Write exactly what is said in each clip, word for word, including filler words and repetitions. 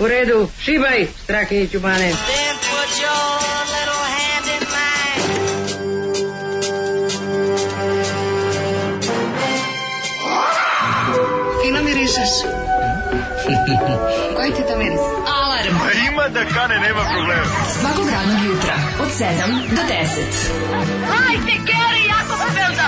U redu, šibaj, strake i čubane. Then put your little hand in mine. Fino mirišeš. Koji ti to miris? Alarm. A ima da kane, nema problema. Svakog radnog jutra, od sedam do deset. Hajde, Geri, jako se velda.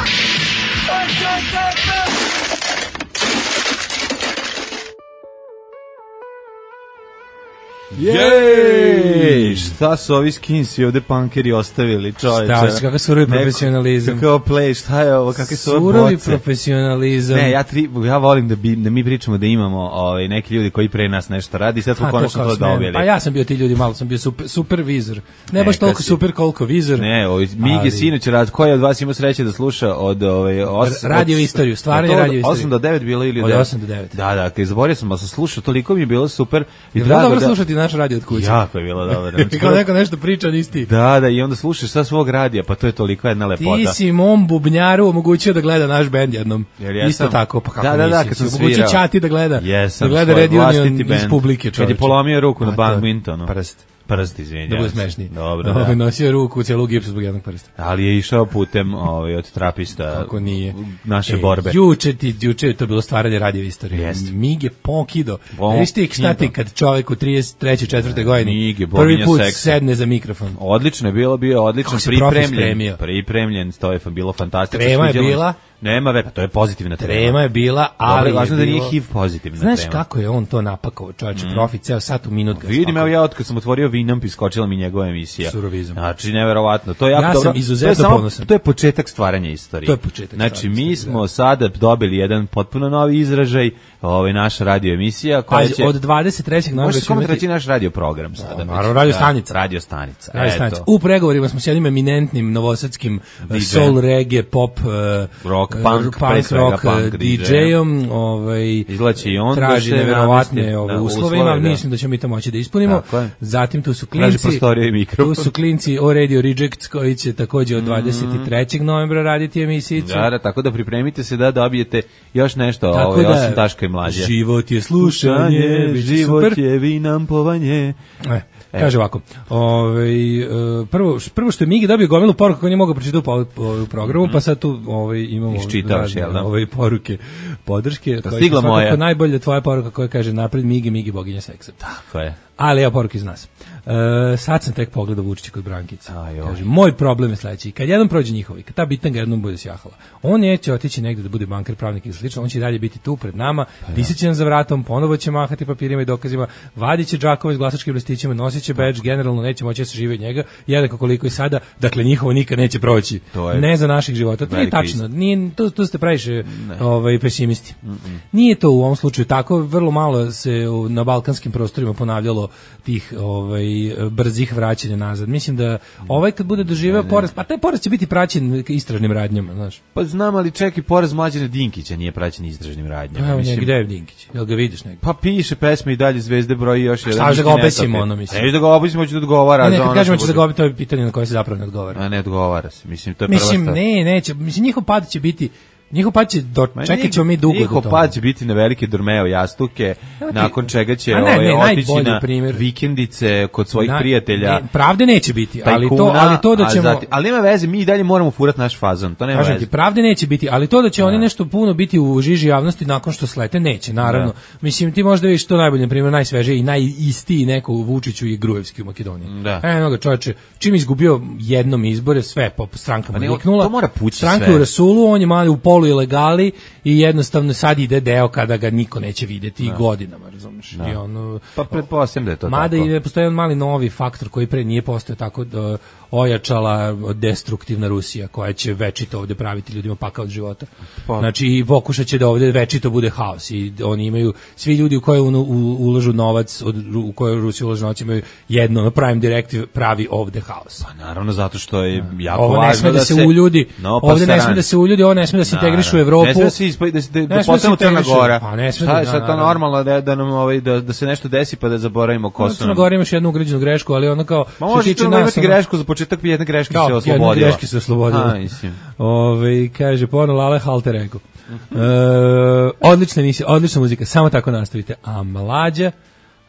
Jej, šta su ovi skinsi ovde punkeri ostavili, čoveče? Šta, kakav surovi profesionalizam. Kakav play, šta je ovo, kakve su ovo Surovi boce? profesionalizam. Ne, ja, tri, ja volim da, bi, da mi pričamo da imamo ovaj, neki ljudi koji pre nas nešto radi, sad smo A, konačno kao to smem. dobili. A ja sam bio ti ljudi, malo sam bio super, supervizor. Ne, Ne, baš toliko kad si- super koliko vizor. Ne, ovaj, Migi Ali- sinoć rad, ko je od vas imao sreće da sluša od ovaj, os, R- radio od- istoriju, stvaranje od- radio istoriju. osam do devet bilo ili Od devet? osam do devet. Da, da, kad zaboravio sam, ali sam slušao, toliko mi je bilo super. I Je bilo drago dobro da- slušati naš radio od kuće? Jako je bilo dobro. Znači, Kao neko nešto priča, nisi ti. Da, da, i onda slušaš sa svog radija, pa to je toliko jedna lepota. Ti si mom bubnjaru omogućio da gleda naš bend jednom. Jer jesam- Isto tako, pa kako Da, da, da, nisi? kad sam Omogućio svirao. Ćati da gleda. Jesam, da gleda svoj Red Union vlastiti iz bend. publike, Kad je čoveče. polomio ruku na A, to- badmintonu. Prst. Prst, izvinjam Da bude se. smešniji. Dobro, Ovaj, da. nosio ruku u celu gipsu zbog jednog prsta. Ali je išao putem ovaj, od trapista Kako nije. naše E, borbe. Juče ti, juče je to bilo stvaranje radio istorije. Jeste. Mig je pokido. Pokido. Viš ti šta ti kad čovjek u trideset trećoj četvrtoj godini Mig je prvi boginja put seksa. sedne za mikrofon. Odlično je bilo, bio odlično Kako se profi pripremljen. spremio. Pripremljen, to je bilo fantastično. Trema je sviđalo mi se. bila. Nema ve, pa to je pozitivna trema. Trema je bila, ali Dobro, je važno da nije bilo- H I V pozitivna Znaš trema. kako je on to napakao, čovječe, profi, ceo sat u minut ga Vidim, spakao. evo ja od kad sam otvorio Vinamp iskočila mi njegova emisija. Surovizam. Znači, neverovatno. To je jako Ja sam dobro. izuzetno to je samo- ponosan. To je početak stvaranja istorije. To je početak Znači, stvaranja mi istorije, smo da. sada dobili jedan potpuno novi izražaj, ovaj, naša radio emisija, koja Pazi, će... od dvadeset trećeg novembra Možeš ćemo komentar imati... reći naš radio program sada. već. naravno, radio Da, stanica. Radio stanica. Radio eto. stanica. U pregovorima smo s jednim eminentnim novosadskim D J. soul, reggae, pop, eh, Rock, eh, punk, pre svega rock punk eh, D J. D J-om, ovaj, Izlači i on da traži se neverovatne namesti ove na uslove, uslove, da. mislim da ćemo mi to moći da ispunimo. Tako je. Zatim tu su Traži klinci, prostoriju i mikrofon. tu su klinci o Radio Rejects koji će takođe od dvadeset trećeg novembra raditi emisijicu. Da, da, tako da pripremite se da dobijete još nešto, Tako ovaj, da, osim Daška i Mlađe. život je slušanje, bit će život super. je vinampovanje. E, kaže ovako, ovaj, e, prvo, prvo što je Migi dobio gomilu poruka koju nije mogao pročitati u, u, u programu, pa sad tu ovaj, imamo Iščitavaš, razne, jel da? ovaj, poruke, podrške. koja je stigla svakako moja. najbolja tvoja poruka koja kaže napred Migi, Migi, boginja seksa. Tako je. Ali ja poruke iz nas. E, sad sam tek pogledao Vučića kod Brankice. Aj, oj. Kaže, moj problem je sledeći. Kad jednom prođe njihovi, kad ta bitanga jednom bude sjahala, on neće otići negde da bude banker, pravnik ili slično, on će i dalje biti tu pred nama, pisit će nam za vratom, ponovo će mahati papirima i dokazima, vadit će džakove s glasačkim listićima, nosit će badge, generalno neće moći da se žive od njega, jednako koliko i sada, dakle njihovo nikad neće proći. To je Ne za naših života. To nije velika tačno. istina. Nije, to, to ste previše ovaj, pesimisti. Nije to u ovom slučaju tako, vrlo malo se u- na balkanskim prostorima ponavljalo tih ovaj, brzih vraćanja nazad. Mislim da ovaj kad bude doživeo poraz, pa taj poraz će biti praćen istražnim radnjama, znaš. Pa znam, ali čekaj, poraz Mlađana Dinkića nije praćen istražnim radnjama. Evo Mislim, njega, gde je Dinkić? Jel ga vidiš negdje? Pa piše pesme i dalje Zvezde broji još jedan. šta, da ga neki obesimo, netope. ono, mislim? Neću da ga obesimo, hoću da odgovara. Ne, ne, za kad ono kažemo što će da bude. ga to je pitanje na koje se zapravo ne odgovara. A ne odgovara se, mislim, to je prva Mislim, stvar. ne, neće. Mislim, njihov pad će biti, njihov pad će, do, Ma čekat njih- ćemo mi dugo njihov do toga. pad će biti na velike Dormeo jastuke, Evo ti- nakon čega će A ne, ovaj, ne, otići najbolji na primjer. vikendice kod svojih Na- prijatelja. ne, pravde neće biti, ali to, tajkuna, ali to da a ćemo... zatim- ali nema veze, mi i dalje moramo furati naš fazon, to nema Kažem veze. ti, pravde neće biti, ali to da će oni nešto puno biti u žiži javnosti nakon što slete, neće, naravno. Mislim, ti možda vidiš to najbolje, na primjer, najsvežiji i najistiji neko u Vučiću i Gruevski u Makedoniji. Da. E, mnogo čovječe, čim izgubio jednom izbore, sve po strankama Pa ne, liknula. to mora pući Stranka sve. u rasulu, on je mali u polu ilegali i jednostavno sad ide deo kada ga niko neće videti godinama, razumiješ? I ono, Pa pretpostavljam da je to Mada tako. i postoji jedan mali novi faktor koji pre nije postojao, tako da ojačala destruktivna Rusija koja će večito ovde praviti ljudima pakao od života. Pa. Znači i pokušat će da ovde večito bude haos i oni imaju, svi ljudi u koje u, u, ulažu novac, od, u koje Rusija ulažu novac imaju jedno, ono, Prime Directive pravi ovde haos. Pa naravno, zato što je jako Ovo ne važno sme da, da se uljudi, No, pa ovde ne sme saran. da se uljudi, ovo ne sme da se integriše u Evropu. Ne sme da se ispa, da se da, Ne da sme da se postanu Crna integriše. Gora. Pa ne sme Šta da- je sad to naravno. normalno da da nam ovaj da da se nešto desi pa da zaboravimo ko su Crna nam. Gora imaš jednu ugrađenu grešku, ali ono kao Ma što može tiče Crna nas, imati ono- grešku za početak, jedne greške Da, se jedne oslobodila. greške se oslobodila. A, mislim. Ove, kaže, ponovno Lale Halte rekao. E, odlična emisija, odlična muzika, samo tako nastavite. A Mlađa, e,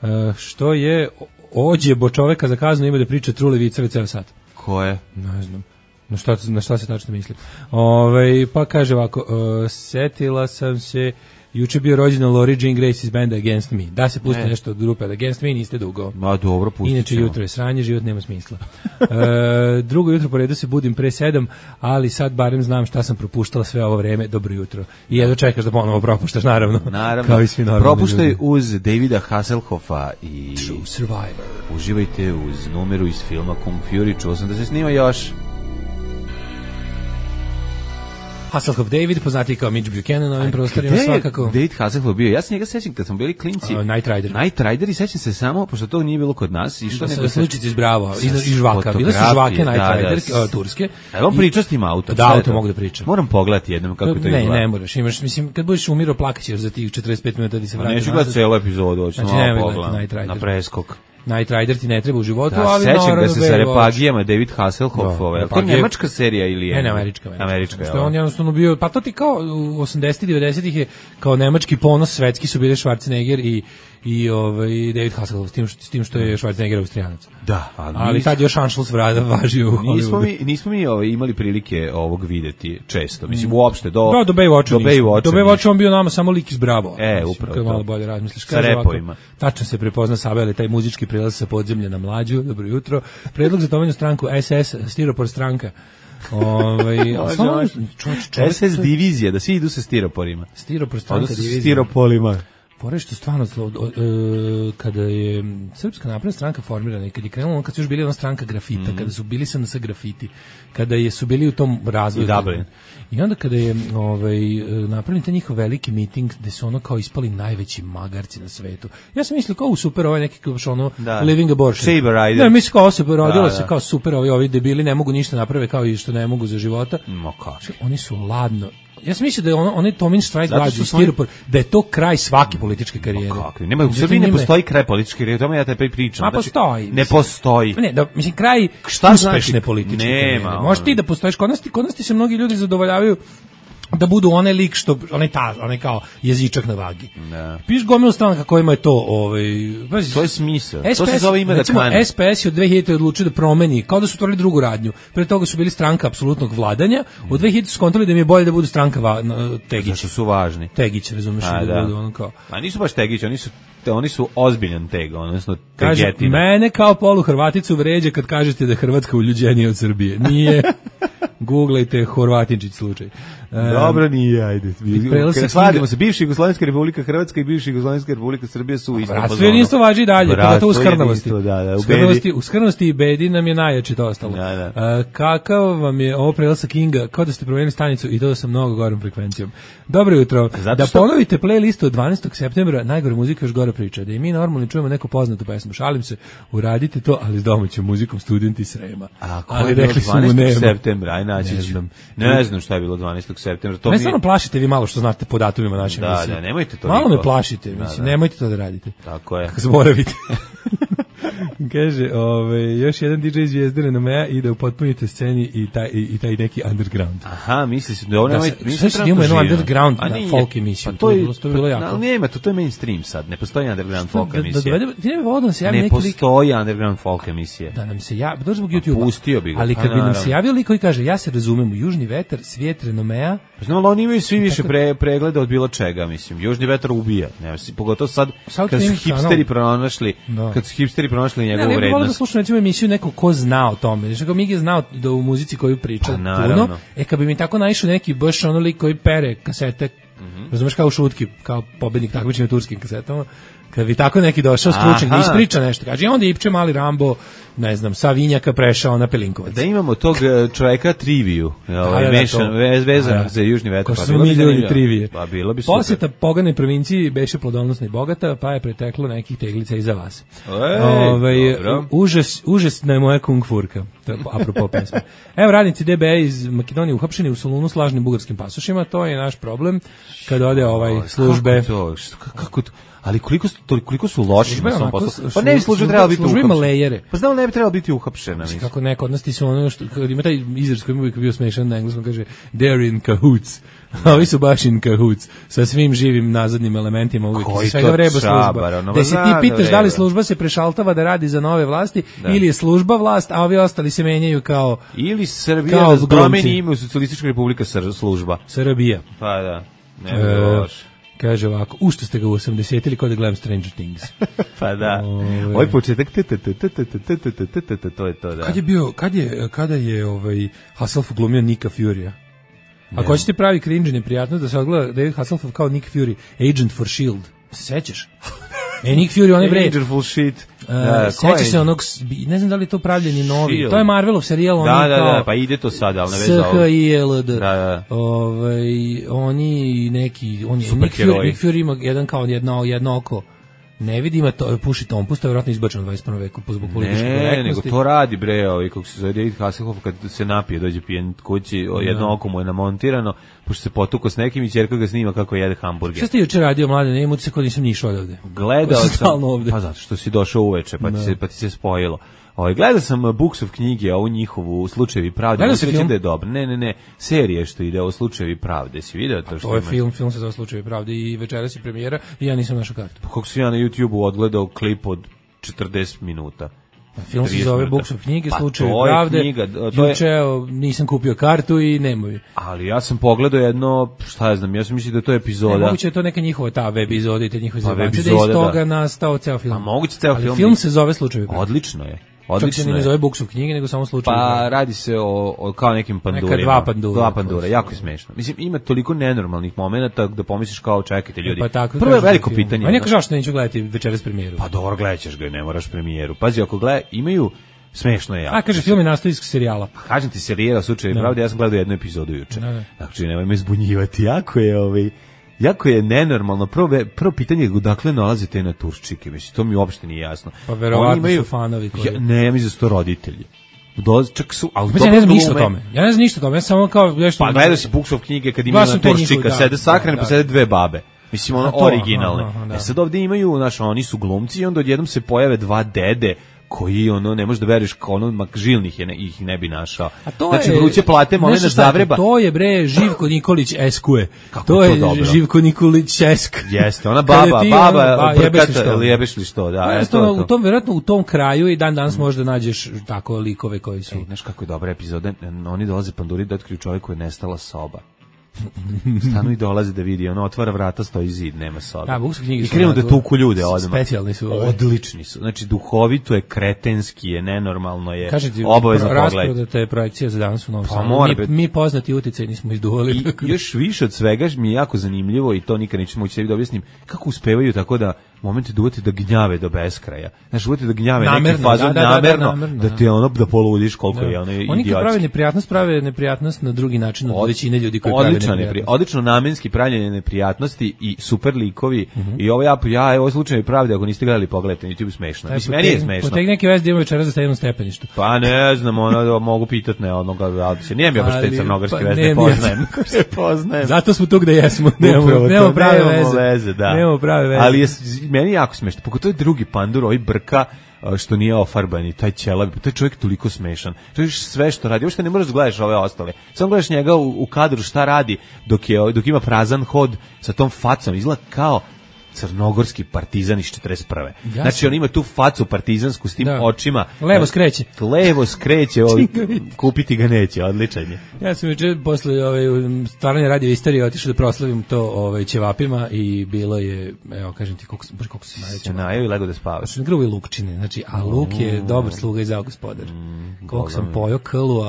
što je ođebo čoveka za kaznu ima da priča trule viceve ceo sat. Ko je? Ne znam. Na šta, na šta se tačno misli? Ove, pa kaže ovako, uh, setila sam se, juče bio rođendan Lori Jean Grace iz benda Against Me. Da se pusti ne. nešto od grupe Against Me, niste dugo. Ma dobro, pustit Inače ćemo. jutro je sranje, život nema smisla. e, drugo jutro po redu se budim pre sedam, ali sad barem znam šta sam propuštala sve ovo vreme. Dobro jutro. I jedno čekaš da ponovo propuštaš, naravno. Naravno. Kao i svi normalni Propuštaj ljudi. uz Davida Hasselhoffa i True Survivor. uživajte uz numeru iz filma Kung Fury. Čuo sam da se snima još. Hasselhoff David, poznati kao Mitch Buchanan na ovim prostorima, Gde je svakako. David Hasselhoff bio? Ja se njega sećam kad smo bili klinci. Uh, Night Rider. Night Rider i sećam se samo, pošto to nije bilo kod nas. I što Da, nego sa sličici iz Bravo, sa iz, iz žvaka. Bile su fotografije, žvake Night da, Rider, da. uh, turske. Evo on I- priča s tim autom. Da, šta je auto to? mogu da pričam. Moram pogledati jednom kako to Ne, izgleda. ne moraš, imaš, mislim, kad budeš umiro plakaćeš za tih četrdeset pet minuta da se Ma vrati. neću gledati celu epizodu, hoću Znači, malo nemoj gledati pogledam. Night Rider. Na preskok. Night Rider ti ne treba u životu, Da, ali sećam naravno ga se sa Baywatch. repagijama David Hasselhoff, Da, ovaj. To je repagije- nemačka serija ili je? Ne, ne, američka. Američka, Što je on jednostavno bio, pa to ti kao u osamdesetih devedesetih je kao nemački ponos svetski su bili Schwarzenegger i i ovaj David Hasselhoff s tim što, s tim što je Schwarzenegger Austrijanac. Da, ali, Ali nis- tad još Anschluss vrada važio u nismo Hollywoodu. mi nismo mi ovaj imali prilike ovog videti često. Mislim uopšte do Da, do Baywatcha. do nismo. Baywatcha. Do Baywatcha on bio nama samo lik iz Bravo. E, Mislim, upravo kad to. malo bolje razmisliš. Sa Kaže ovako, repovima. Tačno se prepozna Sabele, taj muzički prilaz sa podzemlja na mlađu. Dobro jutro. Predlog za tomenju stranku S S, Stiropor stranka. Ovaj, a stvarno, može. čovječ, čovječ, S S divizija, da svi idu sa stiroporima. Stiropor stranka Odnosno sa divizija. stiropolima. Fore što stvarno zlo, o, e, kada je Srpska napredna stranka formirana i kad je krenula, kad su još bili ona stranka grafita, Mhm. kada su bili sa nas grafiti, kada je su bili u tom razvoju. I Dublin. I onda kada je ovaj napravljen taj njihov veliki miting gde su ono kao ispali najveći magarci na svetu. Ja sam mislio kao u super ovaj neki kao ono Da. living abortion. Saber Rider. Ne, mislim kao se rodilo Da, se da. kao super ovi ovi debili ne mogu ništa naprave kao i što ne mogu za života. Ma kako? Oni su ladno. Ja sam mislio da je ono, onaj Tomin štrajk Zato glađu što i su oni- stiropor, da je to kraj svake političke karijere. Kakvi? Nema, u Međutim, Srbiji ne njima je- postoji kraj političke karijere, o tome ja te pričam. Ma Znači, postoji. Ne postoji. Ne, da, mislim, kraj Šta uspešne znači? političke Nema, karijere. ono. Možeš ti da postoješ, kod nas ti, kod nas ti se mnogi ljudi zadovoljavaju da budu onaj lik što, onaj ta, onaj kao jezičak na vagi. Da. Piš gomilu stranaka kojima je to, ovaj, pazi, To je smisao. S P S, To se zove ime da recimo, kane. S P S je od dve hiljadite odlučio da promeni, kao da su otvorili drugu radnju. Pre toga su bili stranka apsolutnog vladanja, u dve hiljadite su skontali da im je bolje da budu stranka va, na, Tegić. Zašto su važni? Tegić, razumeš, A, da, da. budu ono kao. A nisu baš tegić, oni su, te, oni su ozbiljan teg, odnosno Kaže, tegetina. mene kao polu Hrvaticu vređa kad kažete da je Hrvatska uljuđenija od Srbije. Nije. Googlejte Horvatinčić slučaj. Um, Dobro nije, ajde. prelazak Kada Svadimo knjiga- se, bivša Jugoslovenska republika Hrvatska i bivša Jugoslovenska republika Srbije su isto. Bratstvo i jedinstvo važi i dalje, pogotovo u Bratstvo i skrnavosti. jedinstvo, da, da, u U skrnavosti, u skrnavosti i bedi nam je najjače to ostalo. Da, da. A, kakav vam je ovo prelazak Kinga, kao da ste promenili stanicu i to da sam mnogo gorom frekvencijom. Dobro jutro. Zato Da što- ponovite playlistu od dvanaestog septembra, najgore muzika još gore priča. Da i mi normalni čujemo neku poznatu pesmu. Šalim se, uradite to, ali s domaćom muzikom studenti Srema. A ko Ali je bilo rekli su mu dvanaestog nema. septembra? Aj naći Ne ću. znam. Ne znam šta je bilo dvanaestog septembra. To Ne mi stvarno plašite vi malo što znate po datumima naše Da, emisije. da, nemojte to Malo niko. me plašite, Da, mislim, da. nemojte to da radite. Tako je. Zaboravite. Kaže, ovaj, još jedan D J iz Zvijezdane na meja i da upotpunite sceni i taj, i, i taj neki underground. Aha, misli se da ovo Da, nemoj, sad- nisam sad trenutno imamo jednu živio. underground A na nije. folk emisiju, Pa to je bilo- to je bilo jako. Ali nema, to, to je mainstream sad, ne postoji underground folk Da, da emisija. dovedemo, ti ne bi volio da nam se javi Ne neki lik, postoji underground folk emisije. da nam se javi, dođe zbog YouTube-a. pustio bi ga, Ali pa kad bi nam naravno. se javio lik koji kaže, ja se razumem u južni vetar, svijet renomea, Pa znam, ali oni imaju svi više pre, pregleda od bilo čega, mislim. Južni vetar ubija. Ne, si- pogotovo sad, South kad su Stream hipsteri kanal. pronašli, Da. kad su hipsteri pronašli ne, njegovu ne bih volio da vrednost. slušam recimo emisiju neko ko zna o tome. Znači, ako Migi je znao da u muzici koju priča Pa, naravno. puno, e kad bi mi tako naišao neki baš ono lik koji pere kasete, Mhm. razumeš kao u šutki, kao pobednik takmičenja u turskim kasetama, kad bi tako neki došao stručnjak da Aha. ispriča nešto, kaže, i onda Ipče mali Rambo, ne znam, sa Vinjaka prešao na Pelinkovac. Da imamo tog e, čoveka triviju, ovaj, Da, da, da, mešan, to. vez, vezanog Da. za južni vetar. Ko Pa su bilo mi bi ljudi zanimljivo. trivije. Pa bilo bi super. Posjeta poganoj provinciji beše plodonosna i bogata, pa je preteklo nekih teglica i za vas. Ej, Ovaj, dobro. užas, užasna je moja kung furka. To je apropo pesme. Evo radnici D B A iz Makedonije uhapšeni u Solunu s lažnim bugarskim pasošima, to je naš problem kad ode ovaj službe. Kako to? Što, ka- kako to? Ali koliko su, to, koliko su loši Služba na je svom onako, poslu. Pa ne bi služba služba- trebala biti služba ima uhapšena. lejere. Pa znam, ne bi trebala biti uhapšena. Znači, mislim. kako neko od nas ti su ono što kad ima taj izraz koji mi uvijek bio smešan na engleskom, kaže they're in cahoots. A ovi su baš in cahoots sa svim živim nazadnim elementima uvijek. Koji Iz svega to vreba čabar, služba. ono, Da se znam ti da pitaš da li vreba. služba se prešaltava da radi za nove vlasti Da. ili je služba vlast, a ovi ostali se menjaju kao Ili Srbija Kao da promeni glumci. ime u Socijalistička republika Sr- služba. Srbija. Pa da. Ne bi E, bilo loše. Kaže ovako, u što ste ga u osamdesetili kao da gledam Stranger Things. Pa da. Ove. Ovaj početak t- t- t- t- t- t- t- t- t- t- t- t- to je to, da. Kad je bio, kad je, kada je ovaj Hasselhoff glumio Nika Fury-a? Ako hoćete pravi cringe i neprijatnost da se odgleda David Hasselhoff kao Nick Fury, Agent for Shield. Se sećaš? E, Nick Fury, on je bre... Dangerful shit. Uh, Da, ko je- sećaš se onog, s- ne znam da li je to pravljeni novi, Shield. to je Marvelov serijal, on Da, je da, kao da, pa ide to sada, ali ne veze S ovo. H I L D. Da, da. Ovaj, oni neki, on je, Super Nick Fury, heroji. Nick Fury ima jedan kao jedno, jedno oko, ne vidi, ima to, puši tompus, to je vjerojatno izbačeno u dvadeset prvom veku po zbog političke Ne, nego korektnosti. to radi bre, ovaj kako se zove David Hasselhoff kad se napije, dođe pijen kući, o, jedno oko mu je namontirano, pošto se potuko s nekim i ćerka ga snima kako jede hamburger. Šta ste juče radio, mlade, ne imate se kod nisam ni išao odavde. Gledao Sam sam, stalno ovde. pa zato što si došao uveče, pa ti se pa ti se spojilo. Ovaj gledao sam uh, Booksov knjige, ovu njihovu Slučajevi pravde, Gledao mogu si reći film? da je dobro. Ne, ne, ne, serije što ide o Slučajevi pravde, si video to što To je ima? film, film se zove Slučajevi pravde i večeras je premijera i ja nisam našao kartu. Pa kako sam ja na YouTubeu odgledao klip od četrdeset minuta. Film se trideset zove minuta. Buksov knjige, Pa Slučajevi to je pravde. knjiga, to je- Juče evo, nisam kupio kartu i nema mi. Ali ja sam pogledao jedno, šta ja znam, ja sam mislio da je to Ne, epizoda. moguće je to neka njihova ta web epizoda i te njihove Pa, zebancije, da je iz epizoda, toga da. nastao ceo film. A moguće ceo Ali film. film se zove Slučajevi pravde. Odlično je. Čak se Odlično ni ne je. zove Buksov knjige, nego samo Slučajevi Pa pravde. radi se o, o kao nekim pandurima. Neka dva pandura. Dva koji pandura, su- jako je smešno. Mislim, ima toliko nenormalnih momenata da pomisliš kao čekajte ljudi. Pa tako Prvo je kažu veliko za film. pitanje. A neko znaš, žao što neću gledati večeras premijeru. Pa dobro, gledat ćeš ga, ne moraš premijeru. Pazi, ako gleda, imaju, smešno je jako. A kaže, film je nastao iz serijala. Kažem ti, serijera Slučajevi Da. pravde, ja sam gledao jednu epizodu juče. Da, da. Znači, nemoj me zbunjivati. Jako je, ovaj, jako je nenormalno. Prvo, ve- prvo pitanje je odakle nalazite na Turčike. Mislim, to mi uopšte nije jasno. Pa verovatno Oni su fanovi koji- Ja, ne, ja mislim da su to roditelji. Dolaze, čak su, ali Pa ja ne znam dobro ništa o glume. tome. Ja ne znam ništa o tome. Ja samo kao nešto. Pa gledao si Buksov knjige kad ima Gledao sam na te njihove, Turčika, da, sede sahrane, da, pa da. sede dve babe. Mislim, ono, A to, originalne. aha, aha, da. E sad ovdje imaju, znaš, oni su glumci i onda odjednom se pojave dva dede koji ono ne možeš da veriš kao ono mak žilnih je ne, ih ne bi našao. A to znači je vruće plate moment nešto šta je to? Zagreba. To je bre Živko Nikolić Eskue. Kako To je to je dobro? Živko Nikolić Esk. Jeste, ona Kada baba, ti, baba, ono, ba, jebeš li brkata, što? ili jebeš li što, da. Pa e, jednostavno, to je to. u tom verovatno u tom kraju i dan danas možda nađeš tako likove koji su. Ej, znaš kako je dobra epizoda, oni dolaze panduri da otkriju čovjeku je nestala soba. Stanu i dolaze da vidi, ono otvara vrata, stoji zid, nema sobe. Da, Buksov knjige I su krenu da onako tuku ljude odmah. specijalni su, ovaj. Odlični su. Znači, duhovito je, kretenski je, nenormalno je, Kaže ti, obavezno pro- pogledajte. rasprodata je projekcija za danas u Novom Pa Sadu. mora Mi, biti. mi poznati uticaj nismo izduvali. I još više od svega mi je jako zanimljivo i to nikad neću moći sebi da objasnim, kako uspevaju tako da momente da uvete da gnjave do beskraja. Znaš, uvete da gnjave neki Namerno, fazon da, da, da, namerno, namerno, da da. te ono, da poludiš koliko je ono Oni kad idiotski. prave neprijatnost, prave neprijatnost na drugi način od većine ljudi koji prave Odlično, nepri, neprijatnost. odlično namenski pravljenje neprijatnosti i super likovi Mhm. i ovo ja, ja evo slučajevi pravde, ako niste gledali pogledajte, YouTube smešno. Taj Mislim, meni je potegni- smešno. Potegni neki vez da imamo večeras da stavimo na stepeništu. Pa ne znam, ono da mogu pitat ne onoga, ali se nije mi ja baš te Ali, crnogorske pa, veze, ne, ne mi ja- poznajem. Ne poznajem. Zato smo tu gde jesmo. Nemamo, Upravo to, nemamo prave nemamo veze. veze, da. Nemamo prave veze. Ali je, s- meni je jako smešno, pogotovo je drugi pandur, ovaj brka, a, što nije ofarban i taj ćelav, taj čovjek je toliko smešan. To je sve što radi, uopšte ne moraš da gledaš ove ostale. Samo gledaš njega u, u kadru šta radi dok, je, dok ima prazan hod sa tom facom, izgleda kao crnogorski partizan iz četrdeset prve. Jasno. Znači on ima tu facu partizansku s tim Da. očima. Levo skreće. Levo skreće, ovaj, kupiti ga neće, odličan je. Ja sam juče posle ovaj stvaranje radio istorije otišao da proslavim to ovaj ćevapima i bilo je, evo kažem ti koliko baš koliko se najveće. Najao i lego da spavaš. Znači grubo i lukčine, znači a luk je dobar sluga i zao gospodar. Koliko sam pojao klua.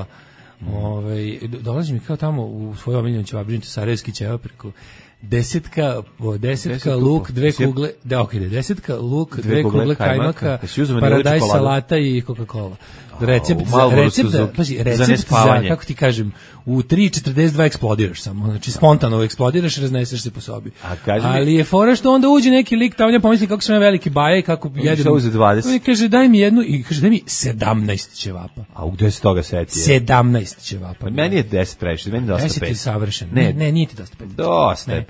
Ovaj dolazi mi kao tamo u svoju omiljenu ćevapdžinicu sarajevski ćevap preko desetka, po desetka Deset luk, kupa. dve Sjep- kugle, da okej, desetka luk, Dve dve kugle kugle kajmaka. kajmaka, Jesi uzeo vanilju paradajz čokoladu? salata i Coca-Cola. Recept u za Marlboru recept su za, za- pazi, za recept za, nespavanje. kako ti kažem, u tri četrdeset dva eksplodiraš samo, znači spontano eksplodiraš, razneseš se po sobi. A kaži mi- Ali je fora što onda uđe neki lik tamo, pomisli kako sam ja veliki baje, kako jedem. šta uze dvadeset? I kaže daj mi jednu i kaže daj mi sedamnaest ćevapa. A gde se toga setio? sedamnaest ćevapa. Meni je deset previše, meni je dosta deset je pet. savršen. Ne. Ne, ne, nije ti dosta pet. Dosta je Ne. pet.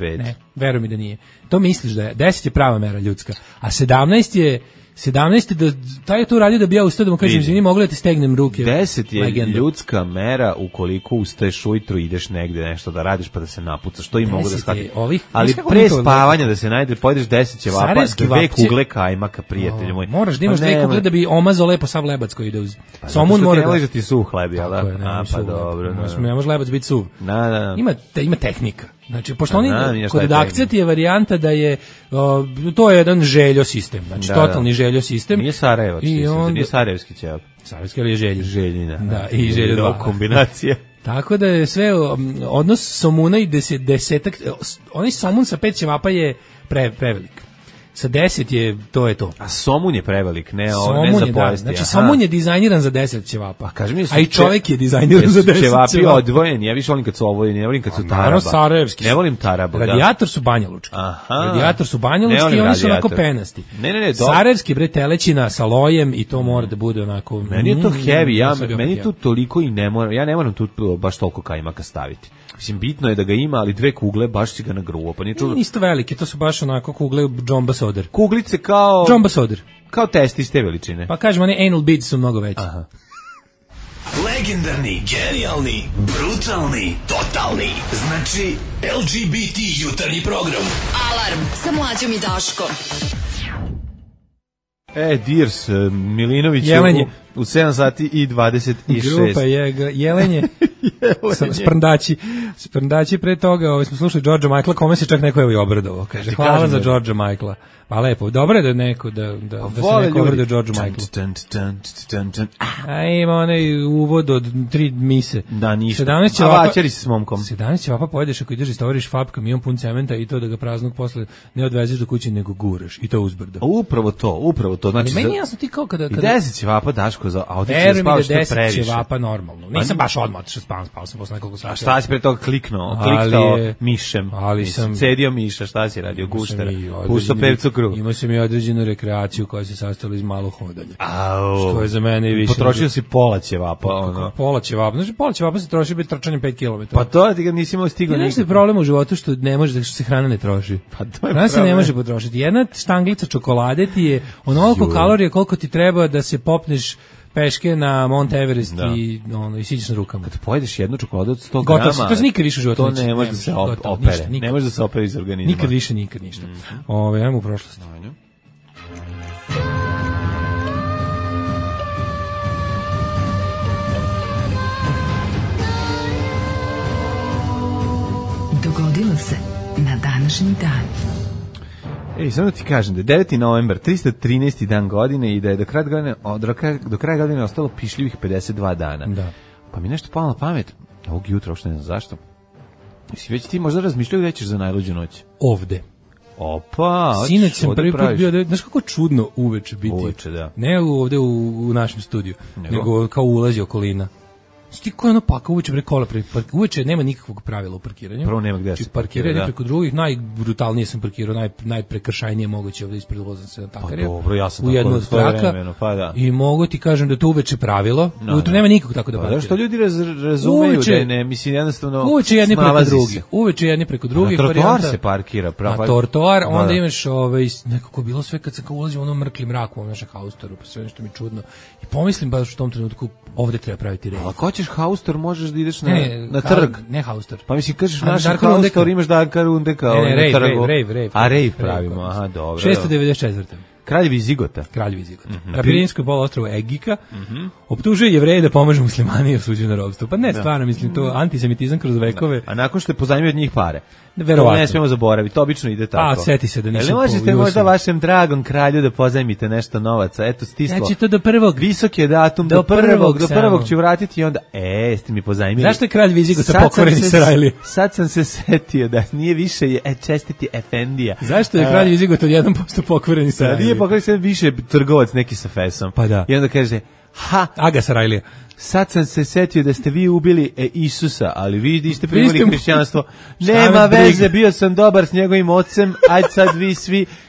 pet. Ne, veruj mi da nije. To misliš da je. deset je prava mera ljudska. A sedamnaest je sedamnaest da taj je to uradio da bi ja ustao da mu kažem izvini, mogu da ti stegnem ruke. deset je Legenda. ljudska mera ukoliko ustaješ ujutru, ideš negde nešto da radiš pa da se napucaš. To i mogu da deset je shvatim. ovih- Ali znaš kako pre mi to- spavanja da se najde, pojedeš deset ćevapa, Sarajevski dve vapci- kugle kajmaka, prijatelju moj. Moraš da imaš Pa dve ne, kugle da bi omazao lepo sav lebac koji ide uz. Pa Somun zato što mora ti ne da... može ti suh hleb, jel da? Tako je, ne, A, može pa suv leb. dobro. Ne može- da. Ne može lebac biti suv. Da, da, da. Ima, te, ima tehnika. Znači, pošto Pa oni, znam, ja šta kod je redakcija tehnika. ti je varijanta da je, o, to je jedan željo sistem, znači Da, totalni da. željo sistem. Nije Sarajevac, I I onda- nije Sarajevski ćevap. Sarajevski, ali je želji. Željina. Da, i želja dva. Kombinacija. Tako da je sve, um, odnos somuna i deset, desetak, onaj somun sa pet ćevapa je pre, prevelik. Sa deset je, to je to. A somun je prevelik, ne, o, ne Somun za je, da, pojesti. znači aha. somun je dizajniran za deset ćevapa. Kaži mi, A i čovjek je dizajniran za deset ćevapi ćevapa. odvojeni, ja više volim kad su odvojeni, ne volim kad su taraba. Naravno, sarajevski su. Ne volim tarabu, da. Radijator su banjalučki. Aha. Radijator su Ne banjalučki volim i oni su onako radijator. penasti. Ne, ne, ne, dobro. Sarajevski bre telećina sa lojem i to mora da bude onako... Meni je to mm, heavy, ja, sad je meni opet tu heavy. toliko i ne moram, ja ne moram tu baš toliko kajmaka staviti. Mislim, bitno je da ga ima, ali dve kugle, baš si ga nagruo, pa nije čudno. Nije isto velike, to su baš onako kugle Jumbo Soder. Kuglice kao, Jumbo Soder. kao testi iz te veličine. Pa kažemo, one anal beads su mnogo veći. Aha. Legendarni, genijalni, brutalni, totalni. Znači, L G B T jutarnji program. Alarm sa mlađom i Daškom. E, Dirs, eh, Milinović je Jelenje. u, u sedam sati i dvadeset šest. Grupa je ga- Jelenje. Sa- Sprndači. Sprndači pre toga, ovaj, smo slušali Georgea Michaela, kome se čak neko evo i obradovao. Kaže, ti hvala kažem za da- Georgea Michaela. Pa lepo, dobro je da neko, da, da, da se Vole neko ljudi. obraduje Georgeu Michaelu. Tun, tun, tun, tun. A ima onaj uvod od tri mise. Da, ništa. sedamnaest A ćevapa- vaćari se s momkom. sedamnaest ćevapa pojedeš ako ideš i stovariš fab kamion pun cementa i to da ga praznog posle ne odvezeš do kuće nego guraš i to uzbrdo. Upravo to, upravo to. Znači, Ali meni za- je jasno ti kao kada... I kada deset ćevapa Daško za, a otići da veruj mi da spavaš, to je deset previše. ćevapa normalno. Nisam baš odmah otišao spavam, spao sam posle nekoliko sati. A šta si pre toga kliknuo? Ali Kliknuo je- mišem. ali Nisi sam- cedio miša, šta si radio? Imao sam Guštera. i određeni- Puštao pevcu kruh. Imao sam i određenu rekreaciju koja se sastojala iz malog hodanja. Au. Što je za mene i više. Potrošio si pola ćevapa, ono. Pola ćevapa. Znači, pola ćevapa se troši biti trčanjem pet kilometara. Pa to ti ga nisi imao stigao Je nešto je nikad. problem u životu što ne može, što se hrana ne troši. Pa to je Hrana se ne problem. može potrošiti. Jedna štanglica čokolade ti je onoliko Ju. kalorija koliko ti treba da se popneš peške na Mount Everest Da. i, ono, i siđeš na rukama. Kad pojedeš jednu čokoladu od sto Gotovo grama, si, to se nikad više u životu to neće- ne može ne da se može, op- gotovo, opere. ništa, nikad. Ne može da se opere iz organizma. Nikad više, nikad ništa. Mhm. Ove, ajmo u prošlost. Dogodilo se na današnji dan. Ej, samo da ti kažem da je deveti novembar, tristo trinaesti dan godine i da je do kraja godine, od do kraja, do kraja godine ostalo pišljivih pedeset dva dana. Da. Pa mi je nešto palo na pamet, ovog jutra, uopšte ne znam zašto. Jesi već ti možda razmišljao gde ćeš za najluđu noć? Ovde. Opa, hoćeš, Sinoć sam ovde prvi put praviš. bio, da, znaš kako čudno uveče biti. Uveče, da. Ne u- ovde u, u našem studiju, Nego? nego, kao ulazi okolina. Znači, ti ko je ono paka, uveče bre kola, pre, park, uveče nema nikakvog pravila u parkiranju. Prvo nema gde Znači, se parkira, parkiranje da. preko drugih, najbrutalnije sam parkirao, naj, najprekršajnije moguće ovde ispred vozam se na takario. dobro, ja sam u tako jednu od svojevremeno, traka. pa da. I mogu ti kažem da to uveče pravilo, No, ujutru no. nema nikog tako da Pa parkira. da što ljudi raz, razumeju Uveče- da je ne, mislim jednostavno Uveče jedni preko snalazi drugih. se. Uveče jedni preko Na drugih. trotoar varijanta. se parkira. Pravo, Na trotoar, Da, onda da. imaš ovaj, nekako bilo sve kad se kao ulazim u ono mrkli mrak u ovom našem haustoru, pa sve nešto mi čudno. I pomislim baš u tom trenutku, ovde treba praviti red. Ali ako hoćeš haustor, možeš da ideš na, Ne, na kao- trg. Ne haustor. Pa mislim, kažeš A, naš Darka Rundeka. haustor, imaš Darka Rundeka Ne, ne, na rave, trgu. rave, rave, rave. A rave Rave, pravimo, kao aha, dobro. šesto devedeset četvrte. Kraljevi Zigota. Kraljevi Zigota. Mhm. Na Pirinskoj poluostrvu Egika optužuje Jevreje da pomažu muslimani i osuđuju na robstvo. Pa ne, stvarno, mislim, to antisemitizam kroz vekove. A nakon što je pozajmio od njih pare. Verovatno. To ne smemo zaboraviti, to obično ide tako. A, seti se da nisu Jel ne možete po možda Jusu. vašem dragom kralju da pozajmite nešto novaca? Eto, stislo. Znači to do prvog. Visok je datum, do, Do prvog, prvog do samo. prvog ću vratiti i onda, e, jeste mi pozajmili. Zašto je kralj Vizigota Sad sam pokvareni se- Sarajlije? Sad sam se setio da nije više je, e, čestiti Efendija. Zašto je A, kralj Vizigota jedan posto pokvareni Da, Sarajlije? nije pokvareni, sad više trgovac neki sa fesom. Pa da. I onda kaže, ha, Aga Sarajlija. sad sam se setio da ste vi ubili e, Isusa, ali vi niste Vi primili ste mu- hrišćanstvo. Šta Nema me briga. veze, bio sam dobar s njegovim ocem, ajde sad vi svi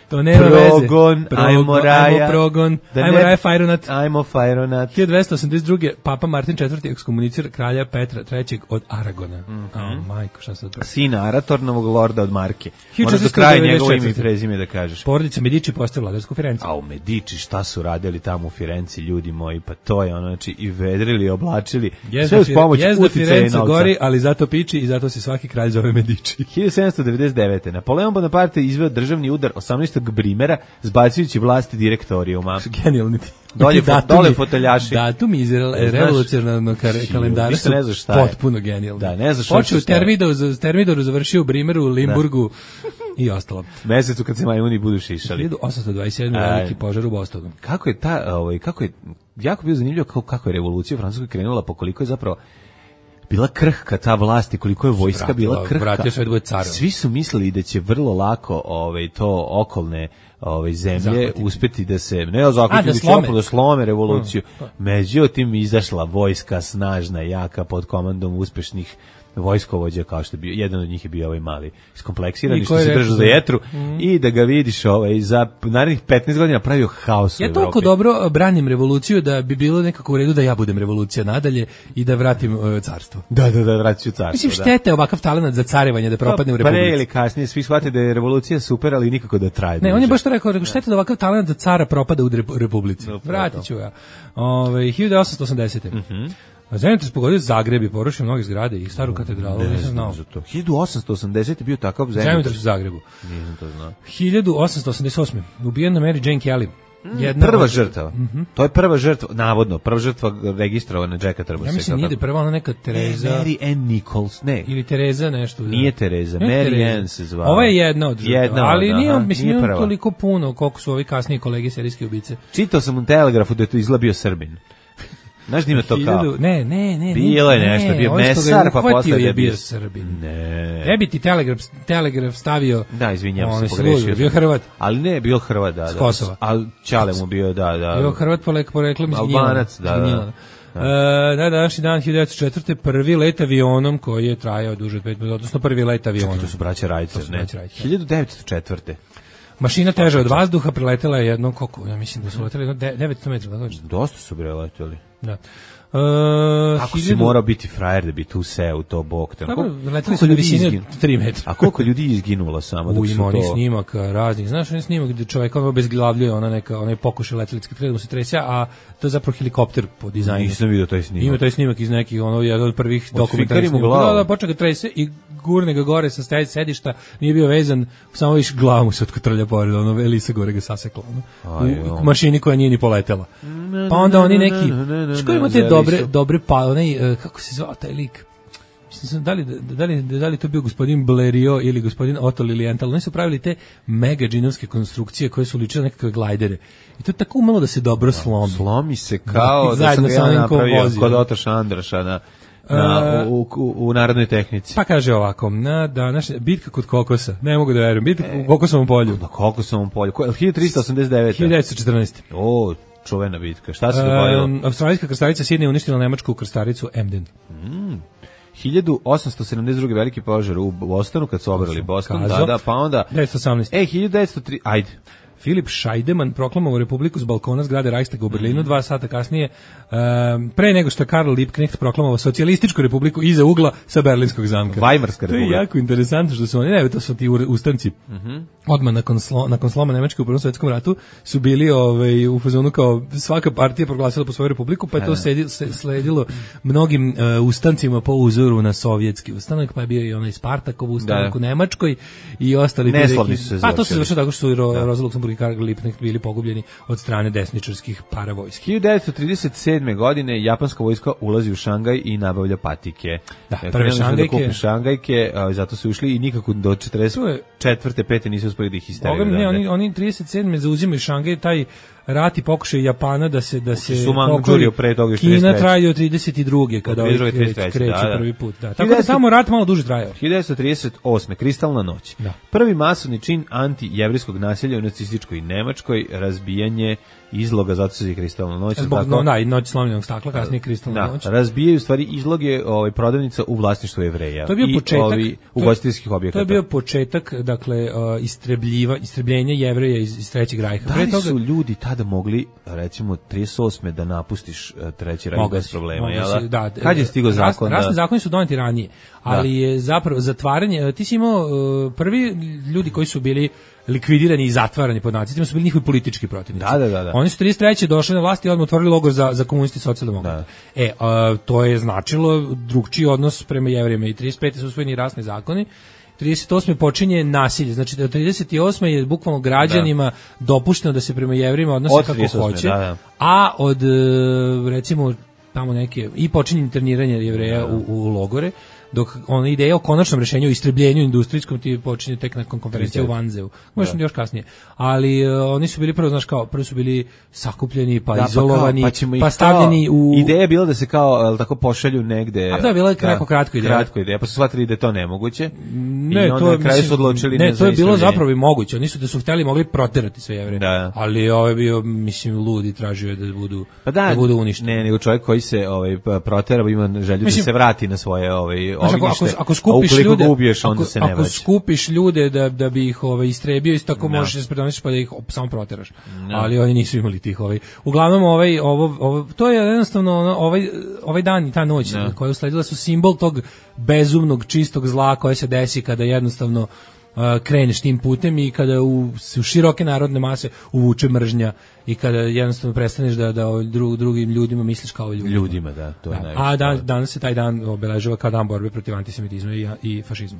To nema veze. Progon, ajmo Raja. Ajmo progon, Da ajmo ne- Raja Fajronat. Ajmo Fajronat. hiljadu dvesta osamdeset druge. Papa Martin četvrti ekskomunicira kralja Petra trećeg od Aragona. Mhm. A, majko, šta se to? Sina Aratornovog lorda od Marke. hiljadu Moraš do četiristo kraja devedeset njegovo ime i četvrte. prezime da kažeš. Porodica Medici postaje vladarsku Firenci. A u Medici šta su radili tamo u Firenci, ljudi moji, pa to je ono, znači i vedrili, oblačili, sve uz pomoć Jezda uticaja i Firenze novca. gori, ali zato piči i zato se svaki kralj zove Medici. hiljadu sedamsto devedeset devete. Napoleon Bonaparte izveo državni udar osamnaestog Brimera, zbacujući vlasti direktorijuma. Genijalni ti. Dolje fo- Datumi- dole foteljaši. Datumi iz re- Znaš, revolucionarnog kar- kalendara ništa su ne znaš šta je. potpuno genijalni. Da, ne znaš Počeo uopšte u šta je. Termidoru, Termidoru završio u Brimeru, u Limburgu i ostalo. Mesecu kad se majmuni budu šišali. hiljadu osamsto dvadeset sedme. Aj. veliki požar u Bostonu. Kako je ta, ovaj, kako je, jako bio zanimljivo kako, kako je revolucija u Francuskoj krenula, po koliko je zapravo bila krhka ta vlast i koliko je vojska Vratila- bila krhka. vratio sve da bude carem. Svi su mislili da će vrlo lako ovaj, to okolne ovaj, zemlje Zahvatiti. uspeti da se, ne o A, zahvatiti, da da slome. da slome revoluciju. Međutim, izašla vojska snažna, jaka, pod komandom uspešnih vojskovođa, kao što je bio, jedan od njih je bio ovaj mali iskompleksirani, I što ko je se rekao držao za da- jetru, i da ga vidiš ovaj, za narednih petnaest godina pravio haos u Ja toliko Evropi. dobro branim revoluciju da bi bilo nekako u redu da ja budem revolucija nadalje i da vratim uh, carstvo. Da, da, da, vratit ću carstvo. Mislim, da. štete ovakav talenat za carevanje da propadne u Pa pre ili republici. kasnije svi shvate da je revolucija super, ali nikako da traje. Ne, on je duže. baš to rekao, rekao šteta da ovakav talent za cara propada u repu- republici. Upravo Vratit ću ja. Ove, hiljadu osamsto osamdesete. Mhm. Zemljotres pogodio Zagreb i porušio mnoge zgrade i staru katedralu, Ne nisam znao. znam za to. hiljadu osamsto osamdesete je bio takav Zemljotres zemljotres. u Zagrebu. Nisam to znao. hiljadu osamsto osamdeset osme. Ubijena Mary Jane Kelly. Jedna Prva od- žrtva. To je prva žrtva, navodno, prva žrtva registrovana Jacka Trbuse. Ja mislim nije da je prva ona neka Tereza Mary Ann Nichols, ne. ili Tereza nešto. da. Nije Tereza, Ne Mary Tereza. Ann se zvala. Ova je jedna od žrtava, Jedna od, ali nije, aha, mislim, nije nije prva. toliko puno koliko su ovi kasniji kolege serijski ubice. Čitao sam u Telegrafu da je to izgleda bio Srbin. Znaš da ima to kao? Hiljadu- Ne, ne, ne. Bilo je ne, nešto, bio ovaj što ga mesar, pa uhvatio posle da je je bio bio Srbin. Ne. Ne bi ti telegraf, telegraf stavio. Da, izvinjavam on se, je pogrešio služio, sam. bio Hrvat. Ali ne, bio Hrvat, da, da. S Kosova. A Čale mu bio, da, da. Bio Hrvat poreklo, poreklom iz Albanac, Gnjilana. da, da. Gnjilana. E, da, današnji dan hiljadu devetsto četvrte. prvi let avionom koji je trajao duže od pet minuta, odnosno prvi let avionom. To su braća Rajcer, To su ne? braća Rajcer. hiljadu devetsto četvrte. Mašina teža od vazduha preletela je jednom, koliko, ja mislim da su leteli jedno de- devetsto metara, tako da. Dosta su bre leteli. Da. E, Kako si hiljadu- morao biti frajer da bi tu seo u to bok? Te? Dobro, Koliko- leteli koliko su na ljudi visini izgin- od tri metra. A koliko ljudi je izginulo samo dok U, su ima onih to... snimaka raznih. Znaš, onaj snimak gde čovjek ono bezglavljuje, ona neka, onaj pokušaj leteličke krila mu se trese, a to je zapravo helikopter po dizajnu. Nisam vidio taj snimak. Ima taj snimak iz nekih, ono, jedan od prvih Od dokumentarnih fikari mu snimaka. glavu. Da, da, počeo ga trese i gurne ga gore sa ste- sedišta, nije bio vezan, samo viš glavu mu se otkotrlja pored, ono, Elisa gore ga sasekla, ono, Aj, u on. mašini koja nije ni poletela. Pa onda oni neki, što ima te dobre, dobre pa, onaj, uh, kako se zvao taj lik? Mislim, sam, da li, da, li, da li to bio gospodin Blériot ili gospodin Otto Lilienthal, oni su pravili te mega džinovske konstrukcije koje su ličile nekakve glajdere. I to je tako umelo da se dobro slomi. Slomi se kao da sam Zajedno ga sa ja onim ko napravio vozi. kod Otoša Andraša na, na, E, u, u, u narodnoj tehnici. Pa kaže ovako, na današnja bitka kod kokosa. Ne mogu da verujem, bitka u kokosovom polju. Na koliko sam vam polju? Ko- hiljadu trista osamdeset devete. hiljadu devetsto četrnaeste. O, čuvena bitka. Šta se dogodilo? Um, Australijska krstarica Sidney uništila nemačku krstaricu Emden. hiljadu osamsto sedamdeset druge veliki požar u Bostonu kad su obrali Boston. Kazo. Da, da, pa onda... devetsto osamnaeste. E, hiljadu devetsto tri... Ajde. Filip Scheidemann proklamovao republiku s balkona zgrade Reichstaga u Berlinu, dva sata kasnije, um, pre nego što je Karl Liebknecht proklamovao socijalističku republiku iza ugla sa Berlinskog zamka. Weimarska To je republika. jako interesantno što su oni, ne, to su ti u- ustanci. Odmah nakon, slo, nakon sloma Nemačke u Prvom svjetskom ratu su bili ovaj, u fazonu kao svaka partija proglasila po svoju republiku, pa je to sedi, se, sledilo mnogim uh, ustancima po uzoru na sovjetski ustanak, pa je bio i onaj Spartakov ustanak Da. u Nemačkoj i ostali ti Neslavni neki- su se Pa to se završili. završilo tako što su Ro, Rosa Luxemburg i Karl Liebknecht bili pogubljeni od strane desničarskih paravojski. hiljadu devetsto trideset sedme. godine japanska vojska ulazi u Šangaj i nabavlja patike. Da, Dakle, prve ne možeš Šangajke. Da kupe Šangajke, a, zato su ušli i nikako do četrdeset četvrte. pete nisu uspeli da ih isteraju. Boga mi, ne, odavde. oni, oni trideset sedme zauzimaju Šangaj, taj rat i pokušaj Japana da se da se su Manđuriju pokori. pre toga još Kina trideset treće. traje od trideset druge kada Od ovaj trideset druge, kreće, trideset treće, kreće da, da. prvi put. Da. Tako hiljadu da tamo rat malo duže trajao. hiljadu devetsto trideset osme. Kristalna noć. Da. Prvi masovni čin antijevrijskog nasilja u nacističkoj Nemačkoj, razbijanje izloga, zato se zove kristalna noć. Zbog tako, no, da, i noć slomljenog stakla, kasnije kristalna da, noć. razbijaju stvari izloge ovaj, prodavnica u vlasništvu Jevreja. To je bio i početak ovi ugostiteljskih objekata. To je bio početak, dakle, uh, istrebljiva, istrebljenja Jevreja iz, iz Trećeg rajha. Da Pre li toga, su ljudi tada mogli, recimo, trideset osme da napustiš uh, Treći rajh bez problema? Jel? Si, da, kad je stigao zakon? Rasni da... zakoni su doneti ranije, ali da. je zapravo zatvaranje, ti si imao uh, prvi ljudi koji su bili likvidirani i zatvarani pod nacistima su bili njihovi politički protivnici. Da, da, da, da. Oni su trideset treće došli na vlast i odmah otvorili logor za, za komunisti i socijaldemokrate. E, uh, to je značilo drugčiji odnos prema Jevrejima i trideset pete su usvojeni rasni zakoni. trideset osme počinje nasilje. Znači da trideset osme je bukvalno građanima da. dopušteno da se prema Jevrejima odnose kako hoće. Da, da. A od recimo tamo neke i počinje interniranje Jevreja u, u logore, dok ona ideja o konačnom rešenju o istrebljenju industrijskom ti počinje tek nakon konferencije u Vanzeu. Možda još kasnije. Ali uh, oni su bili prvo, znaš, kao prvo su bili sakupljeni, pa da, izolovani, pa, kao, pa, pa stavljeni u... Ideja je bila da se kao, el, tako pošalju negde... A to je bila da, kratko ideja. Kratko ideja, pa su shvatili da je to nemoguće. Ne, i onda to na kraju su odločili... Ne, to je bilo zapravo i moguće. Oni su da su hteli mogli proterati sve Jevreje. Da. Ali ovo je bio, mislim, lud i tražio je da budu, pa da, da budu uništeni. Ne, nego čovjek koji se ovaj, protera ima želju mislim, da se vrati na svoje ovaj, ognjište. Ako, ako skupiš ljude, ubiješ, onda ako, se ne ako vraća. skupiš ljude da da bi ih ovaj istrebio, isto tako no. možeš da se predoniš pa da ih samo proteraš. No. Ali oni nisu imali tih ovaj. Uglavnom ovaj ovo, ovo to je jednostavno ovaj ovaj dan i ta noć no. koja je usledila su simbol tog bezumnog čistog zla koje se desi kada jednostavno uh, kreneš tim putem i kada u, u široke narodne mase uvuče mržnja i kada jednostavno prestaneš da da o dru, drugim ljudima misliš kao ljudima. Ljudima, da, to je da. najviše. A dan, danas se taj dan obeležava kao dan borbe protiv antisemitizma i, i fašizma.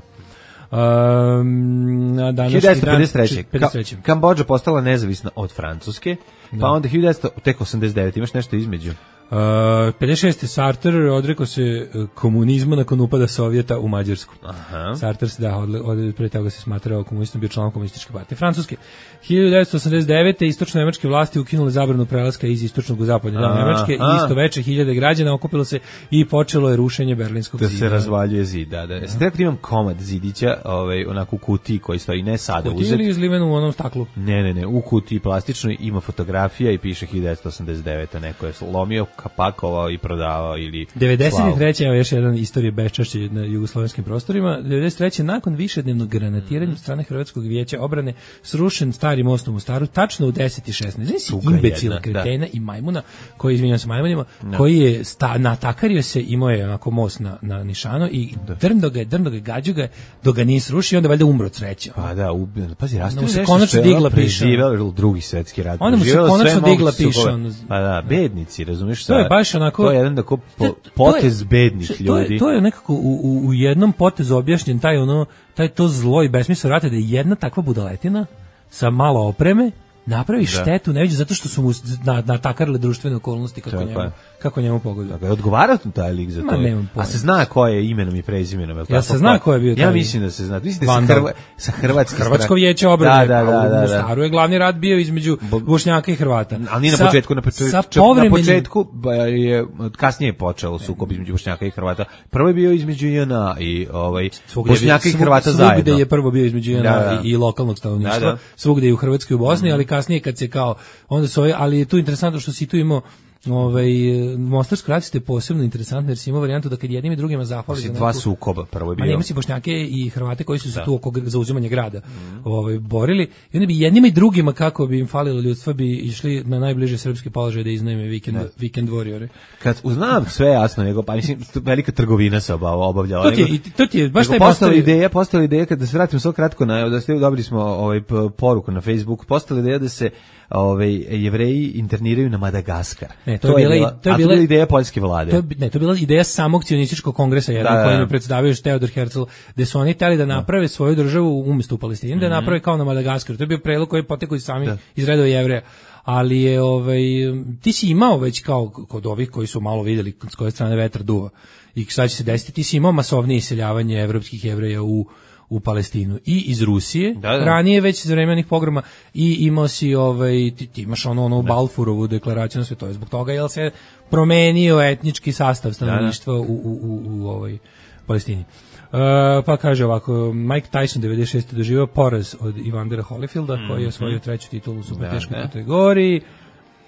Um, hiljadu devetsto pedeset treće. Ka, Kambodža postala nezavisna od Francuske, pa da. onda hiljadu devetsto tek osamdeset devete. Imaš nešto između? Uh, pedeset šeste. Sartre odrekao se komunizma nakon upada Sovjeta u Mađarsku. Aha. Sartre se da, od, od, pre toga se smatrao komunistom, bio članom komunističke partije Francuske. hiljadu devetsto osamdeset devete. istočno nemačke vlasti ukinule zabranu prelaska iz istočnog u zapadni deo Nemačke i isto veče hiljade građana okupilo se i počelo je rušenje Berlinskog da zida. Da se razvaljuje zid, da, da. Ja sam tako imam komad zidića, ovaj, onako u kutiji koji stoji, ne sada uzet. Ili izliven u onom staklu? Ne, ne, ne, u kutiji plastičnoj ima fotografija i piše hiljadu devetsto osamdeset devete. Neko je slomio, kapakovao i prodavao ili devedeset treće. Evo još jedan istorija beščašća na jugoslovenskim prostorima. devedeset treće. nakon višednevnog granatiranja od strane Hrvatskog vijeća obrane srušen stari most u Mostaru tačno u deset i šesnaest. Znači imbecila, kretena da. i majmuna koji, izvinjam se majmunima, no. koji je sta, natakario se, imao je onako most na, na nišano i da. drndo ga je, drndo ga je, gađu ga je, dok ga nije srušio, onda valjda umro od sreće. Pa da, ubio, pazi, rastavio se konačno digla piša. Drugi svetski rat. Onda mu se konačno digla piša. Pa da, bednici, razumiješ šta? To je baš onako... To je jedan da ko po, potez bednih ljudi. To je, to je nekako u, u, u jednom potezu objašnjen taj ono, taj to zlo i besmisao rata da je jedna takva budaletina sa malo opreme napravi da. štetu neviđu zato što su mu natakarle društvene okolnosti kako njemu, kako njemu pogodio. Dakle, odgovara tu taj lik za to. A se zna ko je imenom i prezimenom? Ja se zna ko je bio taj. Ja mislim da se zna. Mislim da se Hrva, sa Hrvatske Hrvatsko vijeće obrane. Da, da, da, da, u Mostaru je glavni rat bio između Bošnjaka i Hrvata. Ali nije na početku, na početku, na početku je kasnije počelo sukob između Bošnjaka i Hrvata. Prvo je bio između J N A i ovaj Bošnjaka i Hrvata zajedno. Svugde je prvo bio između J N A i lokalnog stanovništva. Svugde je u Hrvatskoj i u Bosni, ali kasnije kad se kao onda su ove, ali je tu interesantno što si tu imao ovaj Mostarsko ratište je posebno interesantno jer si imao varijantu da kad jednim i drugima zahvali za dva sukoba, prvo je bio. A nema si Bošnjake i Hrvate koji su se da. tu oko zauzimanja grada mm. ovaj borili i oni bi jednima i drugima kako bi im falilo ljudstva bi išli na najbliže srpske položaje da iznajme vikend vikend warriore. Kad uznam sve jasno, nego pa mislim velika trgovina se obavljala. To ti je, to ti je baš taj postala ideja, postala ideja kad da se vratimo svo kratko na da ste dobili smo ovaj poruku na Facebook, postala ideja da se ovaj Jevreji interniraju na Madagaskar. Ne, to, to je bila, to je bila ideja poljske vlade. To je, ne, to je bila ideja samog cionističkog kongresa, jedan da, kojim je predstavio Theodor Herzl, gde su oni hteli da naprave svoju državu umjesto u Palestini, mm-hmm. da naprave kao na Madagaskaru. To je bio predlog koji je potekao iz samih iz redova Jevreja. Ali je ovaj ti si imao već kao kod ovih koji su malo videli s koje strane vetar duva i šta će se desiti, ti si imao masovnije iseljavanje evropskih Jevreja u u Palestinu i iz Rusije, da, da. ranije već iz vremenih pogroma i imao si ovaj ti, ti imaš ono ono Balfourovu deklaraciju na sve to je zbog toga jel se promenio etnički sastav stanovništva da, da. u u u, u ovoj Palestini. Uh, pa kaže ovako, Mike Tyson devedeset šeste doživio poraz od Evandera Holyfielda mm-hmm. koji je osvojio treću titulu u superteškoj da, kategoriji.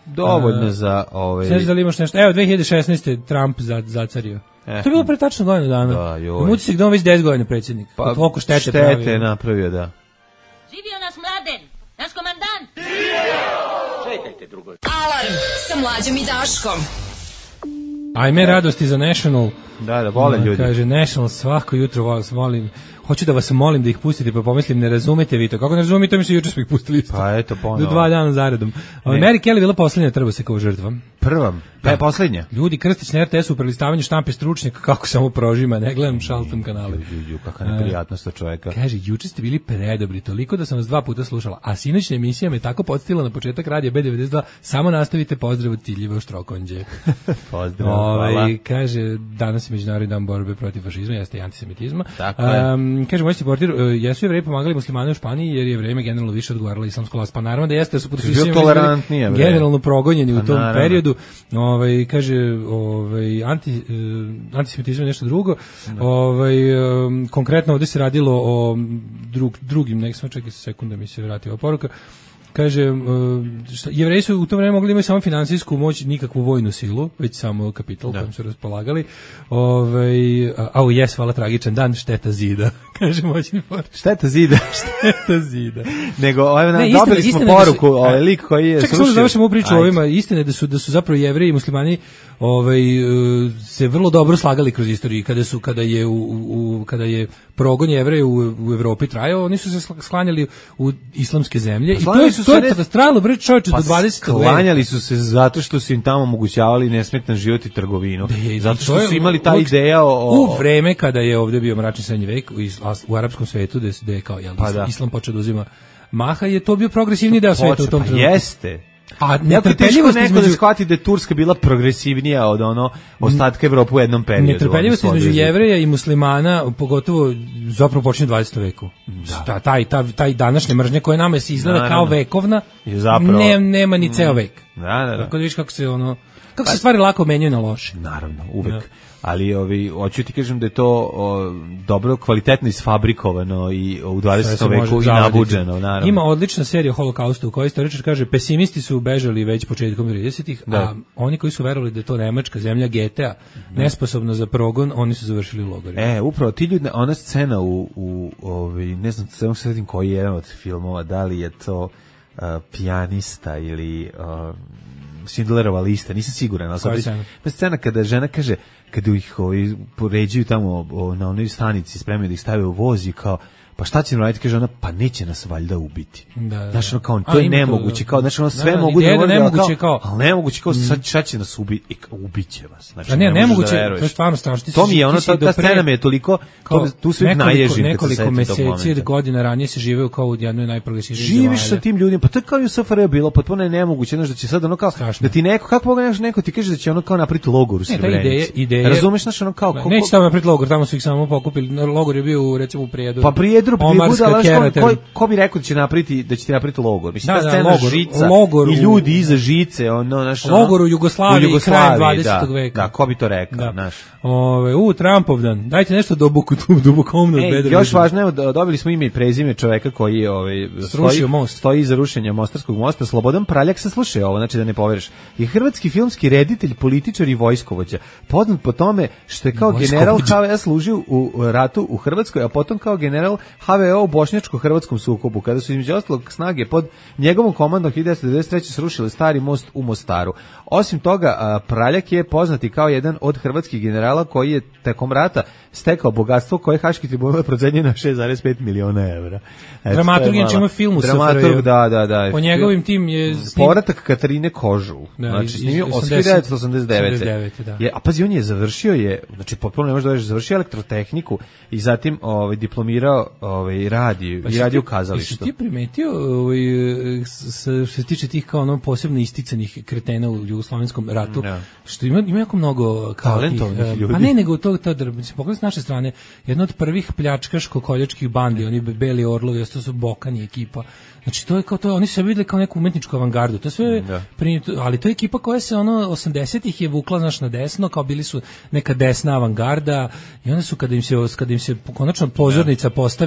Dovoljno A, za ovaj. Znaš da li imaš nešto? Evo, dve hiljade šesnaeste. Trump za, zacario. Eh. To je bilo pre tačno godinu dana. Da, joj. Muci se gde on već deset godina predsjednik. Pa, toliko štete, štete pravio. je napravio, da. Živio nas Mladen, naš komandant. Alarm sa Mlađom i Daškom. Ajme radosti za National. Da, da, vole No, ljudi. Kaže, National svako jutro vas molim. Hoću da vas molim da ih pustite, pa pomislim, ne razumete vi to. Kako ne razumete, mi se juče smo ih pustili isto. Pa eto, ponovo. Do dva dana zaredom. A Mary Kelly bila poslednja Trbusekova žrtva. Prvam, pa je poslednja. Ljudi Krstić na er te esu u prelistavanju štampe stručnjaka kako samo prožima, ne gledam šaltom kanale. Ju, kakva neprijatnost od čoveka. Kaže, juče ste bili predobri, toliko da sam vas dva puta slušala, a sinoćna emisija me tako podstila na početak radija be devedeset dva, samo nastavite, pozdrav od Tiljive u Štrokonđe. Pozdrav, hvala. Ovaj, kaže, danas je Međunarodni dan borbe protiv fašizma, jeste i antisemitizma. Tako je. Um, kaže, moj reporter, uh, jesu Jevreji pomagali muslimane u Španiji jer je vreme generalno više odgovarala islamsku vlast. Pa naravno da jeste, jer su pod Bio tolerantniji Jevreji. generalno progonjeni Pa u tom naravno. periodu. Ovaj, kaže, ovaj, anti, uh, antisemitizam je nešto drugo. Ovaj, um, konkretno ovdje se radilo o drug, drugim, nek samo čekaj sekunda mi se vrati ova poruka. Kaže, uh, šta, Jevreji su u to vreme mogli imati samo finansijsku moć, nikakvu vojnu silu, već samo kapital kojim su raspolagali. Ovaj, a, a jes, hvala, tragičan dan, šteta zida. Kaže moćni portal. Šteta zida. Šteta zida. Nego, ovaj, Ne, dobili istina- smo istina da su- poruku, ovaj lik koji je Čekaj, samo da srušio. završimo ovu priču o Ajde. ovima. Istina je da su, da su zapravo Jevreji i muslimani ovaj, uh, se vrlo dobro slagali kroz istoriju. Kada, su, kada, je, u, u, kada je progon Jevreja u, u Evropi trajao, oni su se sklanjali u islamske zemlje. I to sklanjali je, su to se je ne- trajalo, bre, čovječe, Pa do dvadesetog veka. sklanjali su se zato što su im tamo omogućavali nesmetan život i trgovinu. I Zato to što je su imali ta uvek- ideja o... o- u vreme kada je ovdje bio mračni srednji vek u, isla- u arapskom svetu gde, gde je kao jel, Pa islam, da. islam počeo da uzima maha, je to bio progresivni deo sveta u Počeo, tom pa trenutku. jeste. A Jako je teško netrpeljivost neko između da shvati da je Turska bila progresivnija od ono ostatka Evrope u jednom periodu. netrpeljivost Oni su između odvezli. Jevreja i muslimana, pogotovo zapravo počinje u dvadesetom veku. Da. Taj, taj, taj današnje mržnje koje nama se izgleda Naravno. kao vekovna, Je zapravo- ne, nema ni ceo vek. Da, da, da. Tako da viš kako se ono, kako se stvari lako menjaju na loše. Naravno, uvek. Ali ovi, hoću ti kažem da je to o, dobro, kvalitetno isfabrikovano i u Sve dvadesetom se može veku i zavaditi. nabuđeno, naravno. Ima odlična serija o holokaustu u kojoj istoričar kaže pesimisti su bežali već početkom tridesetih, Da. a oni koji su verovali da je to nemačka zemlja G T A, nesposobna za progon, oni su završili u logorima. E, upravo, ti ljudi, ona scena u, u ovaj, ne znam, samo se sedim koji je jedan od filmova, da li je to uh, pijanista ili uh, Schindlerova lista, nisam siguran, ali sad Koja već- scena? pa scena kada žena kaže, kada ih ovaj, poređuju tamo o, na onoj stanici, spremaju da ih stave u voz i kao, pa šta će nam raditi, kaže ona, pa neće nas valjda ubiti. Da, da. Znaš, ono kao, A, to je ima to, nemoguće, da. kao, znači, ono sve Da, mogu ideja da urade, ali nemoguće kao- ali nemoguće, kao, sad, šta će nas ubiti, i kao, ubiće vas. Znači, A ne, ne možeš nemoguće, da veruješ. to je stvarno strašno. Ti To si- mi je, ti ono, si ta, do ta pre- scena mi je toliko, kao to, tu sve nekoliko, naježim kad se nekoliko setim tog meseci ili momenta. godina ranije se živeo kao u jednoj najprogresivnijih Živiš sa zemalja. tim ljudima, pa to je kao i u S F R J bilo, potpuno je nemoguće, znaš, da će sad ono kao, Strašno. da ti neko, kako mogu nešto, neko ti kaže da će ono kao napraviti logor u Ne, ta Srebrenici. ideja, ideja. Razumeš, znaš, ono kao, ko- Neće tamo napraviti logor, tamo su ih samo pokupili. Logor je bio u, recimo u Prijedoru. pa prijedru, Omarska, prijedu, ko, Kerater. ko, ko bi rekao da će napraviti, da će ti napraviti logor? Mislim, Da, ta da, scena logor, žica logor i u- ljudi iza žice, ono, znaš, ono, Logor u Jugoslaviji, krajem dvadesetog da, veka. Da, ko bi to rekao, Da. znaš. Ove, u, Trumpov dan. Dajte nešto duboku, dubokomno od E, bedra. još važno, evo, do- dobili smo ime i prezime čoveka koji je ovaj, Srušio stoji, most. stoji iza rušenja Mostarskog mosta. Slobodan Praljak, se slušaj ovo, znači da ne poveruješ. Je hrvatski filmski reditelj, političar i vojskovođa. Poznat po tome što je kao Vojskovođa. general H V A služio u ratu u Hrvatskoj, a potom kao general H V O u bošnjačko-hrvatskom sukobu, kada su između ostalog snage pod njegovom komandom hiljadu devetsto devedeset treće srušile stari most u Mostaru. Osim toga, a, Praljak je poznati kao jedan od hrvatskih generala koji je tekom rata stekao bogatstvo koje je Haški tribunal procenio na šest zarez pet miliona evra. Eto, Dramaturg to je inače mala- ima film u Dramaturg, S F R J. da, da, da. Po njegovim tim je snim- Povratak Katarine Kožu. Da, Znači, iz- iz snimio od osamdeset- hiljadu devetsto osamdeset devete. osamdeset devete, da. Je, a pazi, on je završio je, znači potpuno ne može da reći, završio elektrotehniku i zatim ovaj, diplomirao ovaj, radi, Pa i si radi ti- u kazalištu. Jesi ti primetio ovaj, s- s- što se tiče tih kao ono posebno isticanih kretena u jugoslovenskom ratu, Da. što ima, ima jako mnogo kao Talentovnih tih, eh, ljudi. Pa ne, nego to, to da mislim, pogledaj s naše strane, jedna od prvih pljačkaško-koljačkih bandi, oni be- Beli Orlovi, to su Bokani ekipa. Znači to je kao to, oni su se videli kao neku umetničku avangardu. To je sve Da. pri, ali to je ekipa koja se ono osamdesetih je vukla znaš na desno, kao bili su neka desna avangarda i onda su kada im se kada im se konačno pozornica postavi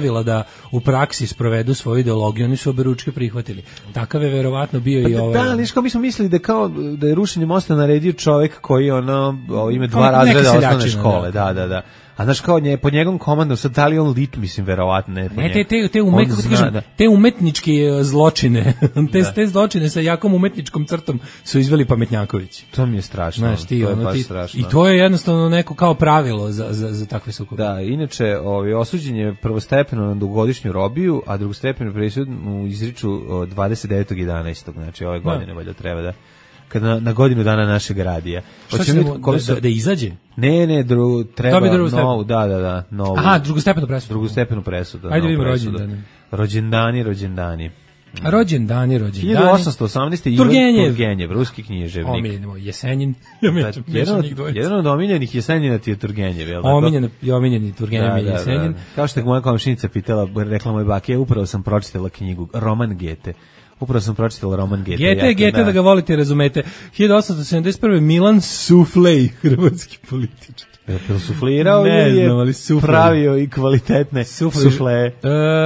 ostavila da u praksi sprovedu svoju ideologiju, oni su oberučke prihvatili. Takav je verovatno bio i ovaj. Da, ali što mi smo mislili da kao da je rušenje mosta naredio čovjek koji ono ima dva Neka razreda osnovne seljačina, škole, da, da, da. A znaš kao nje, pod njegovom komandom, sad da li on lit, mislim, verovatno ne. Ne, te, te, te, umet, On kako ti zna, kažem, da. te umetničke e, zločine, te, te zločine sa jakom umetničkom crtom su izveli pametnjakovići. To mi je strašno. Znaš, ti, to je ono, baš ti, strašno. i to je jednostavno neko kao pravilo za, za, za takve sukobe. Da, inače, ovaj, osuđen je prvostepeno na dugogodišnju robiju, a drugostepeno presud mu izriču o, dvadeset devetog jedanaestog Znači, ove godine valjda treba da kad na, na godinu dana našeg radija. Šta će mu, da, da, da izađe? Ne, ne, dru, treba Dobije drugu novu, da, da, da, novu. Aha, drugostepenu presudu. Drugostepenu presudu. Ajde novu vidimo presudu. rođendane. Rođendani, rođendani. Rođendani, rođendani. hiljadu osamsto osamnaeste Ivan Turgenev. Turgenev, ruski književnik. Omiljeni moj Jesenjin. Ja Da, mečem, jedan, mečem od, njih dvojica. jedan od omiljenih Jesenjina ti je Turgenev, je li tako? Omiljeni, omiljeni Turgenev je Jesenjin. Kao što je moja komšinica pitala, rekla moj bak, je upravo sam pročitala knjigu, roman Gete. Upravo sam pročitala roman Gete. Gete je Gete, da ga volite i razumete. hiljadu osamsto sedamdeset prve Milan Suflej, hrvatski političar. Je li suflirao Ne ili je znam, ali sufle. pravio i kvalitetne Sufle. sufle? E,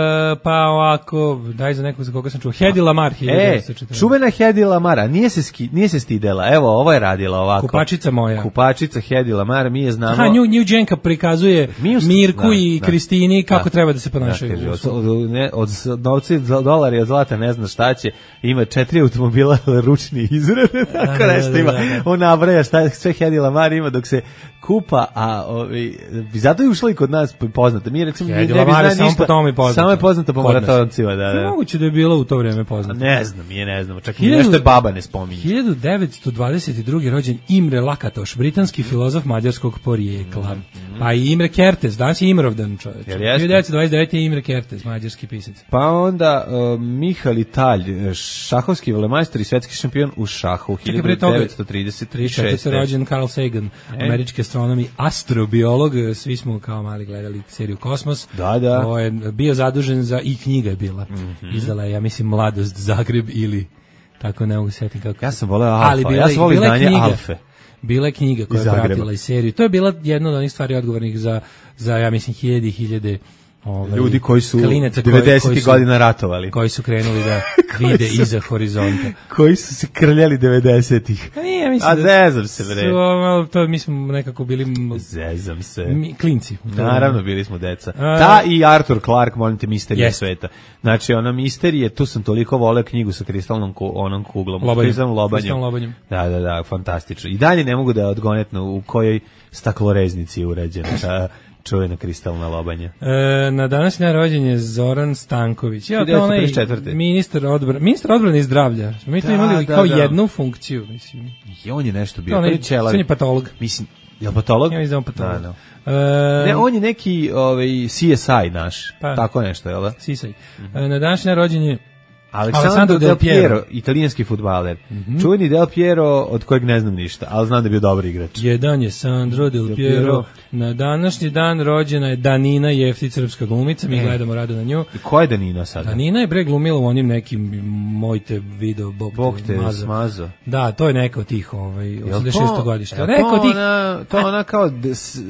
pa ovako, daj za nekog za koga sam čuo. Hedi Lamar, E, hiljadu devetsto četrnaeste čuvena Hedi Lamara, nije se, ski, nije se stidela, evo, ovo je radila ovako. Kupačica moja. Kupačica Hedi Lamara, mi je znamo... Aha, nju, nju Đenka prikazuje Mi us- Mirku da, i da. Kristini kako Da. treba da se Da, ponašaju. kaže, od, od, ne, od novca i dolara i od zlata ne zna šta će, ima četiri automobila ručni izrade, tako da, nešto da, ima. da, da. On nabraja šta sve Hedi Lamar ima dok se kupa, a ovi, zato je ušla i kod nas poznata. Mi recimo Hedi ne bi Lamar je znali samo ništa, po tome poznata. samo je poznata po Kod nas. maratoncima, da, da. Moguće da je bila u to vreme A poznata. ne znam, je ne znam, čak i Hiljadu- nešto je baba ne spominje. hiljadu devetsto dvadeset druge rođen Imre Lakatoš, britanski filozof mađarskog porijekla. Pa i Imre Kertész, danas je Imrovdan čovječ. Jel jeste? hiljadu devetsto dvadeset devete je Imre Kertész, mađarski pisac. Pa onda uh, Mihal Italj, šahovski velemajstor i svetski šampion u šahu, Čekaj, pre toga, hiljadu devetsto trideset šeste četvrti rođen Carl Sagan, E. američki astronom i astrobiolog. Svi smo kao mali gledali seriju Kosmos. Da, da. Ko je bio zadužen za, i knjiga je bila. Mhm. Izdala je, ja mislim, Mladost Zagreb ili tako ne mogu setiti kako. Ja sam voleo Alfa, Ali bila ja je- sam volio bila je izdanje knjiga. Alfe. Bila je knjiga koja Iz je Zagreba. pratila i seriju. To je bila jedna od onih stvari odgovornih za, za ja mislim, hiljade i hiljade ovaj, Ljudi koji su klinaca koji- devedesetih koji su- godina ratovali. koji su krenuli da vide iza horizonta. Koji su se krljali devedesetih. A nije, ja mislim A da zezam se, bre. su, malo, to mi smo nekako bili m- Zezam se. mi, klinci. u to Naravno, vreme. bili smo deca. A- Ta i Arthur Clarke, molim te, Misterija Jeste. sveta. Znači, ona Misterije, tu sam toliko voleo knjigu sa kristalnom ku, onom kuglom. Lobanjem. Kristalnom lobanjem. Kristalnom lobanjem. Da, da, da, fantastično. I dalje ne mogu da odgonetnu u kojoj stakloreznici je urađena ta čuvena kristalna lobanja. E, na današnji dan rođen je Zoran Stanković. Ja, to je onaj hiljadu devetsto pedeset četvrte. ministar odbrane, ministar odbrane i zdravlja. Smo mi to Da, imali da, kao da. jednu funkciju, mislim. I on je nešto bio. To onaj, to je ćelavi. on je patolog. Mislim, je li patolog? Ja mislim da je on patolog. Da, da. E, Ne, on je neki ovaj, C S I naš, Pa. tako nešto, jel da? Sisaj. E, na današnji dan rođen je Aleksandro Alessandro Del Del Piero. Piero, italijanski fudbaler. Čuveni Del Piero, od kojeg ne znam ništa, ali znam da je bio dobar igrač. jedan je Sandro Del Del Piero. Piero. Na današnji dan rođena je Danina Jeftić, srpska glumica. Mi E. gledamo rado na nju. I ko je Danina sada? Danina je bre glumila u onim nekim moj te video Bog, Bog te mazo. smazo. Da, to je neka od tih ovaj Jel osamdeset šesto godište. jel Neka to od tih ona, to ona kao d- s- e,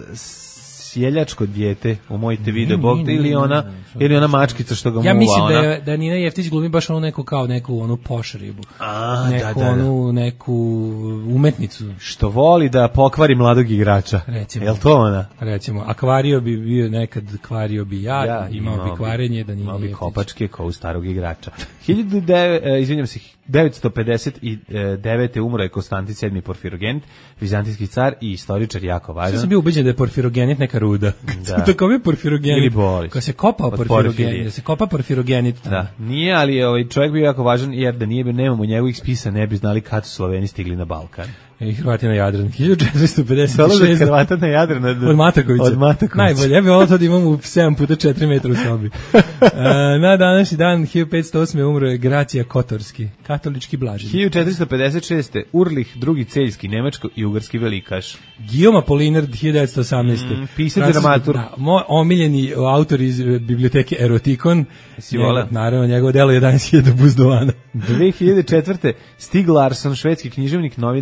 sjeljačko dijete u moj te video Ne, Bog ne, te ne, ili ne, ona ne, ne, ili ona mačkica što ga muva. Ja mislim da ona. je da Nina Jeftić glumi baš onu neku kao neku onu pošribu. A, neku da, da, da. onu neku umetnicu. Što voli da pokvari mladog igrača. Recimo. Jel to ona? Recimo, a kvario bi bio nekad, kvario bi ja, Ja, imao, bi kvarenje da Nina imao bi Jeftić. kopačke kao u starog igrača. hiljadu devet, e, izvinjam se, devetsto pedeset devete umro je Konstantin sedmi Porfirogenit, vizantijski car i istoričar jako Ja važan. sam bio ubeđen da je porfirogenit neka ruda. Da. Da kome je porfirogenit? Ili boris. Ko se kopa Od porfirogenit, porfirije. da se kopa porfirogenit. tamo. Da, nije, ali je ovaj čovjek bio jako važan jer da nije bio, nemamo njegovih spisa, ne bi znali kad su Sloveni stigli na Balkan. I Hrvati na Jadran. hiljadu četiristo pedeset Dolazak šeste. Hrvata na Jadran od, Od Matakovića. Od Matakovića. Najbolje, ja bih ovo to da imam u sedam puta četiri metra u sobi. E, na današnji dan, hiljadu petsto osme umro je Gracija Kotorski, katolički blaženik. hiljadu četiristo pedeset šeste Urlih, drugi celjski, nemačko i ugarski velikaš. Guillaume Apollinaire, hiljadu devetsto osamnaeste. Mm, pisac Francuski- dramaturg. Da, moj omiljeni autor iz e, biblioteke Erotikon. Si Njegov- voleo? Naravno, njegovo delo je jedanaest hiljada buzdovana. dve hiljade četvrte Stig Larsson, švedski književnik, novinar i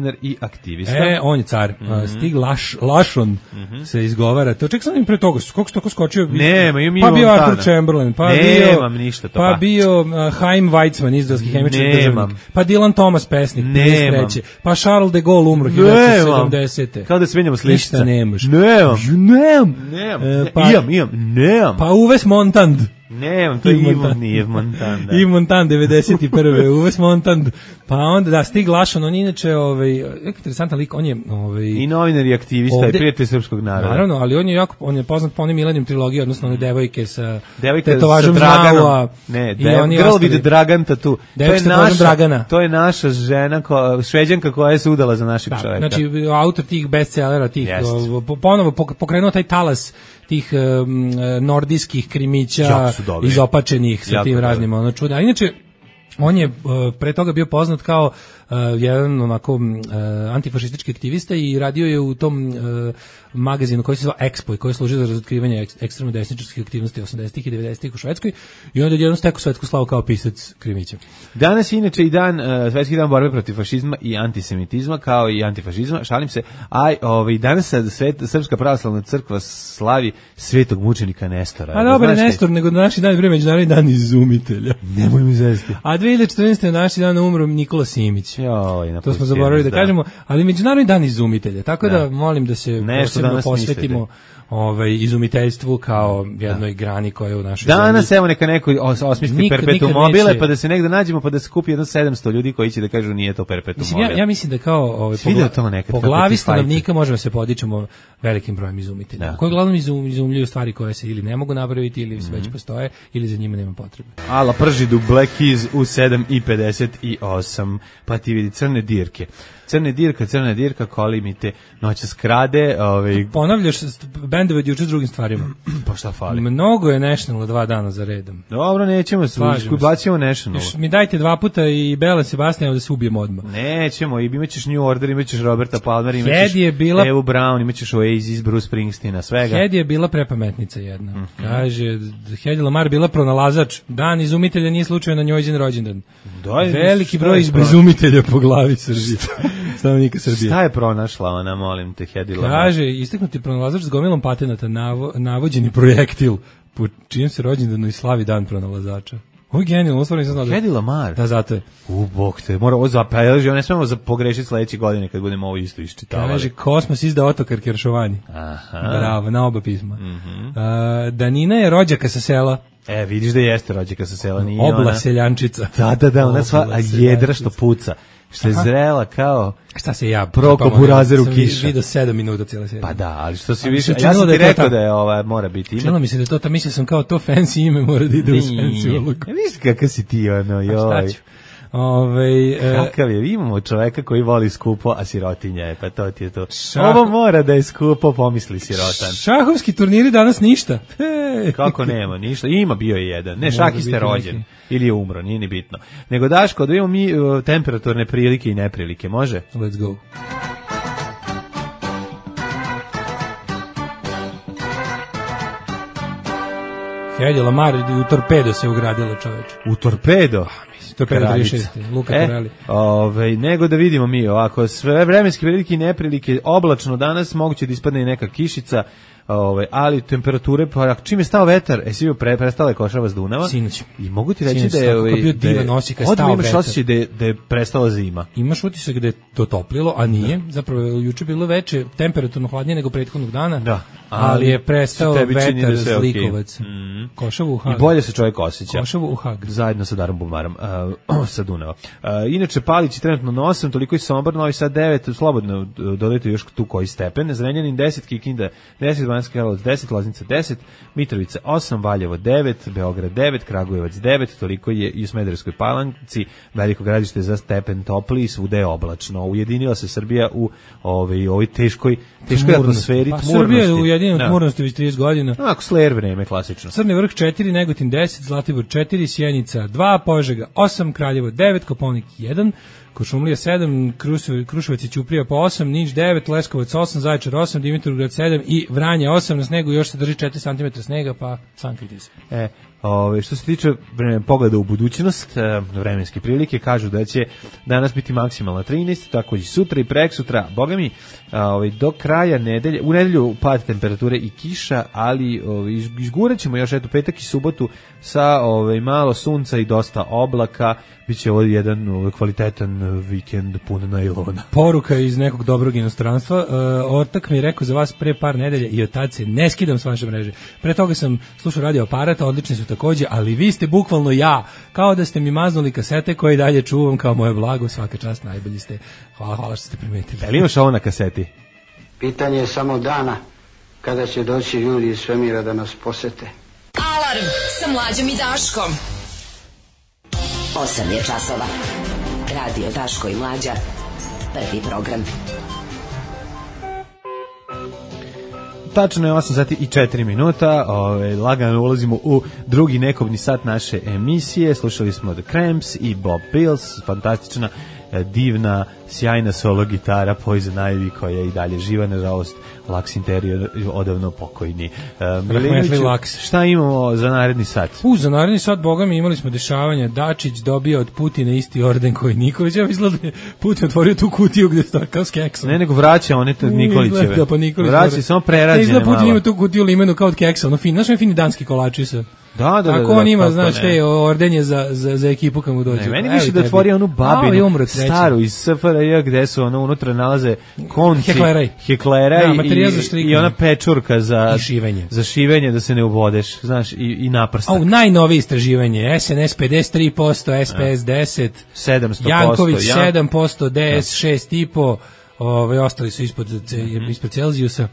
aktivista. E, on je car. Mm-hmm. Stig Laš, Lašon mm-hmm. se izgovara. To ček sam im pre toga, kako se tako skočio? Nema, imam Pa bio Montana. Arthur Chamberlain, pa Nemam bio, ništa to. pa, Pa bio uh, Chaim Weizmann, izraelski hemičar državnik. Pa Dylan Thomas, pesnik, Nemam. pedeset treće Pa Charles de Gaulle umro hiljadu sedamdesete Kao da se menjamo sličica. Ništa nemaš. Nemam. Nemam. Nemam. E, pa, imam, imam. Nemam. Pa Uves Montand. Nemam, to je Yves Ivo, Montand. nije Montand. Yves Montand, devedeset prve Uves Montand. Pa onda, da, Stig Lašon, on je inače, ovaj, interesantan lik, on je... Ovaj, I novinar i aktivista ovde, i prijatelj srpskog naroda. Naravno, ali on je jako, on je poznat po onim Millennium trilogiji, odnosno one devojke sa Devojka tetovažom sa Draganom. Znaua. Ne, I dev, oni Girl ostali. with Dragan Tattoo. To je, naša, Dragana. to je naša žena, ko, šveđanka koja je se udala za našeg Da, čoveka. znači, autor tih bestsellera, tih, Jest. o, ponovo pokrenuo taj talas tih um, nordijskih krimića Jako su dobri. izopačenih sa Jako tim dobri. raznim ono čuda. A inače, on je uh, pre toga bio poznat kao uh, jedan onako uh, antifašistički aktivista i radio je u tom uh, magazinu koji se zvao Expo i koji je služio za razotkrivanje ek, ekstremno desničarskih aktivnosti osamdesetih i devedesetih u Švedskoj i onda je jednom stekao svetsku slavu kao pisac krimića. Danas je inače i dan, uh, svetski dan borbe protiv fašizma i antisemitizma, kao i antifašizma, šalim se, a ovaj, danas svet, Srpska pravoslavna crkva slavi svetog mučenika Nestora. A dobro, Znaš Nestor, nego naši dan je bio međunarodni dan izumitelja. Nemoj mi zesti. A dve hiljade četrnaeste. je naši dan umro Nikola Simić. Joj, to smo zaboravili da, da kažemo, ali međunarodni dan izumitelja, tako da, da molim da se nešto posebno posvetimo ovaj izumiteljstvu kao jednoj da. grani koja je u našoj danas zemlji. Evo neka neko os, osmisli perpetuum mobile neće... pa da se negde nađemo pa da se kupi jedno sedamsto ljudi koji će da kažu nije to perpetuum mislim, mobile. Ja, ja mislim da kao ovaj, po, gla, po glavi stanovnika možemo da se podičemo velikim brojem izumitelja. Da. Koji uglavnom izum, izumljuju stvari koje se ili ne mogu napraviti ili mm-hmm. već postoje ili za njima nema potrebe. Ala pržidu Black Keys u sedam i pedeset osam pa ti vidi crne dirke. Crne dirka, crna dirka, koli mi te noća skrade. Ovaj... Ponavljaš bendove od juče s drugim stvarima. Pa šta fali? Mnogo je National dva dana za redom. Dobro, nećemo se, bacimo National. Još mi dajte dva puta i Bela Sebastiana da se ubijemo odmah. Nećemo, i imaćeš New Order, imaćeš Roberta Palmer, imaćeš bila... Evu Brown, imaćeš Oasis, Bruce Springsteena, svega. Hedy je bila prepametnica jedna. Mm -hmm. Kaže, Hedy Lamar bila pronalazač. Dan izumitelja nije slučajno na njojđen rođendan. Doj, veliki broj izumitelja po glavi Srbije. Stanovnika Srbije. Šta je pronašla ona, molim te, Hedy Lamar? Kaže, istaknuti pronalazač s gomilom patenata, navo, navođeni projektil, po čijem se rođendanu i slavi dan pronalazača. Ovo je genijalno, stvarno nisam znao. Hedy Lamar? Da, zato je. U, bog te, mora ovo zapelži, ne smemo za pogrešiti sledeće godine kad budemo ovo isto iščitavali. Kaže, Kosmos izda Otokar Keršovani. Aha. Bravo, na oba pisma. Mm-hmm. Uh, Danina je rođaka sa sela. E, vidiš da jeste rođaka sa sela, nije Obla ona... seljančica. Da, da, da, ona sva jedra što puca. Što je zrela kao... Šta se ja... Proko burazer u kiša. Sam vidio sedam minuta cijela serija. Pa da, ali što si više... Ja sam ti rekao da je ova, mora biti. Činilo mi se da je to, ta mislio sam kao to fancy ime mora da ide uz fancy ulogu. Ja viš kakav si ti, ono, joj. Ove, e, kakav je, imamo čoveka koji voli skupo, a sirotinja je, pa to ti je to. Šah... Ovo mora da je skupo, pomisli sirotan. Šahovski turniri danas ništa. Hey. Kako nema, ništa. Ima bio je jedan. Ne, šahiste rođen. Neki. Ili je umro, nije ni bitno. Nego Daško, da imamo mi uh, temperaturne prilike i neprilike, može? Let's go. Hedy Lamar u torpedo se ugradilo, čoveče. U torpedo? Torpedo trideset šest. Luka e, Torelli. Ove, nego da vidimo mi ovako, sve vremenske prilike i neprilike, oblačno danas, moguće da ispadne i neka kišica, ove, ali temperature, pa čim je stao vetar, e svi pre, prestala je košava s Dunava. Sinoć. I mogu ti reći Sinoć, da je... Ove, bio divan osjećaj kad je stao imaš osjećaj da je, da je prestala zima. Imaš utisak da je to toplilo, a nije. Da. Zapravo je juče bilo veće, temperaturno hladnije nego prethodnog dana. Da. Ali, ali je prestao vetar da Zlikovac. Okay. Mm. Košavu u Hag. I bolje se čovjek osjeća. Košavu u Hag. Zajedno sa Darom Bumarom. Uh, sa Dunava. Uh, inače, Palić je trenutno na osam, toliko i Sombor, Novi Sad devet, slobodno dodajte još tu koji stepen. Zrenjanin deset, Kikinda deset, Banjska Karlovac deset, Loznica deset, Mitrovica osam, Valjevo devet, Beograd devet, Kragujevac devet, toliko je i u Smederevskoj Palanci, Veliko Gradište za stepen topli, svude je oblačno. Ujedinila se Srbija u ovoj, ovoj teškoj, teškoj atmosferi pa, tmurnosti. Srbija je ujedinjena u tmurnosti već trideset godina. Ako Slayer vreme, klasično. Crni vrh četiri, Negotin deset, Zlatibor četiri, Sjenica dva, Požega osam, Kraljevo devet, Koponik jedan, Kuršumlija sedam, Kruševac i Ćuprija po osam, Niš devet, Leskovac osam, Zaječar osam, Dimitrovgrad sedam i Vranje osam, na snegu još se drži četiri centimetra snega, pa sankajte se. E, ove, što se tiče vreme, pogleda u budućnost, e, vremenske prilike, kažu da će danas biti maksimalna trinaest, tako i sutra i preksutra, boga mi, ove, do kraja nedelje, u nedelju pad temperature i kiša, ali ove, izgurat ćemo još eto petak i subotu sa ove, malo sunca i dosta oblaka, biće ovo jedan ove, kvalitetan vikend pun najlona. Poruka iz nekog dobrog inostranstva, uh, ortak mi je rekao za vas pre par nedelja i od tad se ne skidam s vaše mreže. Pre toga sam slušao radio aparata, odlični su takođe, ali vi ste bukvalno ja, kao da ste mi maznuli kasete koje dalje čuvam kao moje blago, svaka čast, najbolji ste. Hvala, hvala što ste primetili. Ali imaš ovo na kaseti? Pitanje je samo dana kada će doći ljudi iz svemira da nas posete. Alarm sa Mlađom i Daškom. osam je časova. Radio Daško i Mlađa. Prvi program. Tačno je osam sati i četiri minuta, ove, lagano ulazimo u drugi nekobni sat naše emisije, slušali smo The Cramps i Bob Bills, fantastična, divna, sjajna solo gitara Poison Ivy koja je i dalje živa, nažalost Laks Interior odavno pokojni. Um, šta imamo za naredni sat? U, za naredni sat, boga mi, imali smo dešavanja. Dačić dobio od Putina isti orden koji Nikolić. Ja izgleda da je Putin otvorio tu kutiju gde je kao s keksom. Ne, nego vraća one te Nikolićeve. Da, pa Nikolić vraća samo prerađene izgleda malo. Putin ima tu kutiju limenu kao od keksa. Ono fin, znaš mi fini danski kolači sa... Da, da, da. Ako da, on ima, da, znaš, ne. te ordenje za, za, za ekipu kad mu dođe. Ne, meni više da otvori onu babinu A, staru iz S F R J gde su ono unutra nalaze konci, Hekleraj. hekleraj da, i, i ona pečurka za I šivenje. za šivenje da se ne ubodeš, znaš, i, i naprstak. A u najnovije istraživanje, S N S pedeset tri posto, S P S deset, sedamsto posto, Janković ja. sedam posto, D S šest i po, ovaj, ostali su ispod, mm-hmm. ispod Celzijusa.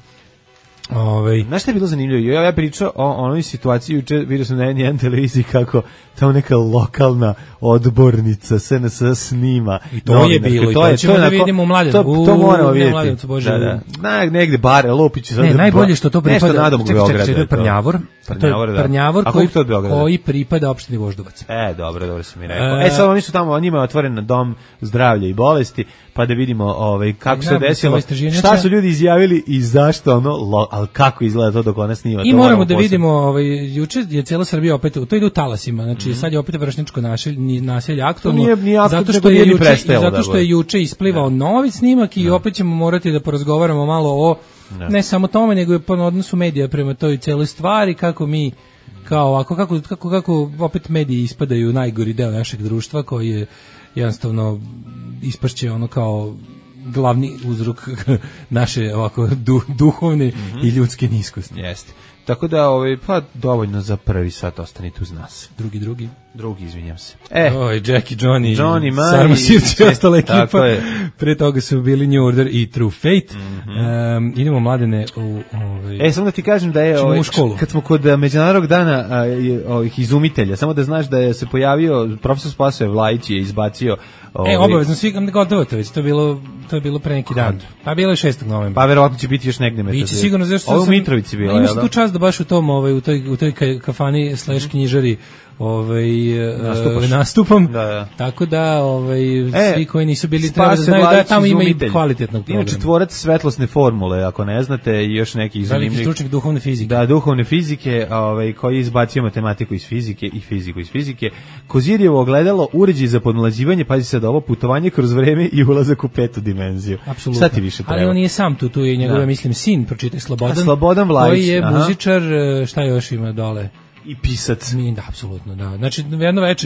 Ovaj. Znaš šta je bilo zanimljivo? Ja, ja pričao o onoj situaciji, juče vidio sam na jedan televiziji kako tamo neka lokalna odbornica S N S snima. I to novinarka. Je bilo, i to, je, ćemo to da onako, vidimo u Mladenu. To, to moramo vidjeti. Mladencu, Bože. Da, da. Na, negde bare, Lupić. Ne, najbolje što to pripada. Nešto nadam čekaj, čekaj, čekaj, to je Prnjavor. Prnjavor, da. Prnjavor koji, koji pripada opštini Voždovac. E, dobro, dobro si mi rekao. E, sad oni su tamo, njima je otvoren dom zdravlja i bolesti, pa da vidimo ovaj, kako se desilo, šta su ljudi izjavili i zašto ono, lo, ali kako izgleda to dok ona snima. I moramo da vidimo, ovaj, juče je cijela Srbija opet, to ide u talasima, znači mm. sad je opet vršničko naselje, naselje aktualno, nije, nije aktualno, zato što je juče, zato da što je juče isplivao da. novi snimak i da. opet ćemo morati da porazgovaramo malo o, da. ne samo tome, nego i po odnosu medija prema toj cijeloj stvari, kako mi, kao ovako, kako, kako, kako opet mediji ispadaju najgori deo našeg društva, koji je jednostavno ispašće ono kao glavni uzrok naše ovako du, duhovne mm-hmm. i ljudske niskosti. Jeste. Tako da, ovaj, pa dovoljno za prvi sat, ostanite uz nas. Drugi, drugi. Drugi, izvinjam se. E, Oj, Jackie, Johnny, Johnny, Sarma Sirć i ostala ekipa. Pre toga su bili New Order i True Fate. Mm-hmm. Um, idemo, Mladene, u... Ovaj, e, samo da ti kažem da je, ovaj, kad smo kod Međunarodnog dana a, ovih izumitelja, samo da znaš da je se pojavio, profesor Spasoje Vlajić je izbacio... Ovaj, e, obavezno, svi, gotovo to već, to je bilo, to je bilo pre neki dan. Pa bilo je šestog novembra. Pa verovatno će biti još negde meta. Biće sigurno, zašto ovo u Mitrovici bilo, ima se tu čast da baš u tom, ovaj, u toj, u toj kafani slash knjižari ovaj uh, nastupom. Da, da. Tako da ovaj e, svi koji nisu bili treba da znaju da tamo ima i kvalitetnog programa. Inače tvorac svetlosne formule, ako ne znate, i još neki zanimljiv stručnjak duhovne fizike. Da, duhovne fizike, ovaj koji izbacio matematiku iz fizike i fiziku iz fizike. Kozirjevo ogledalo, uređaj za podmlađivanje, pazi sad ovo, putovanje kroz vreme i ulazak u petu dimenziju. Apsolutno. Šta ti više treba? Ali on nije sam tu, tu je njegov, ja mislim, sin, pročitaj Slobodan. A, Slobodan Vlajić, koji je aha. muzičar, šta još ima dole? I pisac. Mi, da, apsolutno, da. Znači, jedno veče,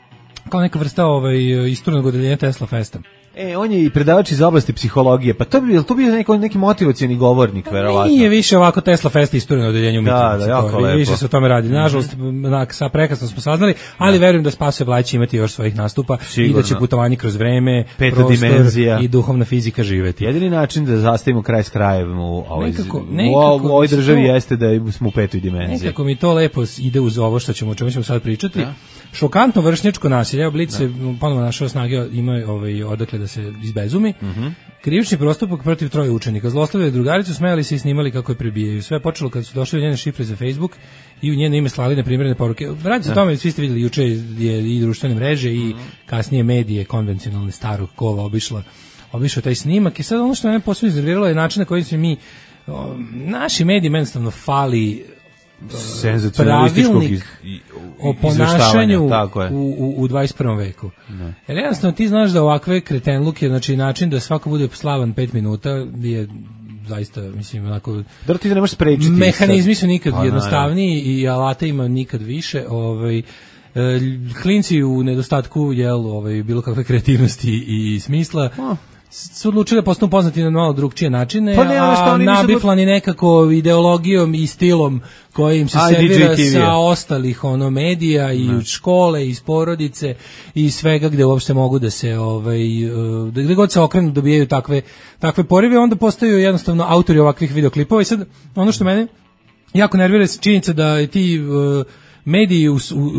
kao neka vrsta ovaj, isturnog odeljenja Tesla Festa. E, on je i predavač iz oblasti psihologije, pa to bi bil, to bi neko, neki motivacioni govornik, verovatno. Nije više ovako Tesla Festa isturno odeljenje u Mitrovici. Da, da, jako lepo. Više se o tome radi. Nažalost, na, sa prekasno smo saznali, ali da. verujem da Spasoje Vlajić imati još svojih nastupa. Sigurno. I da će putovanje kroz vreme, Peta prostor dimenzija. I duhovna fizika živeti. Jedini način da zastavimo kraj s krajem u ovoj, nekako, nekako u ovoj državi to, jeste da smo u petoj dimenziji. Nekako mi to lepo ide uz ovo što ćemo, o čemu ćemo sad pričati. Da. Šokantno vršnjačko nasilje. Evo Blic se ponovo našao snage, ima ovaj, odakle da se izbezumi. Mhm. Krivični postupak protiv troje učenika. Zlostavljali drugaricu, smejali se i snimali kako je prebijaju. Sve je počelo kad su došli u njene šifre za Facebook i u njeno ime slali neprimjerene poruke. Radi se o tome, svi ste vidjeli, juče je i društvene mreže i kasnije medije konvencionalne starog kova obišla, obišao taj snimak. I sad ono što mene posebno iznerviralo je način na koji se mi, o, naši mediji jednostavno fali pravilnik iz, i, o ponašanju tako je. U, u, u dvadeset prvom veku. Ne. Jer jednostavno ti znaš da ovakve kretenluke, znači način da svako bude slavan pet minuta je zaista, mislim, onako... Da ti ne možeš sprečiti. Mehanizmi su nikad pa, jednostavniji i alate ima nikad više. Ovaj, klinci u nedostatku jel, ovaj, bilo kakve kreativnosti i smisla... Oh. su odlučili da postanu poznati na malo drugčije načine, pa ne, a nabiflani nekako ideologijom i stilom koji im se servira sa ostalih ono medija i od škole, iz porodice i svega gde uopšte mogu da se ovaj, da gde god se okrenu dobijaju takve, takve porive, onda postaju jednostavno autori ovakvih videoklipova. I sad ono što mene jako nervira je činjenica da ti uh, mediji us, uh, uh,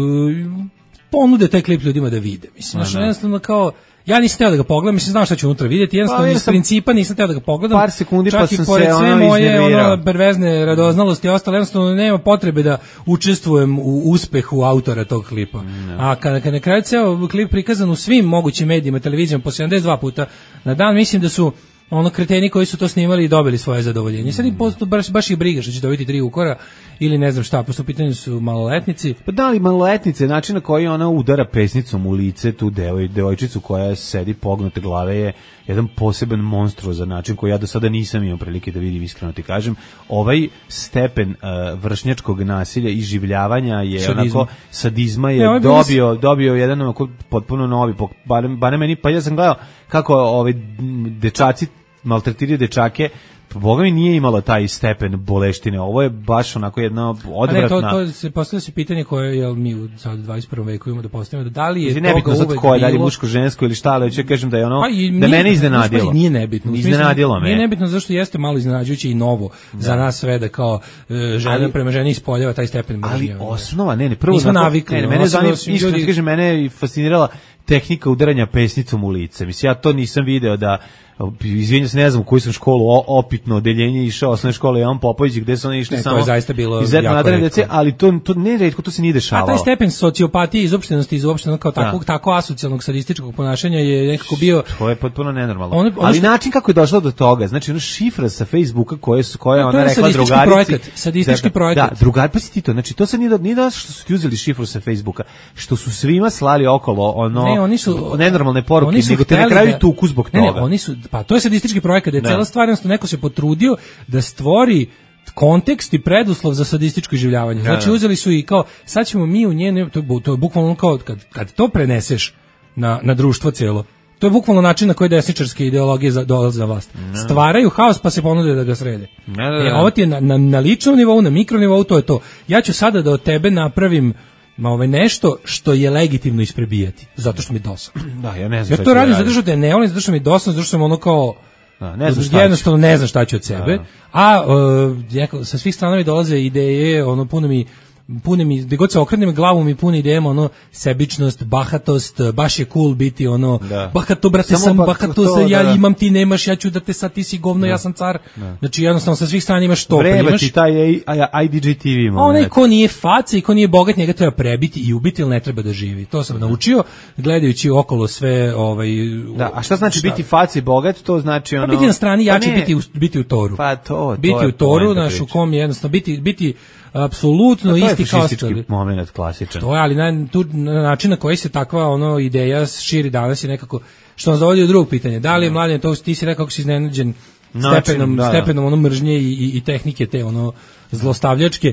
ponude taj klip ljudima da vide. Mislim, znači jednostavno kao ja nisam teo da ga pogledam, mislim, znam šta ću unutra vidjeti, jednostavno pa, iz principa nisam teo da ga pogledam. Par sekundi čak pa sam i pored se sve ono moje ono, pervezne radoznalosti i ostalo, jednostavno nema potrebe da učestvujem u uspehu autora tog klipa. No. A kada, kada na kraju ceo klip prikazan u svim mogućim medijima, televizijama po sedamdeset dva puta na dan, mislim da su ono kreteni koji su to snimali i dobili svoje zadovoljenje. Sad im posto baš, baš ih briga što će dobiti tri ukora ili ne znam šta, pošto u pitanju su maloletnici. Pa da li maloletnice, način na koji ona udara pesnicom u lice tu devoj, devojčicu koja sedi pognute glave je jedan poseban monstruozan način koji ja do sada nisam imao prilike da vidim, iskreno ti kažem. Ovaj stepen uh, vršnjačkog nasilja i življavanja je sadizma. Onako, sadizma je ne, dobio, dobio jedan onako potpuno novi, barem, barem meni, pa ja sam gledao kako ovaj dečaci maltretiraju dečake, Boga mi nije imalo taj stepen boleštine. Ovo je baš onako jedna odvratna... A ne, to, to se postavlja se pitanje koje jel, mi u sad dvadeset prvom veku imamo da postavimo. Da li je toga nebitno uvek bilo... Koje, da li je muško, žensko ili šta, ali ću kažem da je ono... Da mene iznenadilo. Znaš, nije nebitno. Iznenadilo me. Nije nebitno zašto jeste malo iznenađujuće i novo da. Za nas sve da kao uh, žena ali, prema ženi ispoljava taj stepen mržnje. Ali osnova, ne, ne, prvo... Nismo navikli. Ne, ne, mene zanima, iskreno ti kažem, mene je fascinirala tehnika udaranja pesnicom u lice. Mislim, ja to nisam video da... Izvinjam se, ne znam u koju sam školu opitno odeljenje išao, osnovne škole Jovan Popović, gde su oni išli ne, samo... To je zaista bilo jako retko. Ali to, to ne retko, to se nije dešavalo. A taj stepen sociopatije, izopštenosti, izopštenog kao takvog, tako asocijalnog, sadističkog ponašanja je nekako bio... To je potpuno nenormalno. On, ali što... način kako je došlo do toga, znači ono šifra sa Facebooka koje su, koja ona rekla drugarici... Projekat, sadistički projekat. Da, drugar, pa si ti to, znači to se nije, nije da što su ti uzeli šifru sa Facebooka, što su svima slali okolo ono ne, oni su, nenormalne poruke, nego te na kraju tuku zbog toga. Ne, ne, oni su, pa to je sadistički projekat, da je cela stvar, jednostavno neko se potrudio da stvori kontekst i preduslov za sadističko življavanje. Znači uzeli su i kao, sad ćemo mi u njene, to je, to je bukvalno kao, kad, kad to preneseš na, na društvo cijelo, to je bukvalno način na koji desničarske ideologije za, dolaze za vlast. Ne. Stvaraju haos pa se ponude da ga srede. Ne, ne, ne. E, ovo ti je na, na, na ličnom nivou, na mikronivou, to je to. Ja ću sada da od tebe napravim ma ovaj nešto što je legitimno isprebijati, zato što mi dosadno. Da, ja ne znam. Ja to radim zato što te ne volim, zato što mi dosadno, zato što sam ono kao da, ne znam šta jednostavno ne znam šta ću od sebe. Da. A uh, sa svih strana mi dolaze ideje, ono puno mi pune mi, gde god se okrenem glavu mi pune idejama, ono, sebičnost, bahatost, baš je cool biti, ono, da. Bahato, brate, samo sam bahato, to, ja da. Imam, ti nemaš, ja ću da te sad, ti si govno, da. Ja sam car. Da. Znači, jednostavno, sa svih strana imaš to. Vreba ti taj I D J T V ima. Onaj ko nije faca i ko nije bogat, njega treba prebiti i ubiti, ili ne treba da živi. To sam da. Naučio, gledajući okolo sve, ovaj... Da, a šta znači šta? Biti faca i bogat? To znači, ono... Pa biti na strani, ja ću biti, biti u toru. Pa to, biti to u toru, naš, u kom je jednostavno, biti, biti apsolutno isti kao ostali. Moment klasičan. To je, ali na, tu, na način na koji se takva ono ideja širi danas je nekako, što nas dovodi do drugog pitanja. Da li je mladen, to ti si rekao kako si iznenađen stepenom, da, stepenom ono mržnje i, i, i tehnike te ono zlostavljačke.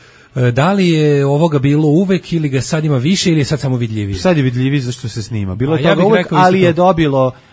Da li je ovoga bilo uvek ili ga sad ima više ili je sad samo vidljivije? Sad je vidljivije zašto se snima. Bilo je toga ja uvek, ali je dobilo